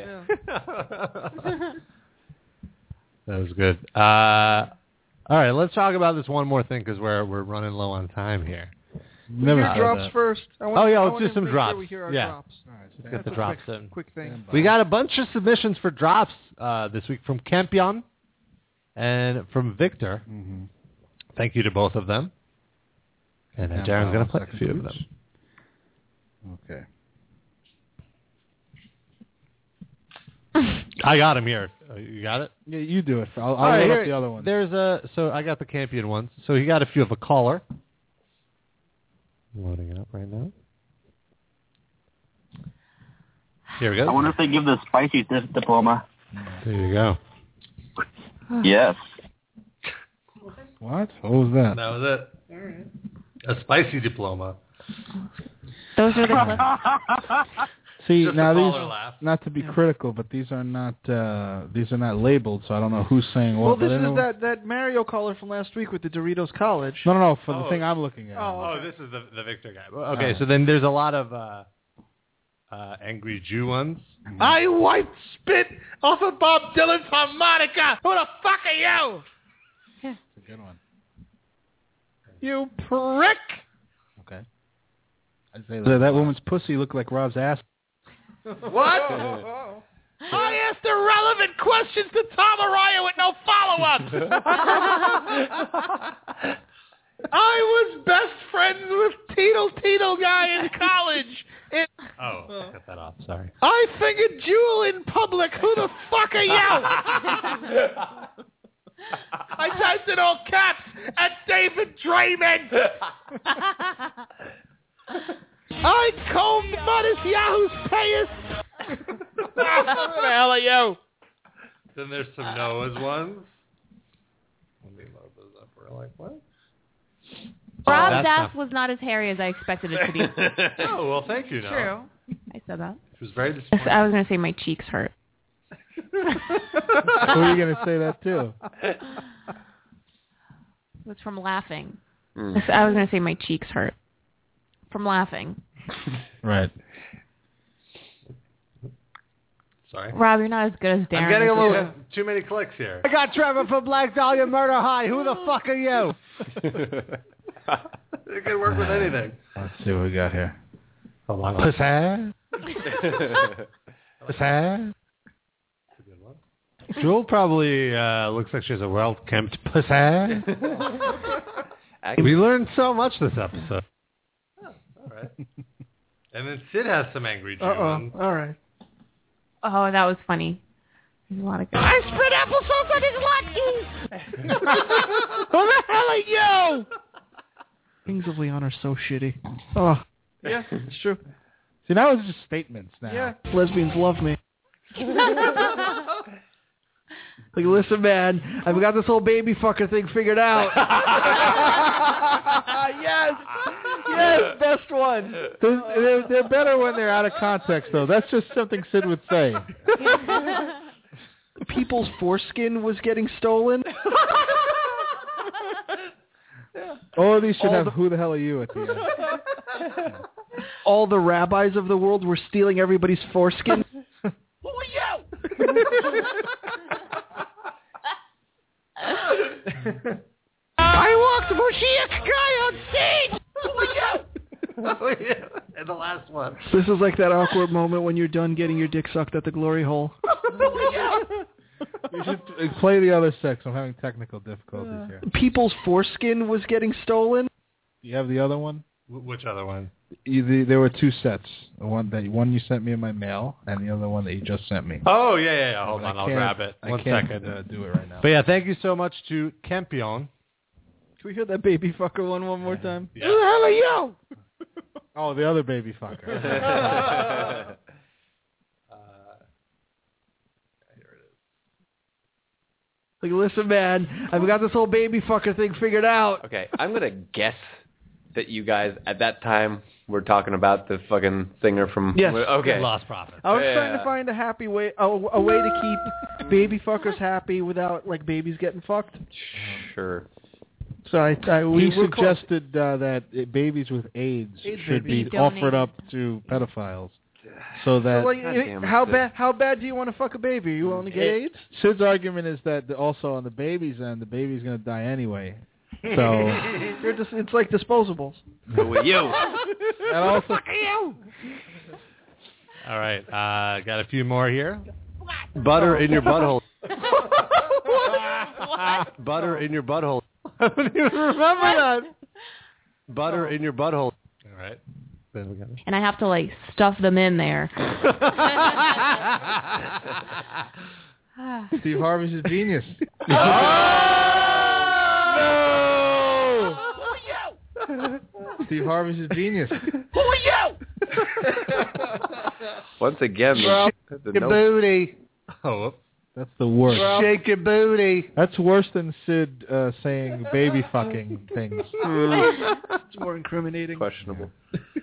That was good. Uh, all right, let's talk about this one more thing because we're we're running low on time here. Never Your said drops that. first. I want, Oh, yeah, I let's want do to some make drops. Sure we hear our Yeah. drops. All right, so Let's That's get the a drops quick, in. Quick thing. We got a bunch of submissions for drops uh, this week from Campion and from Victor. Mm-hmm. Thank you to both of them. And uh, And, Darren's uh, going to one play a second, few of please. them. Okay. I got him here. Uh, you got it? Yeah, you do it. I'll, I'll All right, load here- up the other one. There's a so I got the Campion ones. So he got a few of a caller. Loading it up right now. Here we go. I wonder if they give the spicy di- diploma. There you go. Yes. What? What was that? That was it. All right. A spicy diploma. Those are the clips. See, Just now a these, caller laugh. not to be critical, but these are not uh, these are not labeled, so I don't know who's saying what. Well, but this is anyone- that, that Mario caller from last week with the Doritos College. No, no, no. For Oh. the thing I'm looking at. Oh, Oh, this is the the Victor guy. Okay, Oh. so then there's a lot of uh, uh, angry Jew ones. I wipe spit off of Bob Dylan's harmonica. Who the fuck are you? That's a good one. You prick. Okay. I say that, that woman's pussy looked like Rob's ass. What? I asked irrelevant questions to Tom Araya with no follow-ups. I was best friends with Tito Tito guy in college. It, Oh, I cut that off. Sorry. I fingered Jewel in public. Who the fuck are you? I typed in all caps at David Draymond. I combed Modest Yahoo's payas. Who the hell are you? Then there's some Noah's ones. Let me load those up. We're like, what? Rob's that's ass not- was not as hairy as I expected it to be. Oh, well, thank you, Noah. True. I said that. She was very disappointed. I was going to say my cheeks hurt. Who are you going to say that to? It was from laughing. Mm. I was going to say my cheeks hurt. From laughing. Right. Sorry. Rob, you're not as good as Darren. I'm getting a as little you. too many clicks here. I got Trevor from Black Dahlia Murder High. Who the fuck are you? It can work with anything. Let's see what we got here. Hold on. Pussy. Pussy. Jewel probably uh, looks like she has a well-kempt pussy. We learned so much this episode. Oh, all right. And then Sid has some angry Jew Uh-oh. ones. All right. Oh, that was funny. There's a lot of good. I spread applesauce on his latkes. Who the hell are you? Kings of Leon are so shitty. Oh. Yeah, it's true. See, now it's just statements now. Yeah. Lesbians love me. Like, listen, man, I've got this whole baby fucker thing figured out. Yes. Yes, best one. They're, they're, they're better when they're out of context, though. That's just something Sid would say. People's foreskin was getting stolen. All of these should All have the- "Who the hell are you" at the end. All the rabbis of the world were stealing everybody's foreskin. Who are you? I walked Moshiach guy on stage. Who are you? And the last one. This is like that awkward moment when you're done getting your dick sucked at the glory hole. You should play the other sex. I'm having technical difficulties here. People's foreskin was getting stolen. You have the other one? Wh- Which other one? You, the, there were two sets. The one that one you sent me in my mail, and the other one that you just sent me. Oh, yeah, yeah, yeah. Hold But I on. I'll can't- grab it. I One can't, second. Uh, do it right now. But yeah, thank you so much to Kempion. Can we hear that baby fucker one one more time? Yeah. Who the hell are you? Oh, the other baby fucker. Like, listen, man, I've got this whole baby fucker thing figured out. Okay, I'm going to guess that you guys, at that time, were talking about the fucking singer from... Yes. Okay. Lost Prophet. I was Yeah. trying to find a happy way, a, a way to keep baby fuckers happy without, like, babies getting fucked. Sure. So I, I we He were close. suggested uh, that uh, babies with AIDS, AIDS should babies. be Be offered donated. up to pedophiles. So that So, like, God it- damn it, how Sid. bad? How bad do you want to fuck a baby? You want to get It- AIDS? Sid's argument is that the, also on the baby's end, the baby's going to die anyway. So They're just, it's like disposables. So with you. and also All right. Uh, got a few more here. Butter in your butthole. Butter in your butthole. I don't even remember that. Butter in your butthole. All right. Then we got it. And I have to, like, stuff them in there. Steve Harvey's a genius. Steve Harvey's a genius. Who are you? Once again, Well, the, the your note- booty. Oh, whoops. That's the worst. Shake your booty. That's worse than Sid uh, saying baby fucking things. It's more incriminating. questionable.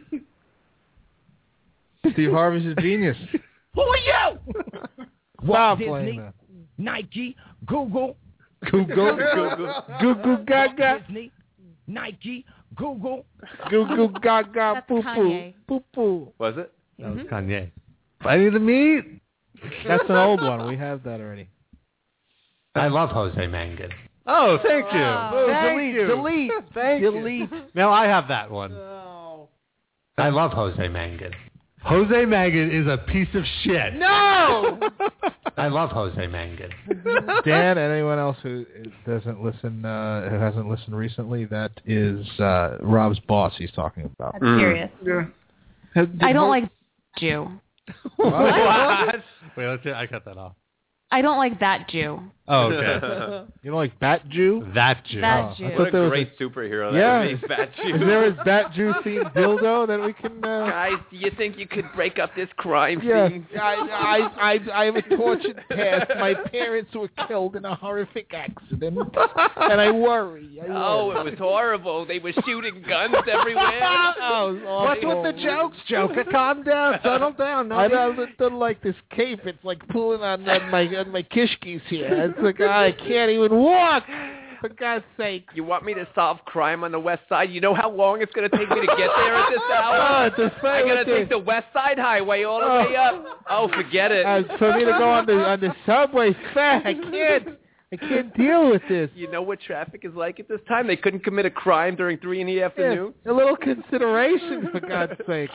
Steve Harvey's a genius. Who are you? Stop Disney, playing that. Nike, Google, Google, Google, Google, gaga, Disney, Nike, Google. Google, gaga, That's poo poo, Kanye. poo poo. Was it? That was Kanye. I need the meat. That's an old one. We have that already. I love Jose Mangan. Oh, thank you. Oh. Thank delete, you. delete, Thank delete. you. Now I have that one. Oh. I love Jose Mangan. Jose Mangin is a piece of shit. No! I love Jose Mangin. Dan, and anyone else who doesn't listen, uh, who hasn't listened recently, that is uh, Rob's boss he's talking about. That's serious. Yeah. I don't like Jew. What? Wait, let's hear, I cut that off. I don't like that Jew. Oh, okay. You don't like Bat Jew? That Jew. That Oh, Jew. I What thought a there was great superhero that Yeah. would be, Bat Jew. Is there a Bat Jew themed dildo that we can... Uh... Guys, do you think you could break up this crime Yes, scene? I, I, I, I have a tortured past. My parents were killed in a horrific accident, and I worry. I worry. Oh, it was horrible. They were shooting guns everywhere. Oh, it was awful. What's with the jokes, Joker? Calm down. Settle down. No I need- don't, don't like this cape. It's like pulling on, on my on my kishkis here. It's like I can't even walk. For God's sake. You want me to solve crime on the west side? You know how long it's going to take me to get there at this hour? Oh, it's a fair I'm going with to take this. the west side highway all the Oh. way up. Oh, forget it. Uh, for me to go on the on the subway, fast. I can't. I can't deal with this. You know what traffic is like at this time? They couldn't commit a crime during three in the afternoon. Yeah, a little consideration, for God's sake.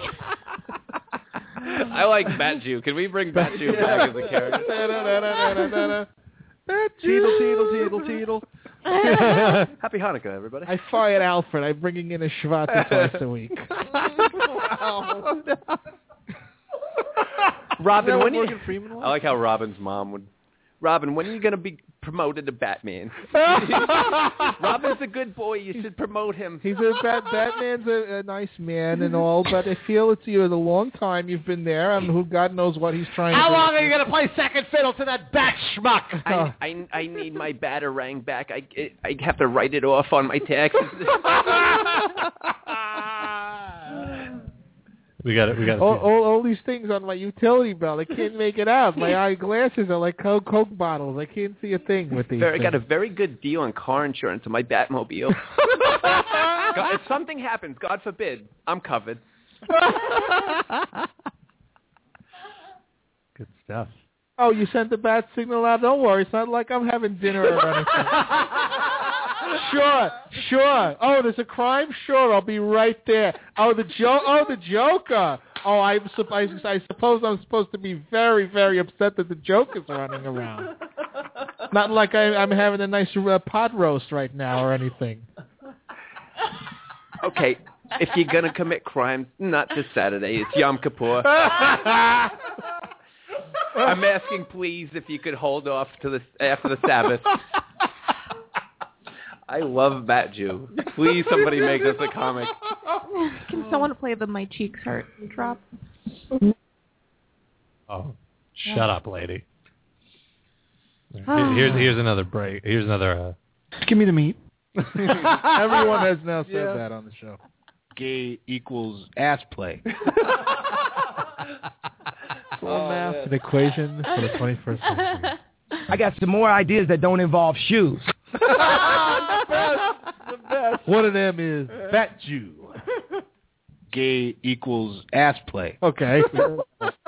I like Bat Jew. Can we bring Bat Jew back as a character? Teetle, teetle, teetle, teetle. Happy Hanukkah, everybody. I fired Alfred. I'm bringing in a Shvata twice a week. Robin, Is that when what you, Morgan Freeman was? I like how Robin's mom would. Robin, when are you going to be promoted to Batman? Robin's a good boy. You should promote him. He's a Bat, Batman's a, a nice man and all, but I feel it's you. It's a long time you've been there, and who God knows what he's trying How to do. long are you going to play second fiddle to that bat schmuck? I, I, I need my Batarang back. I, I have to write it off on my taxes. We got it. We got it. all, all, all these things on my utility belt. I can't make it out. My eyeglasses are like Coke, Coke bottles. I can't see a thing with these I things. got a very good deal on car insurance on my Batmobile. God, if something happens, God forbid, I'm covered. Good stuff. Oh, you sent the bat signal out? Don't worry. It's not like I'm having dinner or anything. Sure, sure. Oh, there's a crime? Sure, I'll be right there. Oh, the jo- Oh, the Joker. Oh, I, I, I suppose I'm supposed to be very, very upset that the Joker's running around. Not like I, I'm having a nice uh, pot roast right now or anything. Okay, if you're going to commit crimes, not this Saturday. It's Yom Kippur. I'm asking, please, if you could hold off to the after the Sabbath. I love Bat Jew. Please, somebody make this a comic. Can someone play the My Cheeks Hurt drop? Oh, shut up, lady. Here- Here's here's another break. Here's another. Uh... Give me the meat. Everyone has now said Yeah. that on the show. Gay equals ass play. Oh, math. An equation for the twenty-first century. I got some more ideas that don't involve shoes. The best. The best. One of them is Bat Jew. Gay equals ass play. Okay. you?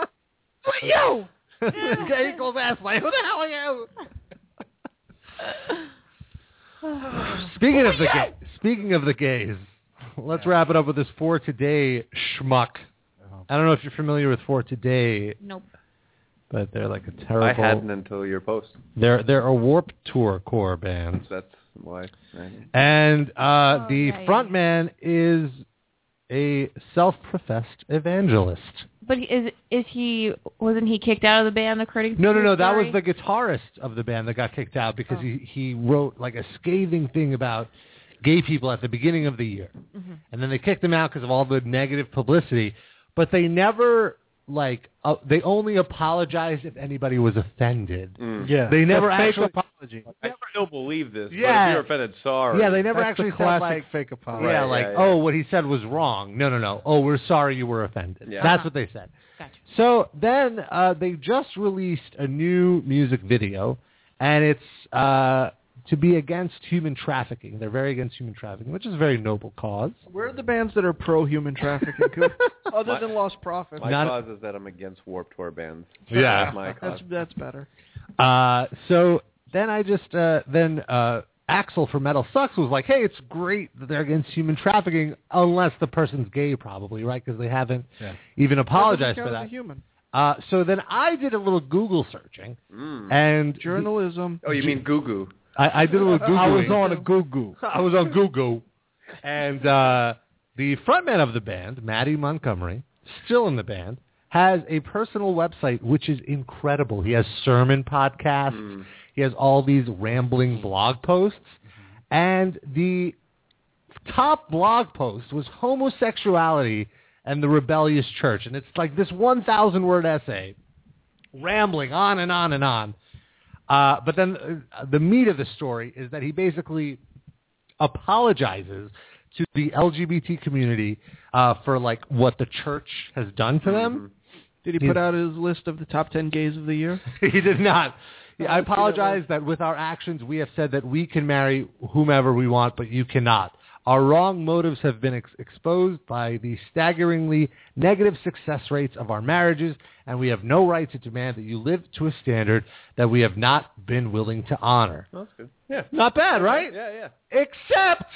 Gay equals ass play. Who the hell are you? Speaking of the ga- speaking of the gays, let's wrap it up with this For Today schmuck. I don't know if you're familiar with For Today. Nope. But they're like a terrible. I hadn't until your post. They're they're a Warped Tour core band. That's why. And uh, Oh, the right. frontman is a self-professed evangelist. But is is he wasn't he kicked out of the band according to No, no, your no. That story? was the guitarist of the band that got kicked out because Oh. he, he wrote like a scathing thing about gay people at the beginning of the year. Mhm. And then they kicked him out because of all the negative publicity. But they never, like, uh, they only apologized if anybody was offended. Mm. Yeah. They never That's fake actually... apology. I still believe this. Yeah. But if you're offended, sorry. Yeah, they never That's actually the said, classic like... fake apology. Yeah, Right, like, yeah, yeah. oh, what he said was wrong. No, no, no. Oh, we're sorry you were offended. Yeah. That's Uh-huh. what they said. Gotcha. So then uh, they just released a new music video, and it's uh, to be against human trafficking. They're very against human trafficking, which is a very noble cause. Where are the bands that are pro-human trafficking? Other My- than Lost Prophets. My Not- cause is that I'm against Warped Tour bands. Yeah. That's my cause. That's, that's better. Uh, so then I just uh, then uh, Axel from Metal Sucks was like, hey, it's great that they're against human trafficking, unless the person's gay, probably, right? Because they haven't Yeah. even apologized That for doesn't count that. as a human. Uh, so then I did a little Google searching, Mm. and Journalism. Oh, you mean Goo Goo? I, I did a little Googling. I was on a Goo-Goo. I was on Google, and uh, the frontman of the band, Matty Montgomery, still in the band, has a personal website which is incredible. He has sermon podcasts. Mm. He has all these rambling blog posts, and the top blog post was homosexuality and the rebellious church, and it's like this one thousand word essay, rambling on and on and on. Uh, but then uh, the meat of the story is that he basically apologizes to the L G B T community uh, for like what the church has done to them. Did he put out his list of the top ten gays of the year? He did not. Yeah, I apologize that with our actions we have said that we can marry whomever we want, but you cannot. Our wrong motives have been ex- exposed by the staggeringly negative success rates of our marriages, and we have no right to demand that you live to a standard that we have not been willing to honor. That's good. Yeah. Not bad, right? Yeah, yeah. Except,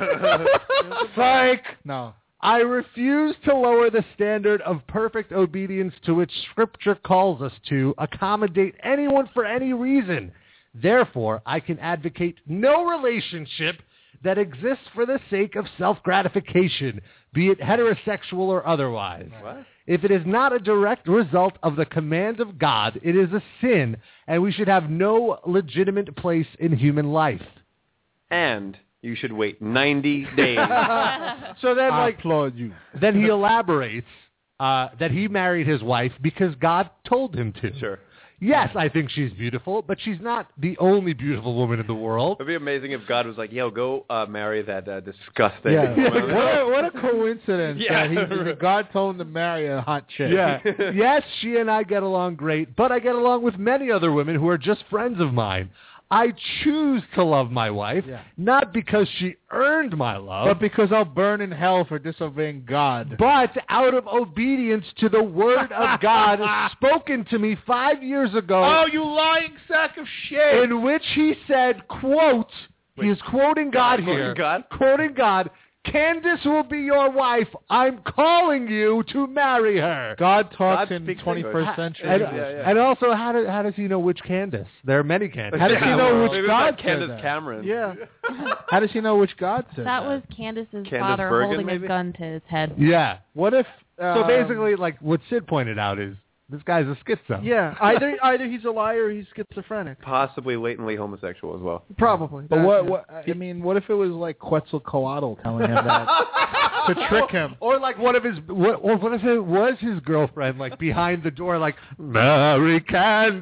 psych, No. I refuse to lower the standard of perfect obedience to which Scripture calls us to accommodate anyone for any reason. Therefore, I can advocate no relationship that exists for the sake of self-gratification, be it heterosexual or otherwise. What? If it is not a direct result of the command of God, it is a sin, and we should have no legitimate place in human life. And you should wait ninety days. So then, I like, applaud you. then he elaborates uh, that he married his wife because God told him to. Sure. Yes, I think she's beautiful, but she's not the only beautiful woman in the world. It'd be amazing if God was like, yo, go uh, marry that uh, disgusting Yeah. woman. what, a, what a coincidence Yeah. that he, God told him to marry a hot chick. Yeah. Yes, she and I get along great, but I get along with many other women who are just friends of mine. I choose to love my wife, Yeah. not because she earned my love, But because I'll burn in hell for disobeying God. but out of obedience to the word of God spoken to me five years ago, Oh, you lying sack of shit. in which he said, quote, he is quoting God, quoting here, God? quoting God, Candace will be your wife. I'm calling you to marry her. God talks God in speaks twenty-first English. century. And, Yeah, yeah. and also, how, do, how does he know which Candace? There are many Candaces. How does he Yeah, know well, which maybe it's God like said Candace that? Cameron. Yeah. How does he know which God said That that? was Candace's Candace father Bergen, holding maybe? his gun to his head. Yeah. What if... So um, basically, like what Sid pointed out is, this guy's a schizo. Yeah. Either either he's a liar or he's schizophrenic. Possibly latently homosexual as well. Probably. But That- what, yeah. what? I mean, what if it was like Quetzalcoatl telling him that to trick him? Or like one of his, what, or what if it was his girlfriend, like behind the door, like, Mary Candace,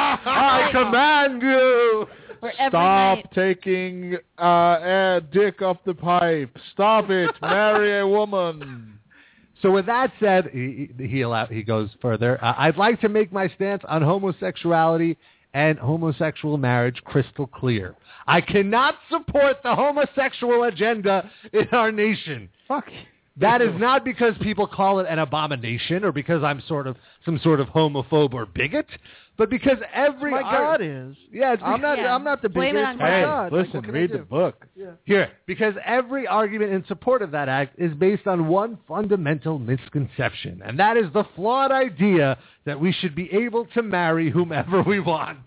I command you. Where every Stop night- taking uh, uh, dick off the pipe. Stop it. Marry a woman. So with that said, he he, allow, he goes further. Uh, I'd like to make my stance on homosexuality and homosexual marriage crystal clear. I cannot support the homosexual agenda in our nation. Fuck. That is not because people call it an abomination or because I'm sort of some sort of homophobe or bigot, but because every My ar- God is. Yeah, it's I'm not. Yeah. I'm not the Blame biggest. it on My Hey, God. Like, listen, what can I read the do? book. Yeah. Here, because every argument in support of that act is based on one fundamental misconception, and that is the flawed idea that we should be able to marry whomever we want.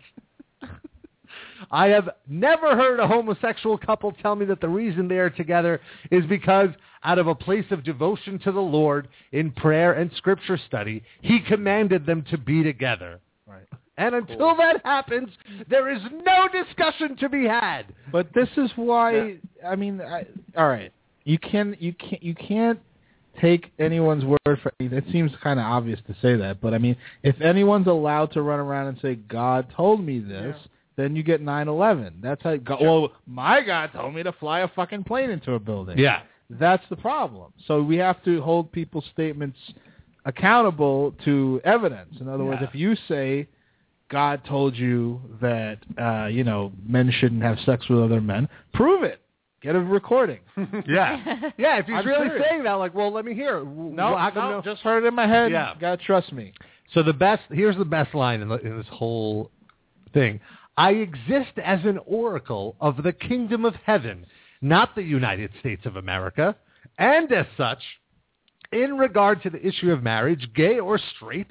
I have never heard a homosexual couple tell me that the reason they are together is because out of a place of devotion to the Lord in prayer and scripture study, he commanded them to be together. Right. And until that happens, there is no discussion to be had. But this is why. I mean, I, all right. You can. You can't. You can't take anyone's word for it. It seems kind of obvious to say that, but I mean, if anyone's allowed to run around and say God told me this. Yeah. Then you get nine eleven. That's how. God, Sure. Well, my God told me to fly a fucking plane into a building. Yeah, that's the problem. So we have to hold people's statements accountable to evidence. In other Yeah. words, if you say God told you that uh, you know men shouldn't have sex with other men, prove it. Get a recording. Yeah, yeah. If he's I'm really serious. saying that, like, well, let me hear. No, well, how come no, no? just heard it in my head. Yeah. God, trust me. So the best. Here's the best line in, the, in this whole thing. I exist as an oracle of the kingdom of heaven, not the United States of America, and as such, in regard to the issue of marriage, gay or straight,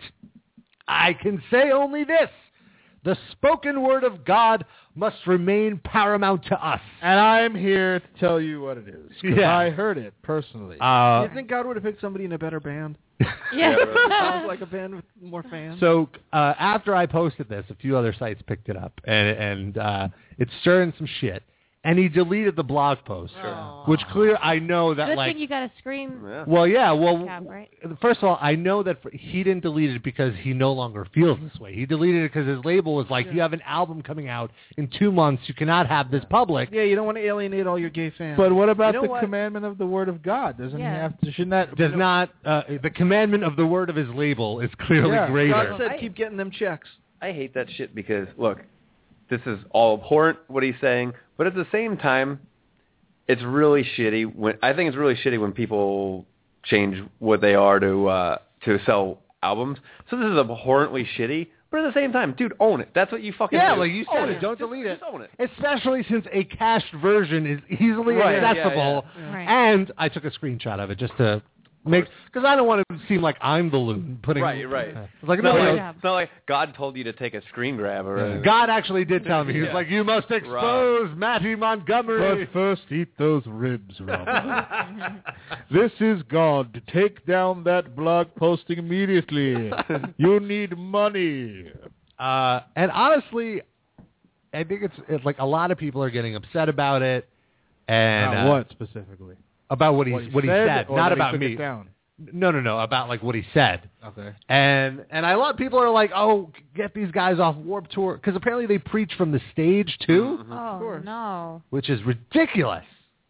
I can say only this. The spoken word of God must remain paramount to us. And I'm here to tell you what it is. Because Yeah. I heard it personally. Uh, Do you think God would have picked somebody in a better band? Yeah. Sounds like a band with more fans. So uh, after I posted this, a few other sites picked it up, and, and uh, it's stirring some shit. And he deleted the blog post, Sure. which clear I know that Good like. thing you got a screen. Well, yeah. Well, cap, right? first of all, I know that for, he didn't delete it because he no longer feels this way. He deleted it because his label was like, "You have an album coming out in two months. You cannot have this public." Yeah, you don't want to alienate all your gay fans. But what about You know the what? commandment of the word of God? Doesn't Yeah. he have to? Shouldn't that Does not uh, the commandment of the word of his label is clearly Yeah, greater. God said keep getting them checks. I hate that shit because, look, this is all abhorrent, what he's saying, but at the same time, it's really shitty when I think it's really shitty when people change what they are to uh, to sell albums. So this is abhorrently shitty, but at the same time, dude, own it. That's what you fucking Yeah, do. like you Own said, it. Don't Just- delete it. just own it. Especially since a cached version is easily Right, yeah, accessible. yeah. Right. And I took a screenshot of it just to make, because I don't want to seem like I'm the loon putting. Right, right. It's like, it's, not no, like, no. it's not like God told you to take a screen grab or a, God actually did tell me. He was Yeah. like, you must expose Matty Montgomery. But first eat those ribs, Robert. This is God. Take down that blog posting immediately. You need money. Uh, and honestly, I think it's, it's like a lot of people are getting upset about it. And About uh, what specifically? About what he What he what he said, said, or not that he about took me. it down? No, no, no. About like what he said. Okay. And and I love people are like, oh, get these guys off Warped Tour because apparently they preach from the stage too, Oh, no. which is ridiculous.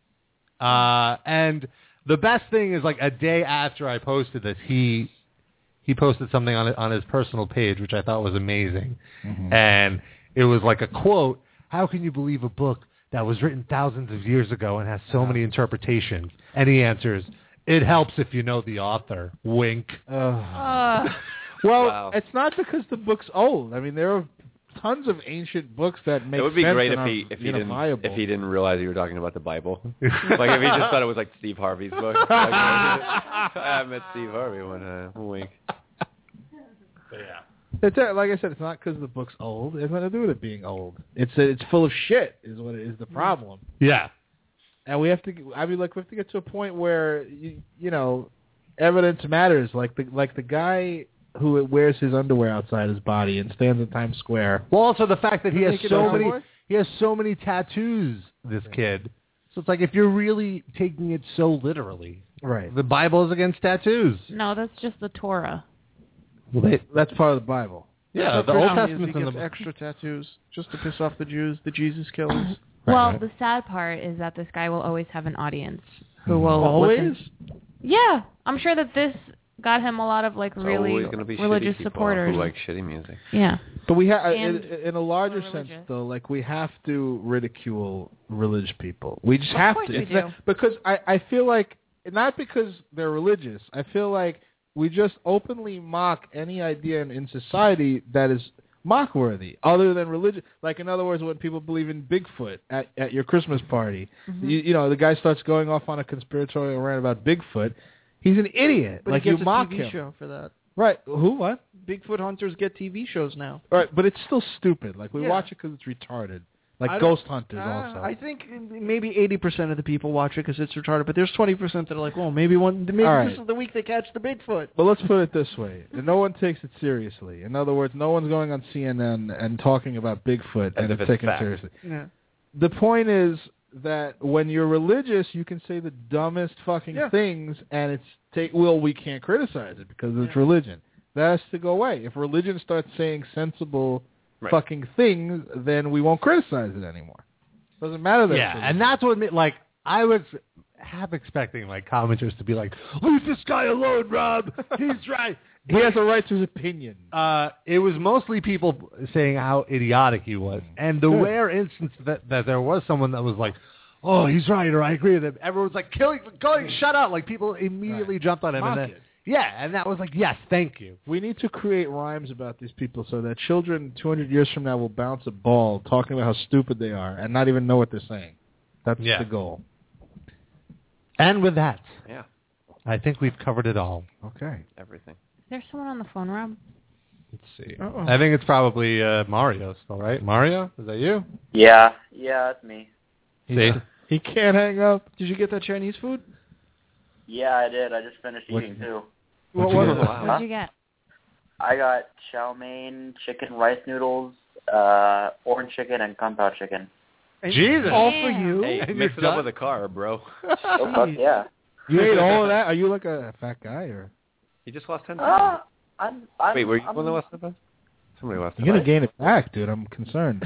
Uh, and the best thing is like a day after I posted this, he he posted something on on his personal page, which I thought was amazing, Mhm. and it was like a quote: "How can you believe a book that was written thousands of years ago and has so many interpretations?" And he answers, "It helps if you know the author." Wink. Uh, Well, Wow. it's not because the book's old. I mean, there are tons of ancient books that make It would be sense great and if are, he if he you know, didn't viable. if he didn't realize you were talking about the Bible. Like if he just thought it was like Steve Harvey's book. Like, I met Steve Harvey one time. Wink. It's uh, like I said, it's not because the book's old. It has nothing to do with it being old. It's uh, it's full of shit. Is what it is the problem. Yeah. And we have to. I mean, like we have to get to a point where you, you know, evidence matters. Like the like the guy who wears his underwear outside his body and stands in Times Square. Well, also the fact that he has Make it so a many boy? he has so many tattoos. This kid. So it's like if you're really taking it so literally, Right. the Bible is against tattoos. no, that's just the Torah. Well, they, That's part of the Bible. yeah, That's the what Old Christian is. Testament's He in gets the extra tattoos just to piss off the Jews, the Jesus killers. Well, right. the sad part is that this guy will always have an audience who will Always? listen. Yeah, I'm sure that this got him a lot of like It's really always gonna be religious shitty people supporters. who like shitty music. Yeah. But we have, And in, in a larger more sense, religious. though, like we have to ridicule religious people. We just Of have course to. we It's not- do. because I, I feel like, not because they're religious, I feel like we just openly mock any idea in, in society that is mock-worthy, other than religion. Like, in other words, when people believe in Bigfoot at, at your Christmas party, Mm-hmm. you, you know, the guy starts going off on a conspiratorial rant about Bigfoot. He's an idiot. But like, he gets you a mock T V him. show for that. Right. Who, what? Bigfoot hunters get T V shows now. Right, but it's still stupid. Like, we Yeah. watch it because it's retarded. Like I don't- Ghost Hunters Uh, also. I think maybe eighty percent of the people watch it because it's retarded, but there's twenty percent that are like, well, maybe one, maybe All this right. is the week they catch the Bigfoot. But let's put it this way. No one takes it seriously. In other words, no one's going on C N N and talking about Bigfoot As and if it's it's taken fact. seriously. Yeah. The point is that when you're religious, you can say the dumbest fucking Yeah. things, and it's take. Well, we can't criticize it because it's Yeah. religion. That has to go away. If religion starts saying sensible Right. fucking things, then we won't criticize it anymore. Doesn't matter that. yeah, it's and that's what ma- like I was half expecting like commenters to be like, "Leave this guy alone, Rob. He's right." he has a right to his opinion. Uh, it was mostly people saying how idiotic he was, and the Good. rare instance that, that there was someone that was like, "Oh, he's right," or "I agree with him." Everyone's like, "Killing, going, shut up!" Like people immediately jumped on him, Mock and then it. Yeah, and that was like, yes, thank you. We need to create rhymes about these people so that children two hundred years from now will bounce a ball talking about how stupid they are and not even know what they're saying. That's Yeah. the goal. And with that, Yeah. I think we've covered it all. Okay. Everything. Is there someone on the phone, Rob? Let's see. Uh-oh. I think it's probably uh, Mario still, right? Mario, is that you? Yeah, yeah, that's me. See? He can't hang up. Did you get that Chinese food? Yeah, I did. I just finished What- eating too. What was it? Huh? What'd you get? I got chow mein, chicken rice noodles, uh, orange chicken, and kung pao chicken. Jesus. All for you? Hey, And mix you're it up done? with a car, bro. Oh, fuck yeah. You ate all of that? Are you like a fat guy or? You just lost ten pounds. Uh, I'm, I'm, Wait, were you I'm, one that lost ten pounds? Somebody lost ten You're gonna pounds. gain it back, dude. I'm concerned.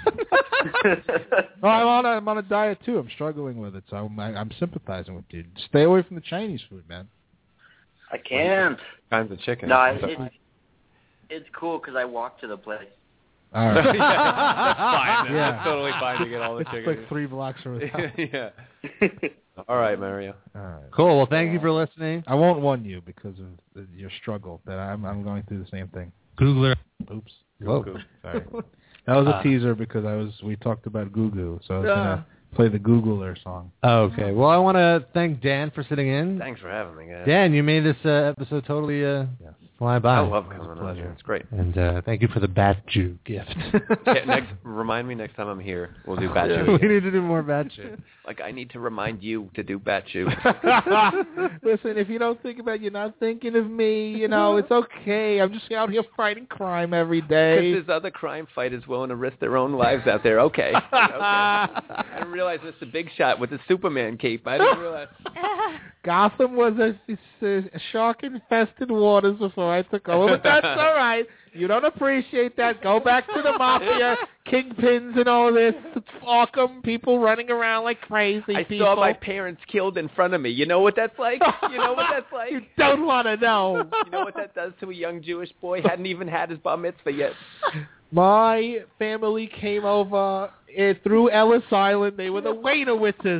No, I'm on a, I'm on a diet too. I'm struggling with it, so I'm, I'm sympathizing with you. Stay away from the Chinese food, man. I can't. Kinds of chicken. No, it, it's, it's cool because I walk to the place. All right. Yeah, that's fine. Yeah. That's totally fine to get all the It's chicken. like three blocks from his house. Yeah. All right, Mario. All right. Cool. Well, thank you for listening. I won't warn you because of the, your struggle. That I'm I'm going through the same thing. Googler. Oops. Whoa. Sorry. That was a Uh, teaser because I was we talked about Goo Goo, so I was Ah. gonna play the Googler song. Okay. Well, I want to thank Dan for sitting in. Thanks for having me, guys. Dan, you made this uh, episode totally uh, Yes. fly by. I love coming on. pleasure. It's great. And uh, thank you for the Bat Jew gift. Yeah, next, remind me next time I'm here. We'll do Bat Yeah, Chew. we need to do more Bat Jew. Like, I need to remind you to do Bat Chew. Listen, if you don't think about it, you're not thinking of me. You know, it's okay. I'm just out here fighting crime every day. Because there's other crime fighters willing to risk their own lives out there. Okay. okay. I didn't realize Mister Big Shot with the Superman cape. I didn't realize. Gotham was a, a, a shark-infested waters before I took over, but that's all right. You don't appreciate that. Go back to the mafia, kingpins, and all this. It's Arkham, people running around like crazy I people. saw my parents killed in front of me. You know what that's like? You know what that's like? You don't want to know. You know what that does to a young Jewish boy? Hadn't even had his bar mitzvah yet. My family came over uh, through Ellis Island. They were the Wainowitzes.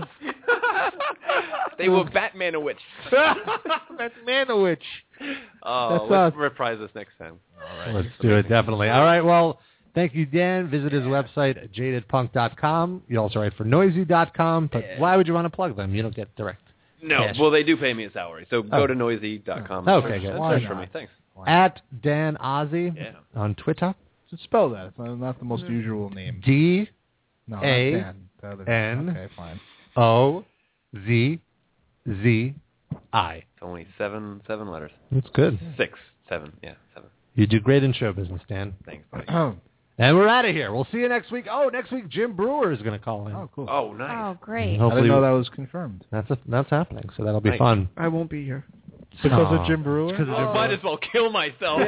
They were Batmanowitz. That's Manowitch. Oh, That's let's us. reprise this next time. All right. Let's do it, definitely. All right, well, thank you, Dan. Visit his website, jaded punk dot com. You also write for noisy dot com, but Yeah. why would you want to plug them? You don't get direct. No, cash. well, they do pay me a salary, so Oh. go to noisy dot com. Okay, good. Search Why for not? me. Thanks. At Dan Ozzy Yeah. on Twitter. Just spell that. It's not, not the most usual name. D No, A not Dan. The other- N Okay, fine. O Z Z I. It's only seven seven letters. That's good. Six, seven, yeah, seven. You do great in show business, Dan. Thanks, buddy. And we're out of here. We'll see you next week. Oh, next week Jim Brewer is going to call in. Oh, cool. Oh, nice. Oh, great. I didn't know that was confirmed. That's a, that's happening, so that'll be Nice. fun. I won't be here. Because Aw. of Jim Brewer? Because of Jim Oh, might as well kill myself.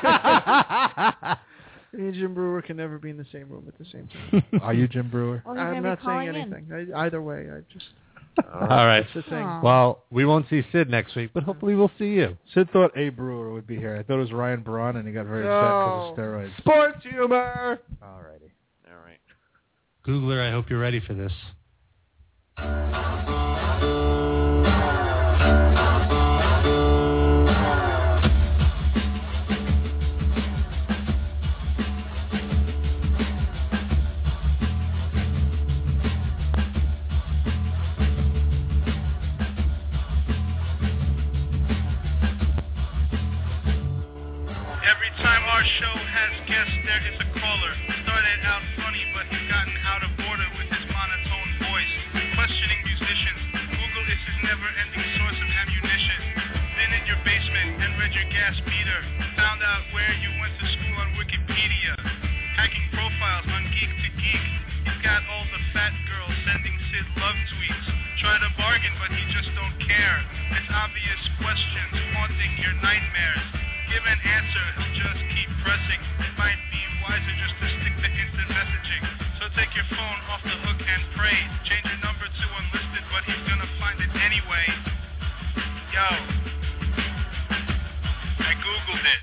Me and Jim Brewer can never be in the same room at the same time. Are you Jim Brewer? Well, you're I'm gonna be not saying calling in. anything. I, either way, I just All right. it's a thing. Aw. Well, we won't see Sid next week, but hopefully we'll see you. Sid thought A. Brewer would be here. I thought it was Ryan Braun, and he got very upset because of steroids. Sports humor. Alrighty. All right. Googler, I hope you're ready for this. Every time our show has guests, there is a caller. Started out funny, but he's gotten out of order with his monotone voice. Questioning musicians, Google is his never-ending source of ammunition. Been in your basement and read your gas meter. Found out where you went to school on Wikipedia. Hacking profiles on Geek to Geek. He's got all the fat girls sending Sid love tweets. Try to bargain, but he just don't care. It's obvious questions haunting your nightmares. Give an answer, he'll just keep pressing. It might be wiser just to stick to instant messaging. So take your phone off the hook and pray. Change your number to unlisted, but he's gonna find it anyway. Yo, I googled it.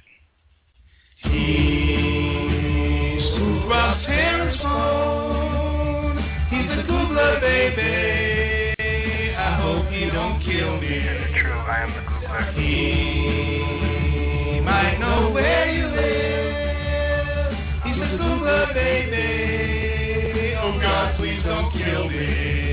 He's Rob's parents' phone. He's a Googler, baby. I hope he don't kill me. Is it true? I am the Googler. He might know where you live. He's a Googler, baby. Oh God, please don't kill me.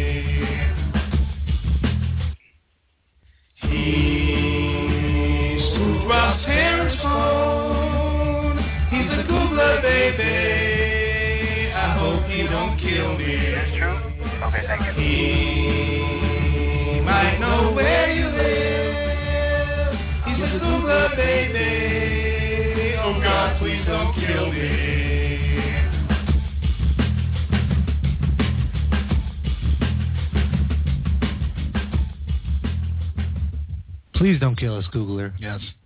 He spoofed Rob's parents' phone. He's a Googler, baby. I hope he don't kill me. That's true? Okay, thank you. He might know where you live. He's a Googler, baby. Oh God, please don't kill me. Please don't kill us, Googler. Yes.